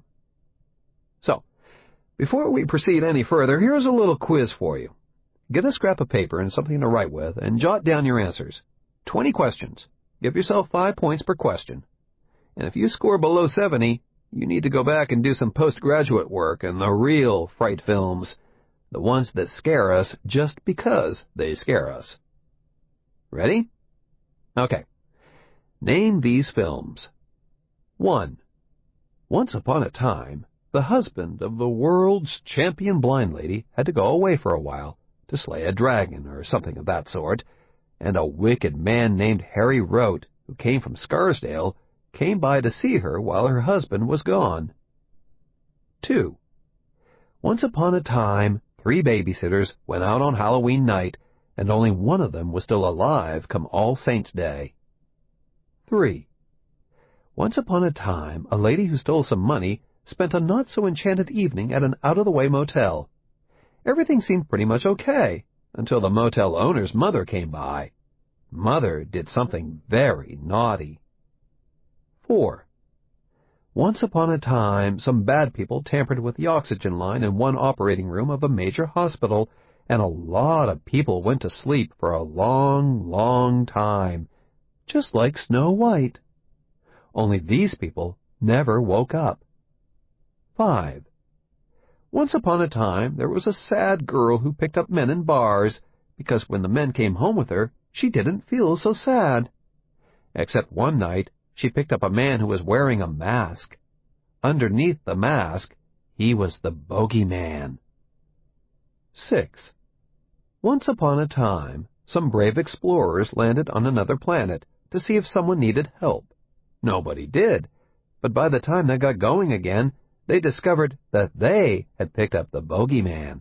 So, before we proceed any further, here's a little quiz for you. Get a scrap of paper and something to write with, and jot down your answers. 20 questions. Give yourself 5 points per question. And if you score below 70, you need to go back and do some postgraduate work in the real fright films, the ones that scare us just because they scare us. Ready? Okay. Name these films. 1. Once upon a time, the husband of the world's champion blind lady had to go away for a while to slay a dragon or something of that sort, and a wicked man named Harry Rote, who came from Scarsdale, came by to see her while her husband was gone. 2. Once upon a time, 3 babysitters went out on Halloween night, and only one of them was still alive come All Saints' Day. 3. Once upon a time, a lady who stole some money spent a not-so-enchanted evening at an out-of-the-way motel. Everything seemed pretty much okay, until the motel owner's mother came by. Mother did something very naughty. 4. Once upon a time, some bad people tampered with the oxygen line in one operating room of a major hospital, and a lot of people went to sleep for a long, long time, just like Snow White. Only these people never woke up. 5. Once upon a time, there was a sad girl who picked up men in bars, because when the men came home with her, she didn't feel so sad. Except one night, she picked up a man who was wearing a mask. Underneath the mask, he was the bogeyman. 6. Once upon a time, some brave explorers landed on another planet to see if someone needed help. Nobody did, but by the time they got going again, they discovered that they had picked up the bogeyman.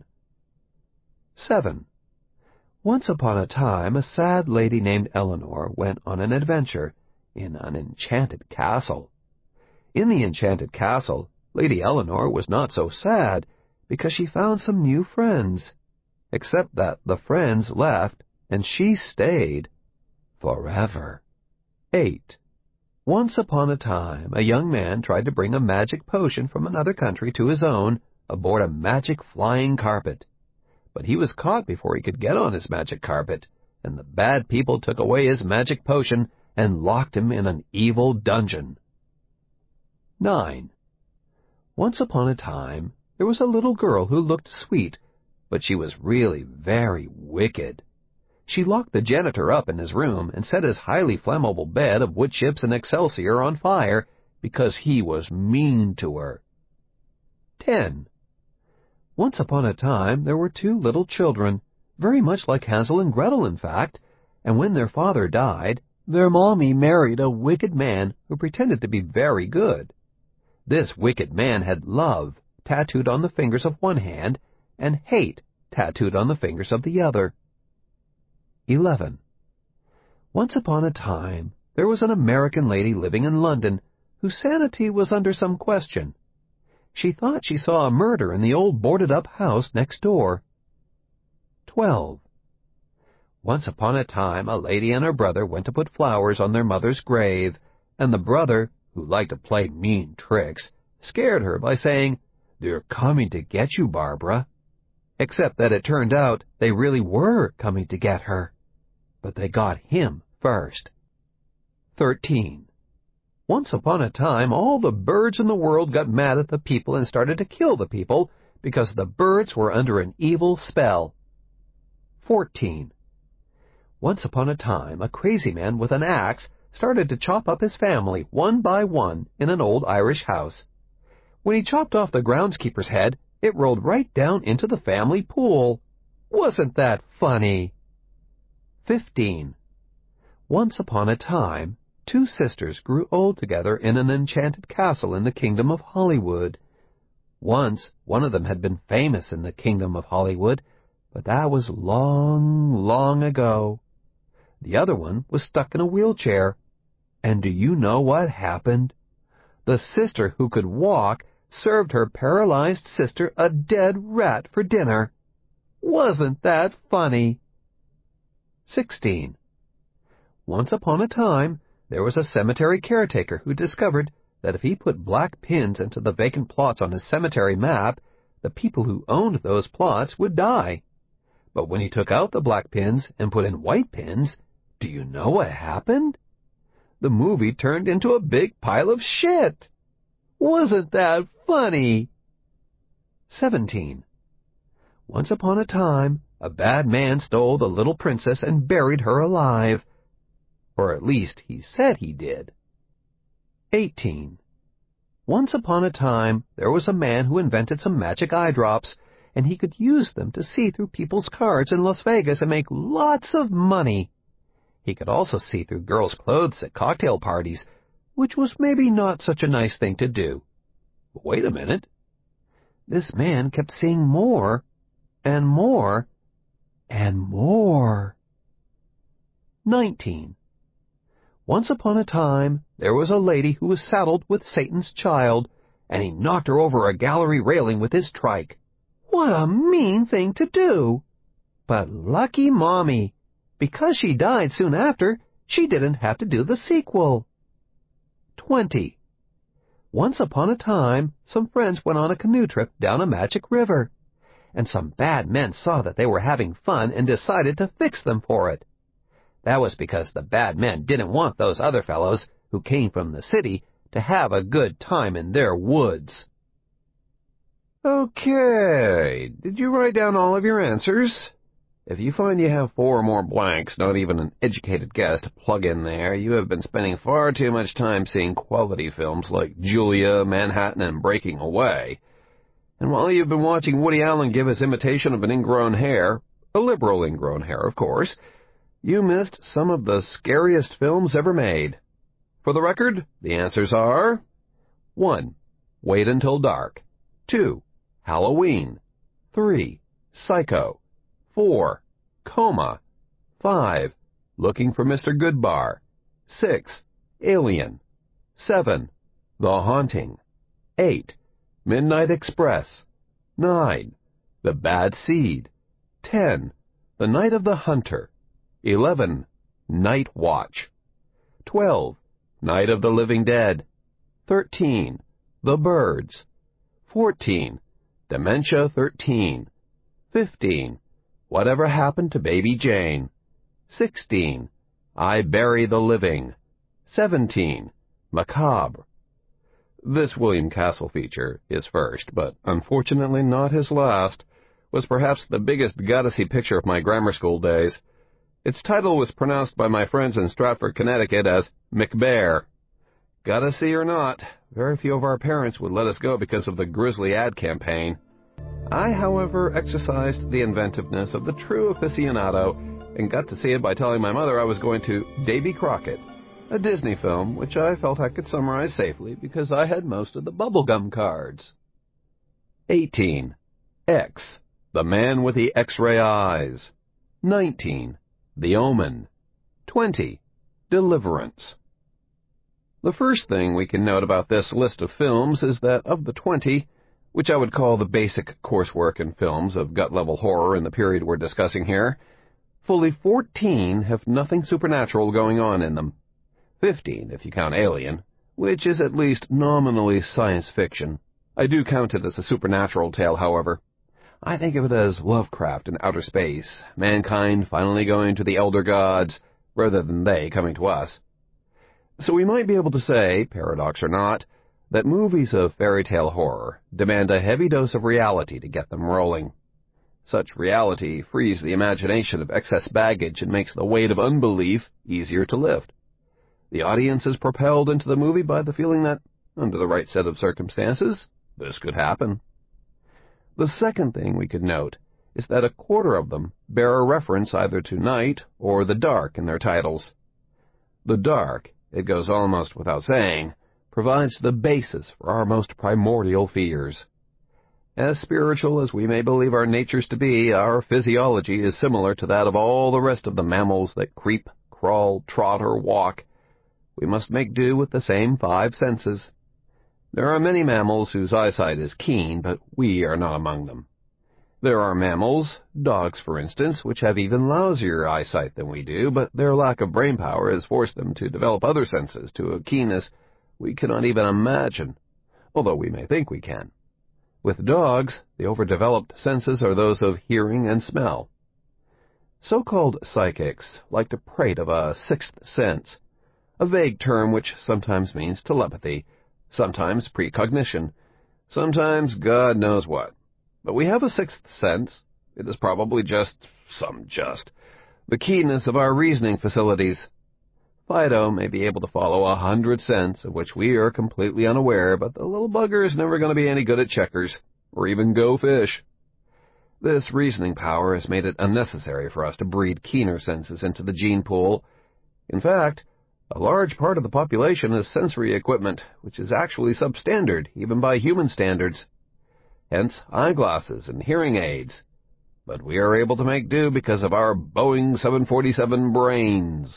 7. Once upon a time, a sad lady named Eleanor went on an adventure in an enchanted castle. In the enchanted castle, Lady Eleanor was not so sad because she found some new friends, except that the friends left and she stayed forever. 8. Once upon a time, a young man tried to bring a magic potion from another country to his own aboard a magic flying carpet. But he was caught before he could get on his magic carpet, and the bad people took away his magic potion and locked him in an evil dungeon. 9. Once upon a time, there was a little girl who looked sweet, but she was really very wicked. She locked the janitor up in his room and set his highly flammable bed of wood chips and excelsior on fire because he was mean to her. 10. Once upon a time, there were 2 little children, very much like Hansel and Gretel, in fact, and when their father died, their mommy married a wicked man who pretended to be very good. This wicked man had love tattooed on the fingers of one hand and hate tattooed on the fingers of the other. 11. Once upon a time, there was an American lady living in London whose sanity was under some question. She thought she saw a murder in the old boarded-up house next door. 12. Once upon a time, a lady and her brother went to put flowers on their mother's grave, and the brother, who liked to play mean tricks, scared her by saying, "They're coming to get you, Barbara." Except that it turned out they really were coming to get her. But they got him first. 13. Once upon a time, all the birds in the world got mad at the people and started to kill the people because the birds were under an evil spell. 14. Once upon a time, a crazy man with an axe started to chop up his family one by one in an old Irish house. When he chopped off the groundskeeper's head, it rolled right down into the family pool. Wasn't that funny? 15. Once upon a time, 2 sisters grew old together in an enchanted castle in the kingdom of Hollywood. Once, one of them had been famous in the kingdom of Hollywood, but that was long, long ago. The other one was stuck in a wheelchair. And do you know what happened? The sister who could walk served her paralyzed sister a dead rat for dinner. Wasn't that funny? 16. Once upon a time, there was a cemetery caretaker who discovered that if he put black pins into the vacant plots on his cemetery map, the people who owned those plots would die. But when he took out the black pins and put in white pins, do you know what happened? the movie turned into a big pile of shit. Wasn't that funny? 17. Once upon a time, a bad man stole the little princess and buried her alive. Or at least he said he did. 18. Once upon a time, there was a man who invented some magic eye drops, and he could use them to see through people's cards in Las Vegas and make lots of money. He could also see through girls' clothes at cocktail parties, which was maybe not such a nice thing to do. But wait a minute. This man kept seeing more, and more, and more. 19. Once upon a time, there was a lady who was saddled with Satan's child, and he knocked her over a gallery railing with his trike. What a mean thing to do! But lucky Mommy. Because she died soon after, she didn't have to do the sequel. 20. Once upon a time, some friends went on a canoe trip down a magic river, and some bad men saw that they were having fun and decided to fix them for it. That was because the bad men didn't want those other fellows, who came from the city, to have a good time in their woods. Okay, did you write down all of your answers? If you find you have 4 or more blanks, not even an educated guess to plug in there, you have been spending far too much time seeing quality films like Julia, Manhattan, and Breaking Away. And while you've been watching Woody Allen give his imitation of an ingrown hair, a liberal ingrown hair, of course, you missed some of the scariest films ever made. For the record, the answers are 1. Wait Until Dark. 2. Halloween. 3. Psycho. 4. Coma. 5. Looking for Mr. Goodbar. 6. Alien. 7. The Haunting. 8. Midnight Express. 9. The Bad Seed. 10. The Night of the Hunter. 11. Night Watch. 12. Night of the Living Dead. 13. The Birds. 14. Dementia 13. 15. Whatever Happened to Baby Jane? 16. I Bury the Living. 17. Macabre. This William Castle feature, his first, but unfortunately not his last, was perhaps the biggest gotta-see picture of my grammar school days. Its title was pronounced by my friends in Stratford, Connecticut as McBear. Gotta see or not, very few of our parents would let us go because of the grisly ad campaign. I, however, exercised the inventiveness of the true aficionado and got to see it by telling my mother I was going to Davy Crockett, a Disney film which I felt I could summarize safely because I had most of the bubblegum cards. 18. X, The Man with the X-Ray Eyes. 19. The Omen. 20. Deliverance. The first thing we can note about this list of films is that of the 20, which I would call the basic coursework in films of gut-level horror in the period we're discussing here, fully 14 have nothing supernatural going on in them. 15, if you count Alien, which is at least nominally science fiction. I do count it as a supernatural tale, however. I think of it as Lovecraft in outer space, mankind finally going to the elder gods, rather than they coming to us. So we might be able to say, paradox or not, that movies of fairy tale horror demand a heavy dose of reality to get them rolling. Such reality frees the imagination of excess baggage and makes the weight of unbelief easier to lift. The audience is propelled into the movie by the feeling that, under the right set of circumstances, this could happen. The second thing we could note is that a quarter of them bear a reference either to night or the dark in their titles. The dark, it goes almost without saying, provides the basis for our most primordial fears. As spiritual as we may believe our natures to be, our physiology is similar to that of all the rest of the mammals that creep, crawl, trot, or walk. We must make do with the same 5 senses. There are many mammals whose eyesight is keen, but we are not among them. There are mammals, dogs for instance, which have even lousier eyesight than we do, but their lack of brain power has forced them to develop other senses to a keenness we cannot even imagine, although we may think we can. With dogs, the overdeveloped senses are those of hearing and smell. So-called psychics like to prate of a 6th sense. a vague term which sometimes means telepathy, sometimes precognition, sometimes God knows what. But we have a sixth sense. It is probably the keenness of our reasoning facilities. Fido may be able to follow 100 cents, of which we are completely unaware, but the little bugger is never going to be any good at checkers, or even go fish. This reasoning power has made it unnecessary for us to breed keener senses into the gene pool. In fact, a large part of the population has sensory equipment, which is actually substandard, even by human standards. Hence, eyeglasses and hearing aids. But we are able to make do because of our Boeing 747 brains.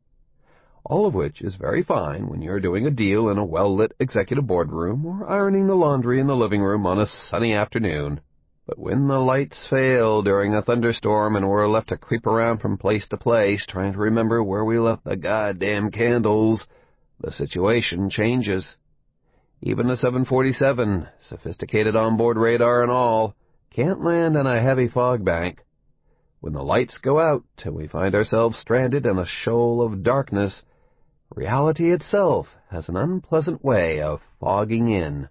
All of which is very fine when you're doing a deal in a well-lit executive boardroom or ironing the laundry in the living room on a sunny afternoon. But when the lights fail during a thunderstorm and we're left to creep around from place to place trying to remember where we left the goddamn candles, the situation changes. Even a 747, sophisticated onboard radar and all, can't land in a heavy fog bank. When the lights go out and we find ourselves stranded in a shoal of darkness, reality itself has an unpleasant way of fogging in.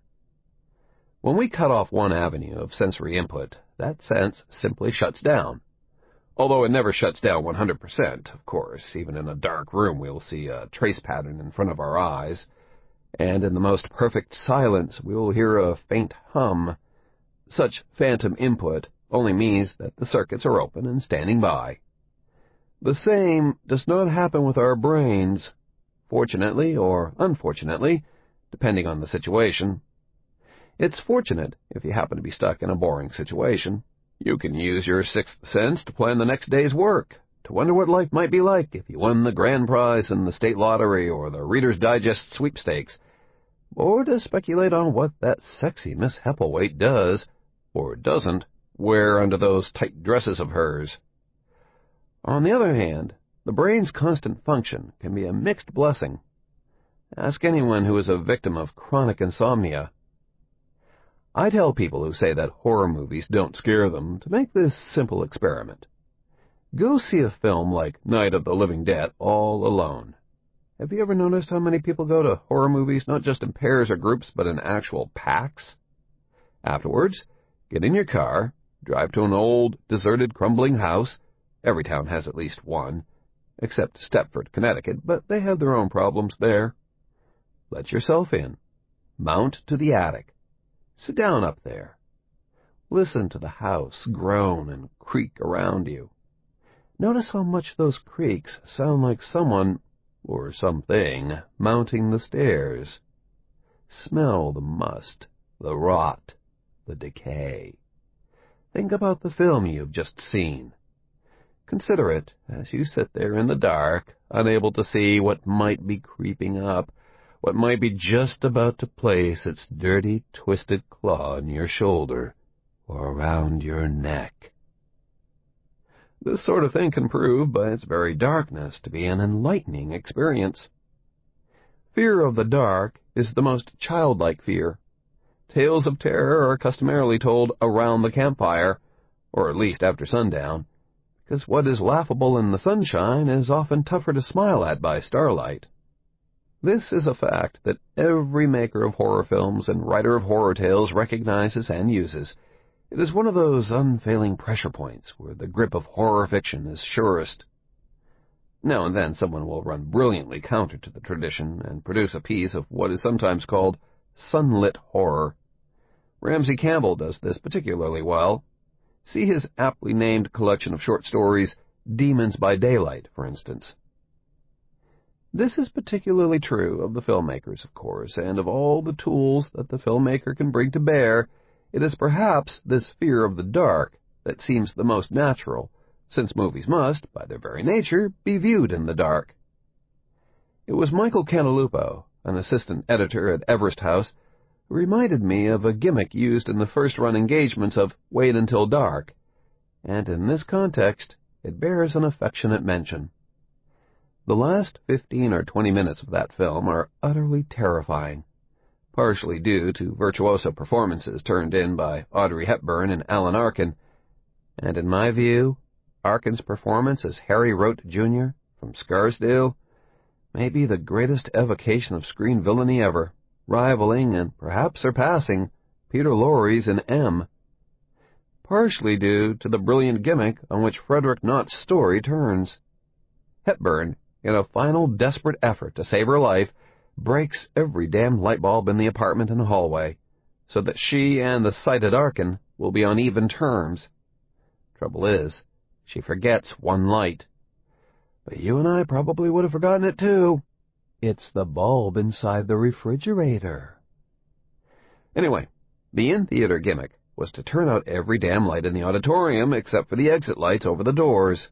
When we cut off one avenue of sensory input, that sense simply shuts down. Although it never shuts down 100%, of course. Even in a dark room we'll see a trace pattern in front of our eyes, and in the most perfect silence we will hear a faint hum. Such phantom input only means that the circuits are open and standing by. The same does not happen with our brains, fortunately or unfortunately, depending on the situation. It's fortunate if you happen to be stuck in a boring situation. You can use your sixth sense to plan the next day's work, to wonder what life might be like if you won the grand prize in the state lottery or the Reader's Digest sweepstakes, or to speculate on what that sexy Miss Hepplewhite does, or doesn't, wear under those tight dresses of hers. On the other hand, the brain's constant function can be a mixed blessing. Ask anyone who is a victim of chronic insomnia. I tell people who say that horror movies don't scare them to make this simple experiment. Go see a film like Night of the Living Dead all alone. Have you ever noticed how many people go to horror movies not just in pairs or groups, but in actual packs? Afterwards, get in your car, drive to an old, deserted, crumbling house. Every town has at least one, except Stepford, Connecticut, but they have their own problems there. Let yourself in. Mount to the attic. Sit down up there. Listen to the house groan and creak around you. Notice how much those creaks sound like someone, or something, mounting the stairs. Smell the must, the rot, the decay. Think about the film you've just seen. Consider it as you sit there in the dark, unable to see what might be creeping up, what might be just about to place its dirty, twisted claw on your shoulder or around your neck. This sort of thing can prove, by its very darkness, to be an enlightening experience. Fear of the dark is the most childlike fear. Tales of terror are customarily told around the campfire, or at least after sundown, because what is laughable in the sunshine is often tougher to smile at by starlight. This is a fact that every maker of horror films and writer of horror tales recognizes and uses. It is one of those unfailing pressure points where the grip of horror fiction is surest. Now and then someone will run brilliantly counter to the tradition and produce a piece of what is sometimes called sunlit horror. Ramsey Campbell does this particularly well. See his aptly named collection of short stories, Demons by Daylight, for instance. This is particularly true of the filmmakers, of course, and of all the tools that the filmmaker can bring to bear, it is perhaps this fear of the dark that seems the most natural, since movies must, by their very nature, be viewed in the dark. It was Michael Cantalupo, an assistant editor at Everest House, who reminded me of a gimmick used in the first-run engagements of Wait Until Dark, and in this context it bears an affectionate mention. The last 15 or 20 minutes of that film are utterly terrifying, partially due to virtuoso performances turned in by Audrey Hepburn and Alan Arkin, and in my view, Arkin's performance as Harry Rote, Jr. from Scarsdale may be the greatest evocation of screen villainy ever, rivaling and perhaps surpassing Peter Lorre's in M, partially due to the brilliant gimmick on which Frederick Knott's story turns. Hepburn, in a final desperate effort to save her life, breaks every damned light bulb in the apartment and hallway, so that she and the sighted Arkin will be on even terms. Trouble is, she forgets one light. But you and I probably would have forgotten it too. It's the bulb inside the refrigerator. Anyway, the in-theater gimmick was to turn out every damn light in the auditorium except for the exit lights over the doors.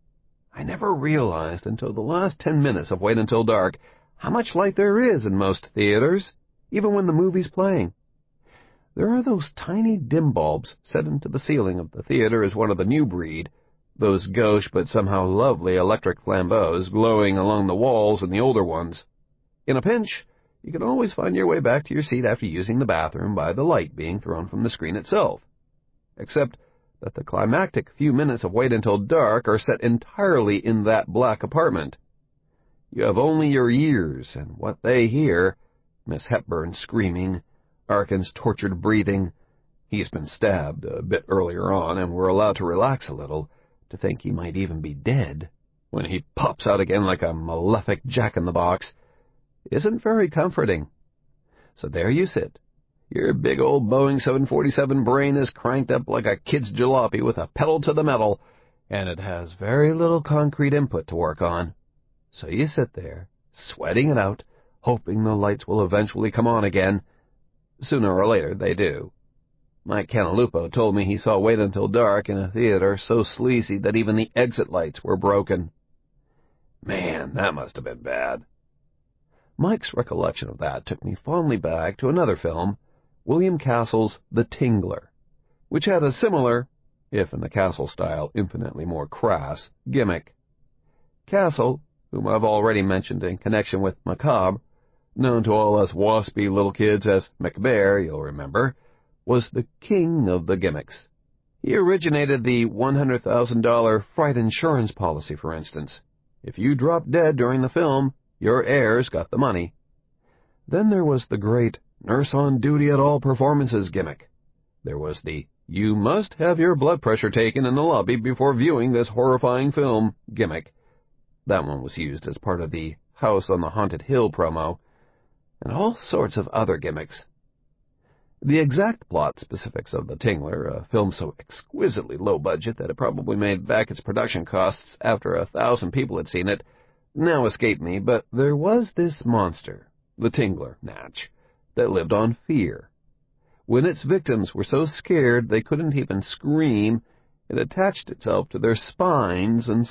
I never realized until the last 10 minutes of Wait Until Dark how much light there is in most theaters, even when the movie's playing. There are those tiny dim bulbs set into the ceiling of the theater as one of the new breed, those gauche but somehow lovely electric flambeaux glowing along the walls in the older ones. In a pinch, you can always find your way back to your seat after using the bathroom by the light being thrown from the screen itself. Except that the climactic few minutes of Wait Until Dark are set entirely in that black apartment. You have only your ears and what they hear, Miss Hepburn screaming, Arkin's tortured breathing. He's been stabbed a bit earlier on, and we're allowed to relax a little, to think he might even be dead, when he pops out again like a malefic jack-in-the-box, isn't very comforting. So there you sit. Your big old Boeing 747 brain is cranked up like a kid's jalopy with a pedal to the metal, and it has very little concrete input to work on. So you sit there, sweating it out, hoping the lights will eventually come on again. Sooner or later, they do. Mike Canalupo told me he saw Wait Until Dark in a theater so sleazy that even the exit lights were broken. Man, that must have been bad. Mike's recollection of that took me fondly back to another film, William Castle's The Tingler, which had a similar, if in the Castle style infinitely more crass, gimmick. Castle, whom I've already mentioned in connection with Macabre, known to all us waspy little kids as McBear, you'll remember, was the king of the gimmicks. He originated the $100,000 fright insurance policy, for instance. If you dropped dead during the film, your heirs got the money. Then there was the great nurse on duty at all performances gimmick. There was the you must have your blood pressure taken in the lobby before viewing this horrifying film gimmick. That one was used as part of the House on the Haunted Hill promo, and all sorts of other gimmicks. The exact plot specifics of The Tingler, a film so exquisitely low budget that it probably made back its production costs after 1,000 people had seen it, now escape me, but there was this monster, the Tingler, Natch, that lived on fear. When its victims were so scared they couldn't even scream, it attached itself to their spines and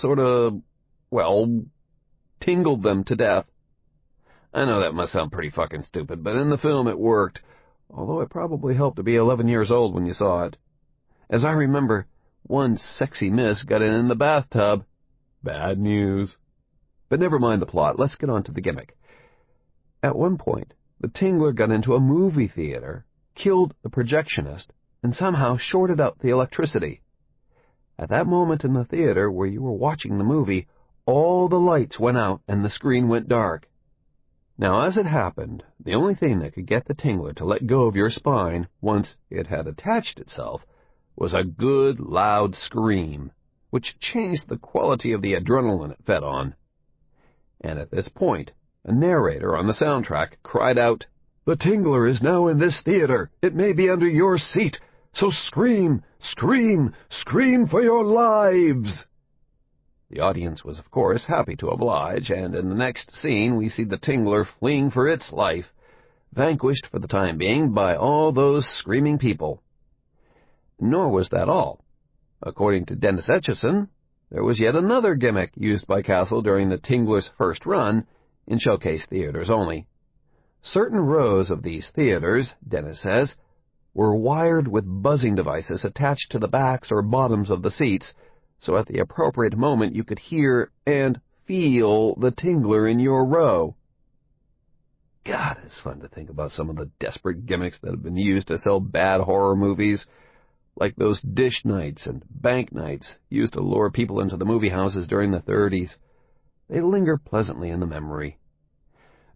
tingled them to death. I know that must sound pretty fucking stupid, but in the film it worked, although it probably helped to be 11 years old when you saw it. As I remember, one sexy miss got in the bathtub. Bad news. But never mind the plot, let's get on to the gimmick. At one point, the Tingler got into a movie theater, killed the projectionist, and somehow shorted out the electricity. At that moment in the theater where you were watching the movie, all the lights went out and the screen went dark. Now, as it happened, the only thing that could get the Tingler to let go of your spine once it had attached itself was a good, loud scream, which changed the quality of the adrenaline it fed on. And at this point, a narrator on the soundtrack cried out, "The Tingler is now in this theater. It may be under your seat. So scream, scream, scream for your lives!" The audience was, of course, happy to oblige, and in the next scene we see the Tingler fleeing for its life, vanquished for the time being by all those screaming people. Nor was that all. According to Dennis Etchison, there was yet another gimmick used by Castle during the Tingler's first run, in showcase theaters only. Certain rows of these theaters, Dennis says, were wired with buzzing devices attached to the backs or bottoms of the seats, so at the appropriate moment you could hear and feel the Tingler in your row. God, it's fun to think about some of the desperate gimmicks that have been used to sell bad horror movies, like those dish nights and bank nights used to lure people into the movie houses during the 30s. They linger pleasantly in the memory.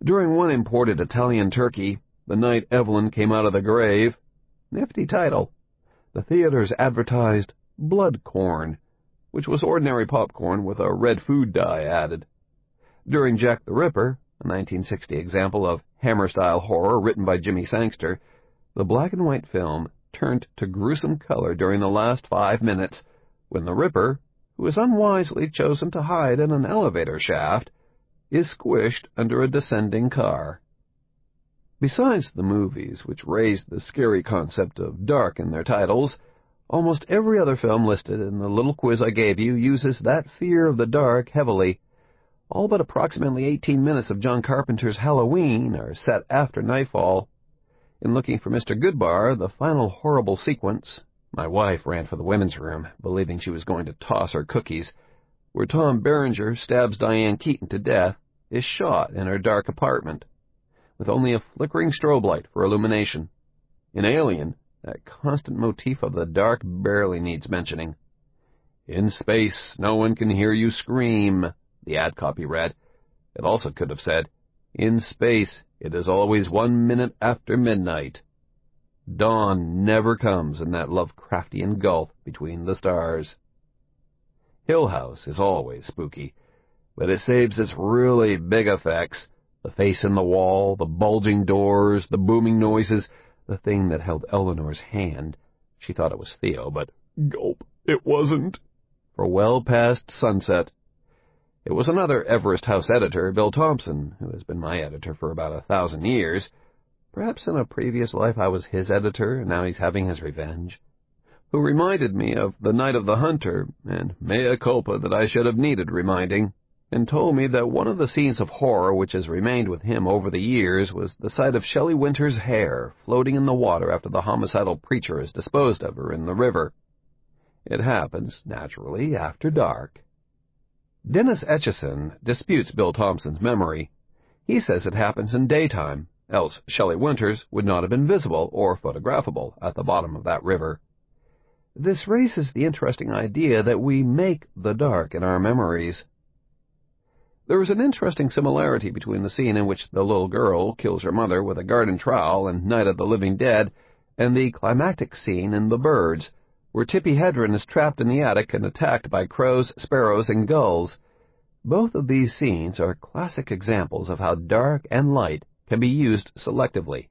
During one imported Italian turkey, The Night Evelyn Came Out of the Grave, nifty title, the theaters advertised blood corn, which was ordinary popcorn with a red food dye added. During Jack the Ripper, a 1960 example of Hammer-style horror written by Jimmy Sangster, the black-and-white film turned to gruesome color during the last 5 minutes, when the Ripper, who is unwisely chosen to hide in an elevator shaft, is squished under a descending car. Besides the movies which raised the scary concept of dark in their titles, almost every other film listed in the little quiz I gave you uses that fear of the dark heavily. All but approximately 18 minutes of John Carpenter's Halloween are set after nightfall. In Looking for Mr. Goodbar, the final horrible sequence, my wife ran for the women's room, believing she was going to toss her cookies, where Tom Berenger stabs Diane Keaton to death, is shot in her dark apartment, with only a flickering strobe light for illumination. In Alien, that constant motif of the dark barely needs mentioning. "In space, no one can hear you scream," the ad copy read. It also could have said, "In space, it is always 1 minute after midnight." Dawn never comes in that Lovecraftian gulf between the stars. Hill House is always spooky, but it saves its really big effects, the face in the wall, the bulging doors, the booming noises, the thing that held Eleanor's hand. She thought it was Theo, but gulp, it wasn't. For well past sunset. It was another Everest House editor, Bill Thompson, who has been my editor for about 1,000 years. Perhaps in a previous life I was his editor, and now he's having his revenge. Who reminded me of The Night of the Hunter, and mea culpa that I should have needed reminding, and told me that one of the scenes of horror which has remained with him over the years was the sight of Shelley Winter's hair floating in the water after the homicidal preacher has disposed of her in the river. It happens, naturally, after dark. Dennis Etchison disputes Bill Thompson's memory. He says it happens in daytime, else Shelley Winters would not have been visible or photographable at the bottom of that river. This raises the interesting idea that we make the dark in our memories. There is an interesting similarity between the scene in which the little girl kills her mother with a garden trowel in Night of the Living Dead and the climactic scene in The Birds, where Tippi Hedren is trapped in the attic and attacked by crows, sparrows, and gulls. Both of these scenes are classic examples of how dark and light can be used selectively.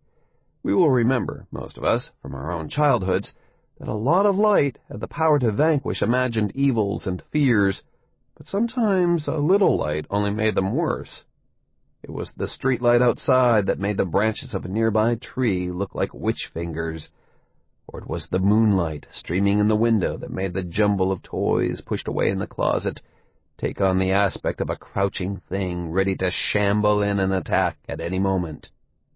We will remember, most of us, from our own childhoods, that a lot of light had the power to vanquish imagined evils and fears, but sometimes a little light only made them worse. It was the street light outside that made the branches of a nearby tree look like witch fingers, or it was the moonlight streaming in the window that made the jumble of toys pushed away in the closet take on the aspect of a crouching thing ready to shamble in and attack at any moment.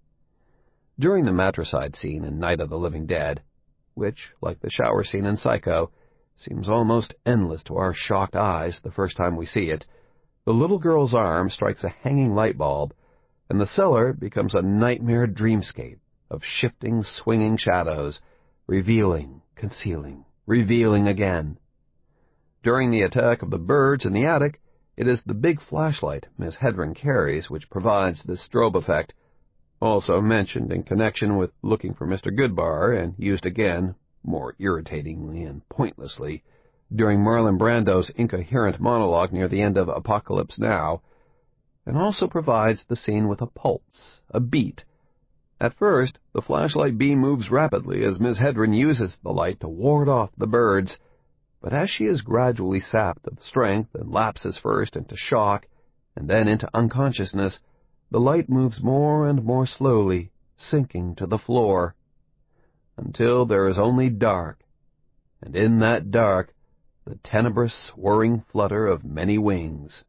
During the matricide scene in Night of the Living Dead, which, like the shower scene in Psycho, seems almost endless to our shocked eyes the first time we see it, the little girl's arm strikes a hanging light bulb, and the cellar becomes a nightmare dreamscape of shifting, swinging shadows, revealing, concealing, revealing again. During the attack of the birds in the attic, it is the big flashlight Miss Hedren carries which provides this strobe effect, also mentioned in connection with Looking for Mr. Goodbar and used again, more irritatingly and pointlessly, during Marlon Brando's incoherent monologue near the end of Apocalypse Now, and also provides the scene with a pulse, a beat. At first, the flashlight beam moves rapidly as Miss Hedren uses the light to ward off the birds, but as she is gradually sapped of strength and lapses first into shock and then into unconsciousness, the light moves more and more slowly, sinking to the floor, until there is only dark, and in that dark, the tenebrous, whirring flutter of many wings.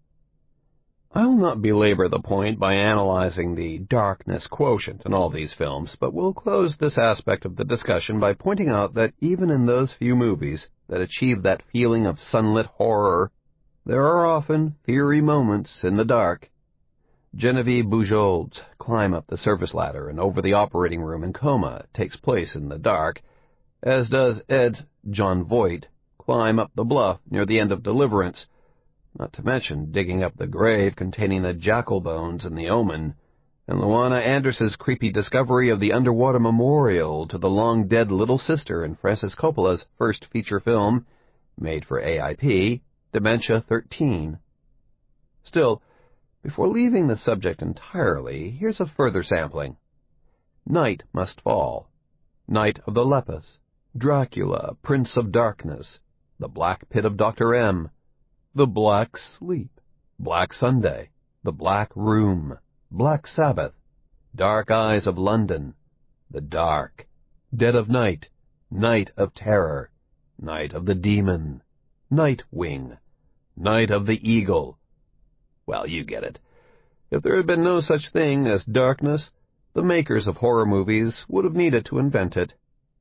I'll not belabor the point by analyzing the darkness quotient in all these films, but will close this aspect of the discussion by pointing out that even in those few movies that achieve that feeling of sunlit horror, there are often fiery moments in the dark. Genevieve Bujold's climb up the service ladder and over the operating room in Coma takes place in the dark, as does Ed's John Voight climb up the bluff near the end of Deliverance, not to mention digging up the grave containing the jackal bones in The Omen, and Luana Anders's creepy discovery of the underwater memorial to the long-dead little sister in Francis Coppola's first feature film, made for AIP, Dementia 13. Still, before leaving the subject entirely, here's a further sampling. Night Must Fall, Night of the Lepus, Dracula, Prince of Darkness, The Black Pit of Dr. M, The Black Sleep, Black Sunday, The Black Room, Black Sabbath, Dark Eyes of London, The Dark, Dead of Night, Night of Terror, Night of the Demon, Nightwing, Night of the Eagle. Well, you get it. If there had been no such thing as darkness, the makers of horror movies would have needed to invent it.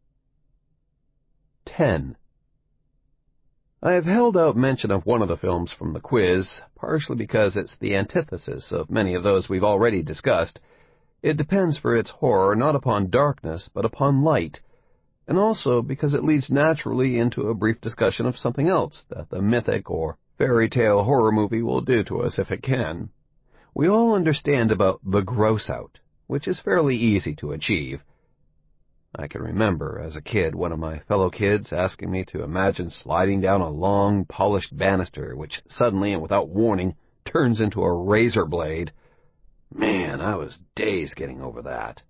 10. I have held out mention of one of the films from the quiz, partially because it's the antithesis of many of those we've already discussed. It depends for its horror not upon darkness, but upon light, and also because it leads naturally into a brief discussion of something else that the mythic or fairy tale horror movie will do to us if it can. We all understand about the gross out, which is fairly easy to achieve. I can remember, as a kid, one of my fellow kids asking me to imagine sliding down a long, polished banister, which suddenly and without warning turns into a razor blade. Man, I was dazed getting over that.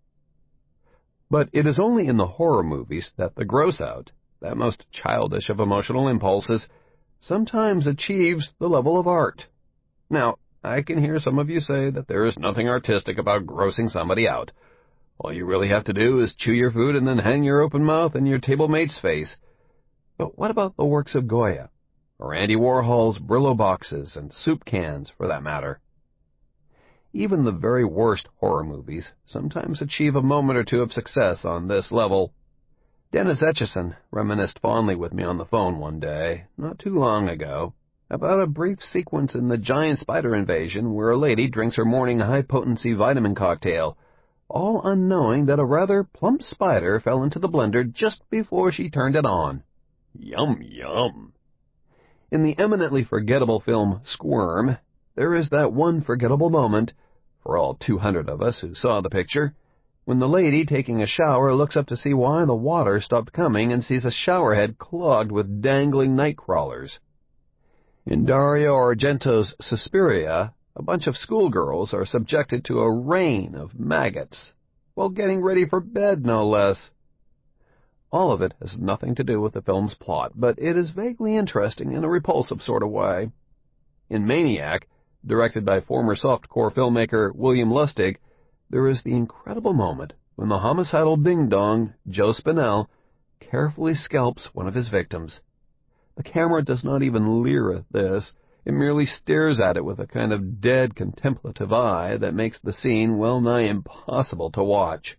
But it is only in the horror movies that the gross out, that most childish of emotional impulses, sometimes achieves the level of art. Now, I can hear some of you say that there is nothing artistic about grossing somebody out. All you really have to do is chew your food and then hang your open mouth in your table mate's face. But what about the works of Goya, or Andy Warhol's Brillo boxes and soup cans, for that matter? Even the very worst horror movies sometimes achieve a moment or two of success on this level. Dennis Etchison reminisced fondly with me on the phone one day, not too long ago, about a brief sequence in The Giant Spider Invasion where a lady drinks her morning high-potency vitamin cocktail, all unknowing that a rather plump spider fell into the blender just before she turned it on. Yum, yum. In the eminently forgettable film Squirm, there is that one forgettable moment, for all 200 of us who saw the picture, when the lady taking a shower looks up to see why the water stopped coming and sees a showerhead clogged with dangling night crawlers. In Dario Argento's Suspiria, a bunch of schoolgirls are subjected to a rain of maggots while getting ready for bed, no less. All of it has nothing to do with the film's plot, but it is vaguely interesting in a repulsive sort of way. In Maniac, directed by former softcore filmmaker William Lustig, there is the incredible moment when the homicidal ding-dong, Joe Spinell, carefully scalps one of his victims. The camera does not even leer at this. It merely stares at it with a kind of dead, contemplative eye that makes the scene well-nigh impossible to watch.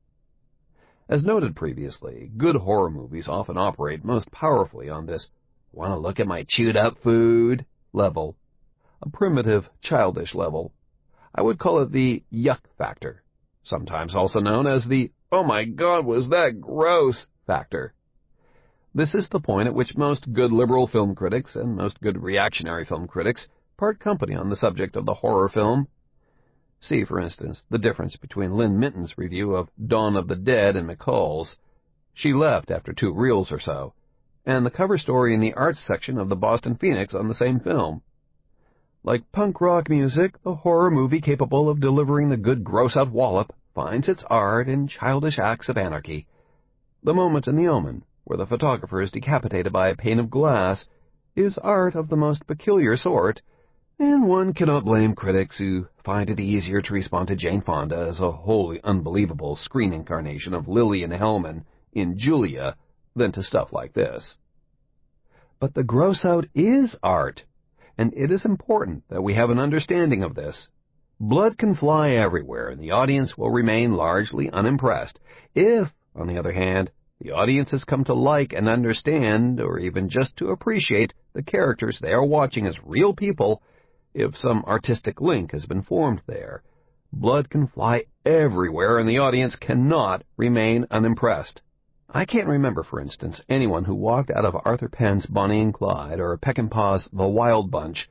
As noted previously, good horror movies often operate most powerfully on this "want to look at my chewed-up food" level, a primitive, childish level. I would call it the yuck factor, sometimes also known as the "oh my God, was that gross" factor. This is the point at which most good liberal film critics and most good reactionary film critics part company on the subject of the horror film. See, for instance, the difference between Lynn Minton's review of Dawn of the Dead and McCall's. She left after 2 reels or so, and the cover story in the arts section of the Boston Phoenix on the same film. Like punk rock music, the horror movie capable of delivering the good gross-out wallop finds its art in childish acts of anarchy. The moment in The Omen, where the photographer is decapitated by a pane of glass, is art of the most peculiar sort, and one cannot blame critics who find it easier to respond to Jane Fonda as a wholly unbelievable screen incarnation of Lillian Hellman in Julia than to stuff like this. But the gross-out is art, and it is important that we have an understanding of this. Blood can fly everywhere, and the audience will remain largely unimpressed. If, on the other hand, the audience has come to like and understand, or even just to appreciate, the characters they are watching as real people, if some artistic link has been formed there, blood can fly everywhere and the audience cannot remain unimpressed. I can't remember, for instance, anyone who walked out of Arthur Penn's Bonnie and Clyde or Peckinpah's The Wild Bunch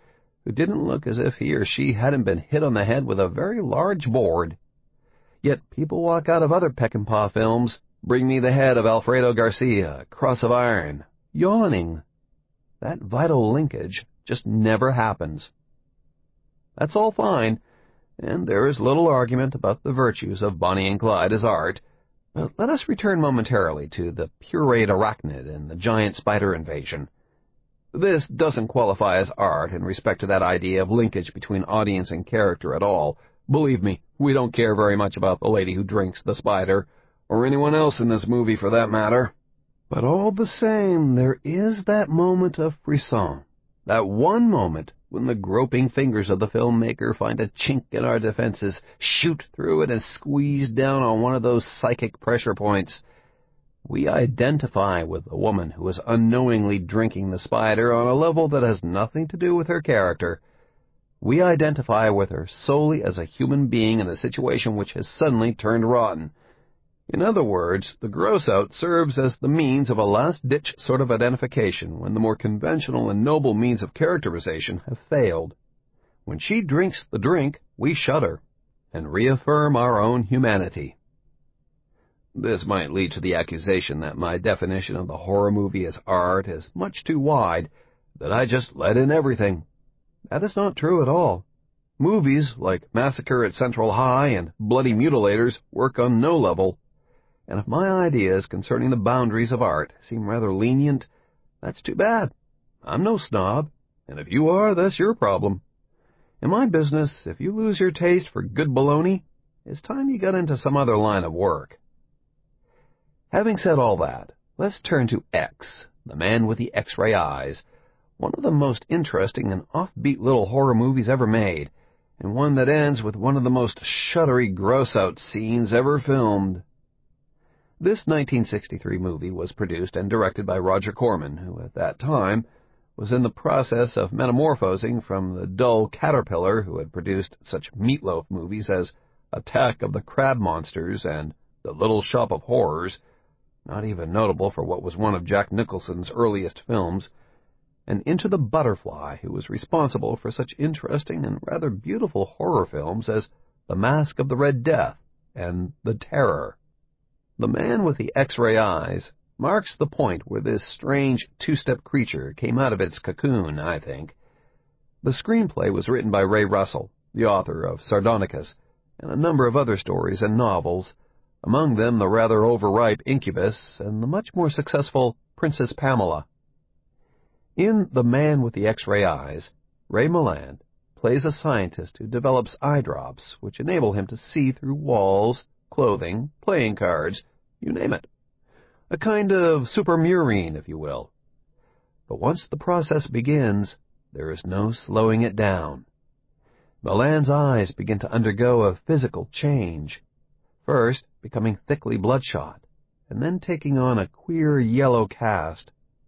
who didn't look as if he or she hadn't been hit on the head with a very large board. Yet people walk out of other Peckinpah films, Bring Me the Head of Alfredo Garcia, Cross of Iron, yawning. That vital linkage just never happens. That's all fine, and there is little argument about the virtues of Bonnie and Clyde as art, but let us return momentarily to the pureed arachnid and the giant spider invasion. This doesn't qualify as art in respect to that idea of linkage between audience and character at all. Believe me, we don't care very much about the lady who drinks the spider, or anyone else in this movie for that matter. But all the same, there is that moment of frisson, that one moment when the groping fingers of the filmmaker find a chink in our defenses, shoot through it, and squeeze down on one of those psychic pressure points. We identify with the woman who is unknowingly drinking the spider on a level that has nothing to do with her character. We identify with her solely as a human being in a situation which has suddenly turned rotten. In other words, the gross-out serves as the means of a last-ditch sort of identification when the more conventional and noble means of characterization have failed. When she drinks the drink, we shudder and reaffirm our own humanity. This might lead to the accusation that my definition of the horror movie as art is much too wide, that I just let in everything. That is not true at all. Movies like Massacre at Central High and Bloody Mutilators work on no level, and if my ideas concerning the boundaries of art seem rather lenient, that's too bad. I'm no snob, and if you are, that's your problem. In my business, if you lose your taste for good baloney, it's time you got into some other line of work. Having said all that, let's turn to X, The Man with the X-Ray Eyes, one of the most interesting and offbeat little horror movies ever made, and one that ends with one of the most shuddery gross-out scenes ever filmed. This 1963 movie was produced and directed by Roger Corman, who at that time was in the process of metamorphosing from the dull caterpillar who had produced such meatloaf movies as Attack of the Crab Monsters and The Little Shop of Horrors, not even notable for what was one of Jack Nicholson's earliest films, and into the butterfly who was responsible for such interesting and rather beautiful horror films as The Mask of the Red Death and The Terror. The Man with the X-Ray Eyes marks the point where this strange two-step creature came out of its cocoon, I think. The screenplay was written by Ray Russell, the author of Sardonicus, and a number of other stories and novels, among them the rather overripe Incubus and the much more successful Princess Pamela. In The Man with the X-Ray Eyes, Ray Milland plays a scientist who develops eye drops which enable him to see through walls, clothing, playing cards, you name it. A kind of supermurine, if you will. But once the process begins, there is no slowing it down. Milland's eyes begin to undergo a physical change, first becoming thickly bloodshot, and then taking on a queer yellow cast.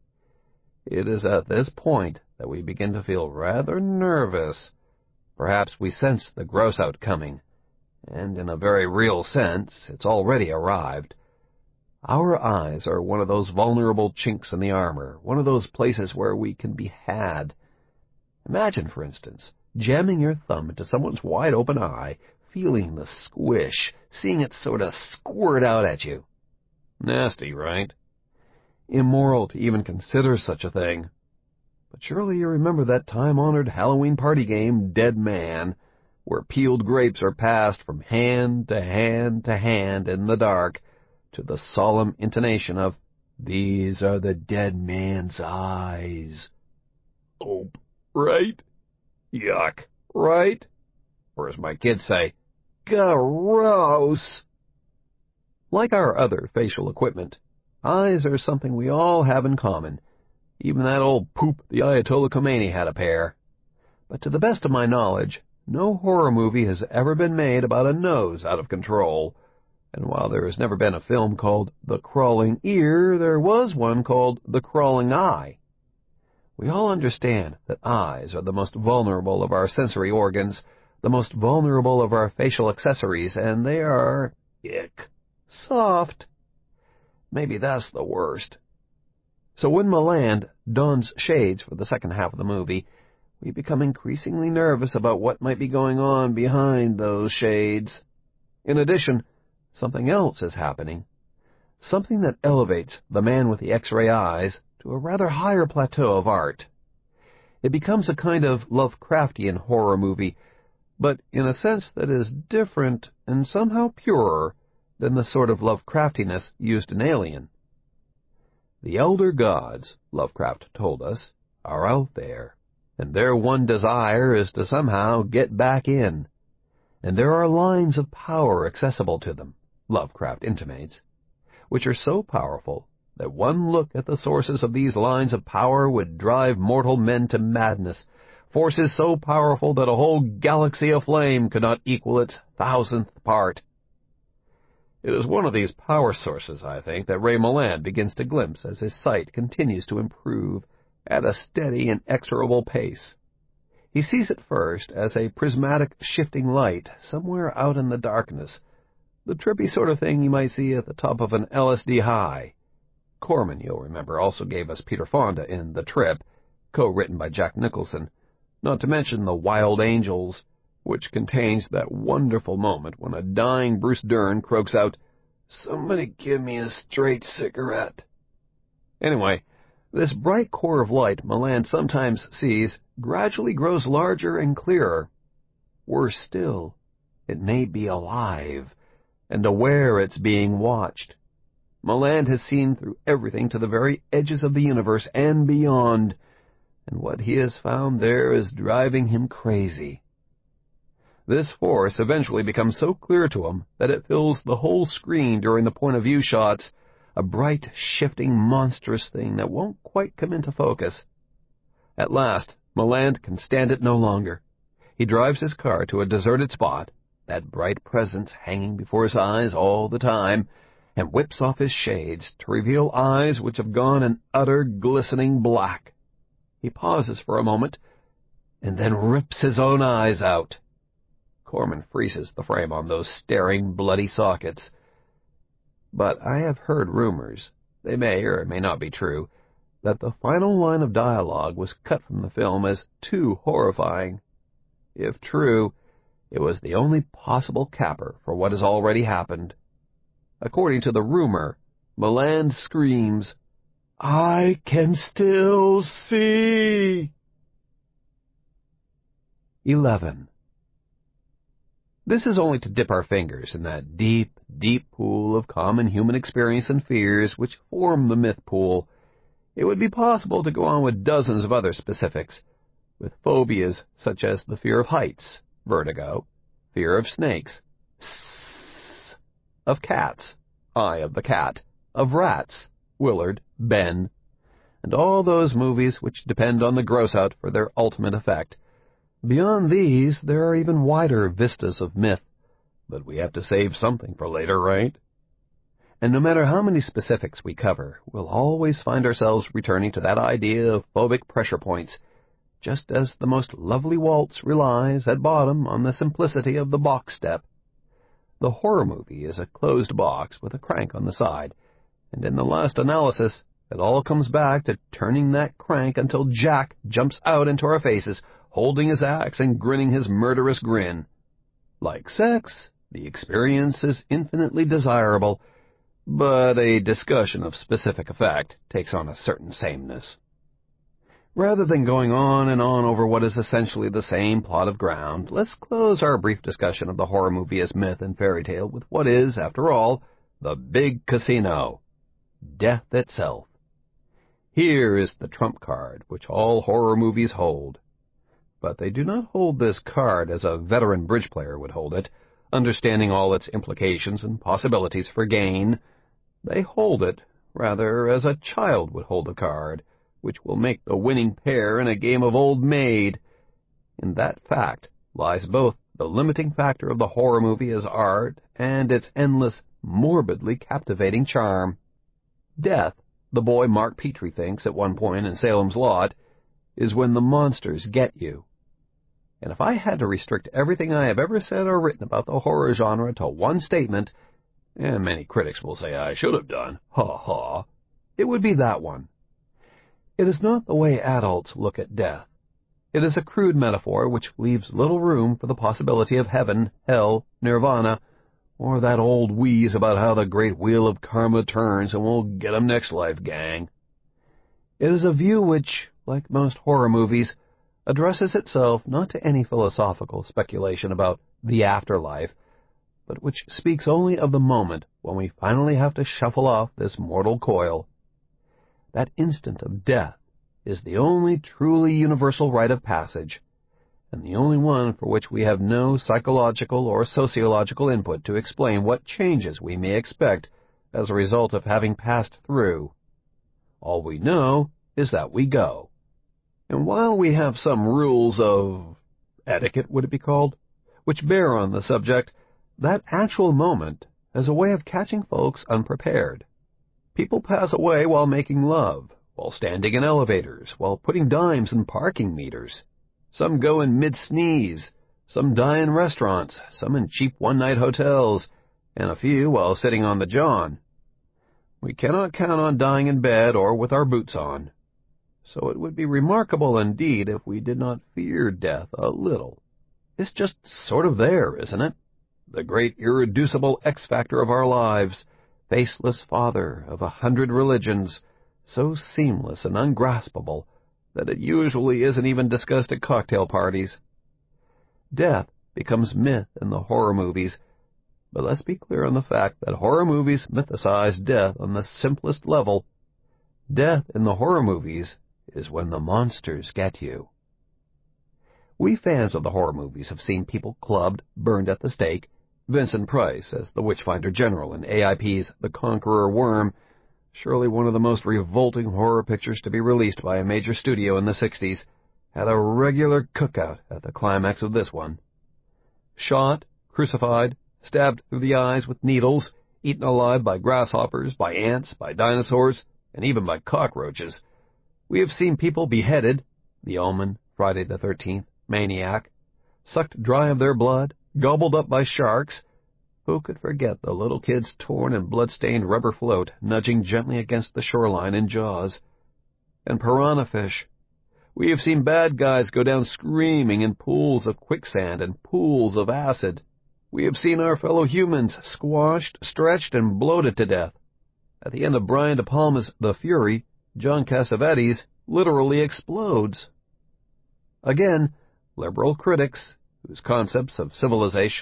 It is at this point that we begin to feel rather nervous. Perhaps we sense the gross-out coming, and in a very real sense, it's already arrived. Our eyes are one of those vulnerable chinks in the armor, one of those places where we can be had. Imagine, for instance, jamming your thumb into someone's wide-open eye, feeling the squish, seeing it sort of squirt out at you. Nasty, right? Immoral to even consider such a thing. But surely you remember that time-honored Halloween party game, Dead Man, where peeled grapes are passed from hand to hand to hand in the dark, to the solemn intonation of, "These are the dead man's eyes." Oh, right? Yuck, right? Or as my kids say, gross! Like our other facial equipment, eyes are something we all have in common. Even that old poop, the Ayatollah Khomeini, had a pair. But to the best of my knowledge, no horror movie has ever been made about a nose out of control. And while there has never been a film called The Crawling Ear, there was one called The Crawling Eye. We all understand that eyes are the most vulnerable of our sensory organs, the most vulnerable of our facial accessories, and they are, soft. Maybe that's the worst. So when Milland dons shades for the second half of the movie, we become increasingly nervous about what might be going on behind those shades. In addition, something else is happening, something that elevates The Man with the X-ray Eyes to a rather higher plateau of art. It becomes a kind of Lovecraftian horror movie, but in a sense that is different and somehow purer than the sort of Lovecraftiness used in Alien. The elder gods, Lovecraft told us, are out there, and their one desire is to somehow get back in. And there are lines of power accessible to them, Lovecraft intimates, which are so powerful that one look at the sources of these lines of power would drive mortal men to madness, forces so powerful that a whole galaxy aflame could not equal its 1,000th part. It is one of these power sources, I think, that Ray Milland begins to glimpse as his sight continues to improve at a steady, inexorable pace. He sees it first as a prismatic, shifting light somewhere out in the darkness, the trippy sort of thing you might see at the top of an LSD high. Corman, you'll remember, also gave us Peter Fonda in The Trip, co-written by Jack Nicholson, not to mention The Wild Angels, which contains that wonderful moment when a dying Bruce Dern croaks out, "Somebody give me a straight cigarette." Anyway, this bright core of light Milland sometimes sees gradually grows larger and clearer. Worse still, it may be alive, and aware it's being watched. Milland has seen through everything to the very edges of the universe and beyond, and what he has found there is driving him crazy. This force eventually becomes so clear to him that it fills the whole screen during the point-of-view shots, a bright, shifting, monstrous thing that won't quite come into focus. At last, Milland can stand it no longer. He drives his car to a deserted spot, that bright presence hanging before his eyes all the time, and whips off his shades to reveal eyes which have gone an utter glistening black. He pauses for a moment, and then rips his own eyes out. Corman freezes the frame on those staring, bloody sockets. But I have heard rumors, they may or may not be true, that the final line of dialogue was cut from the film as too horrifying. If true, it was the only possible capper for what has already happened. According to the rumor, Milland screams, "I can still see!" 11. This is only to dip our fingers in that deep, deep pool of common human experience and fears which form the myth pool. It would be possible to go on with dozens of other specifics, with phobias such as the fear of heights, vertigo, fear of snakes, of cats, Eye of the Cat, of rats, Willard, Ben, and all those movies which depend on the gross-out for their ultimate effect. Beyond these, there are even wider vistas of myth, but we have to save something for later, right? And no matter how many specifics we cover, we'll always find ourselves returning to that idea of phobic pressure points, just as the most lovely waltz relies, at bottom, on the simplicity of the box step. The horror movie is a closed box with a crank on the side, and in the last analysis, it all comes back to turning that crank until Jack jumps out into our faces, holding his axe and grinning his murderous grin. Like sex, the experience is infinitely desirable, but a discussion of specific effect takes on a certain sameness. Rather than going on and on over what is essentially the same plot of ground, let's close our brief discussion of the horror movie as myth and fairy tale with what is, after all, the big casino, death itself. Here is the trump card which all horror movies hold. But they do not hold this card as a veteran bridge player would hold it, understanding all its implications and possibilities for gain. They hold it, rather, as a child would hold a card, which will make the winning pair in a game of Old Maid. In that fact lies both the limiting factor of the horror movie as art and its endless, morbidly captivating charm. Death, the boy Mark Petrie thinks at one point in Salem's Lot, is when the monsters get you. And if I had to restrict everything I have ever said or written about the horror genre to one statement, and many critics will say I should have done, ha, it would be that one. It is not the way adults look at death. It is a crude metaphor which leaves little room for the possibility of heaven, hell, nirvana, or that old wheeze about how the great wheel of karma turns and we'll get 'em next life, gang. It is a view which, like most horror movies, addresses itself not to any philosophical speculation about the afterlife, but which speaks only of the moment when we finally have to shuffle off this mortal coil. That instant of death is the only truly universal rite of passage, and the only one for which we have no psychological or sociological input to explain what changes we may expect as a result of having passed through. All we know is that we go. And while we have some rules of etiquette, would it be called, which bear on the subject, that actual moment has a way of catching folks unprepared. People pass away while making love, while standing in elevators, while putting dimes in parking meters. Some go in mid-sneeze, some die in restaurants, some in cheap one-night hotels, and a few while sitting on the john. We cannot count on dying in bed or with our boots on. So it would be remarkable indeed if we did not fear death a little. It's just sort of there, isn't it? The great irreducible X-factor of our lives, faceless father of 100 religions, so seamless and ungraspable that it usually isn't even discussed at cocktail parties. Death becomes myth in the horror movies, but let's be clear on the fact that horror movies mythicize death on the simplest level. Death in the horror movies is when the monsters get you. We fans of the horror movies have seen people clubbed, burned at the stake. Vincent Price as the Witchfinder General in AIP's The Conqueror Worm, surely one of the most revolting horror pictures to be released by a major studio in the 60s, had a regular cookout at the climax of this one. Shot, crucified, stabbed through the eyes with needles, eaten alive by grasshoppers, by ants, by dinosaurs, and even by cockroaches. We have seen people beheaded, The Omen, Friday the 13th, Maniac, sucked dry of their blood, gobbled up by sharks. Who could forget the little kid's torn and blood-stained rubber float nudging gently against the shoreline in Jaws? And piranha fish. We have seen bad guys go down screaming in pools of quicksand and pools of acid. We have seen our fellow humans squashed, stretched, and bloated to death. At the end of Brian De Palma's The Fury, John Cassavetes literally explodes. Again, liberal critics, whose concepts of civilization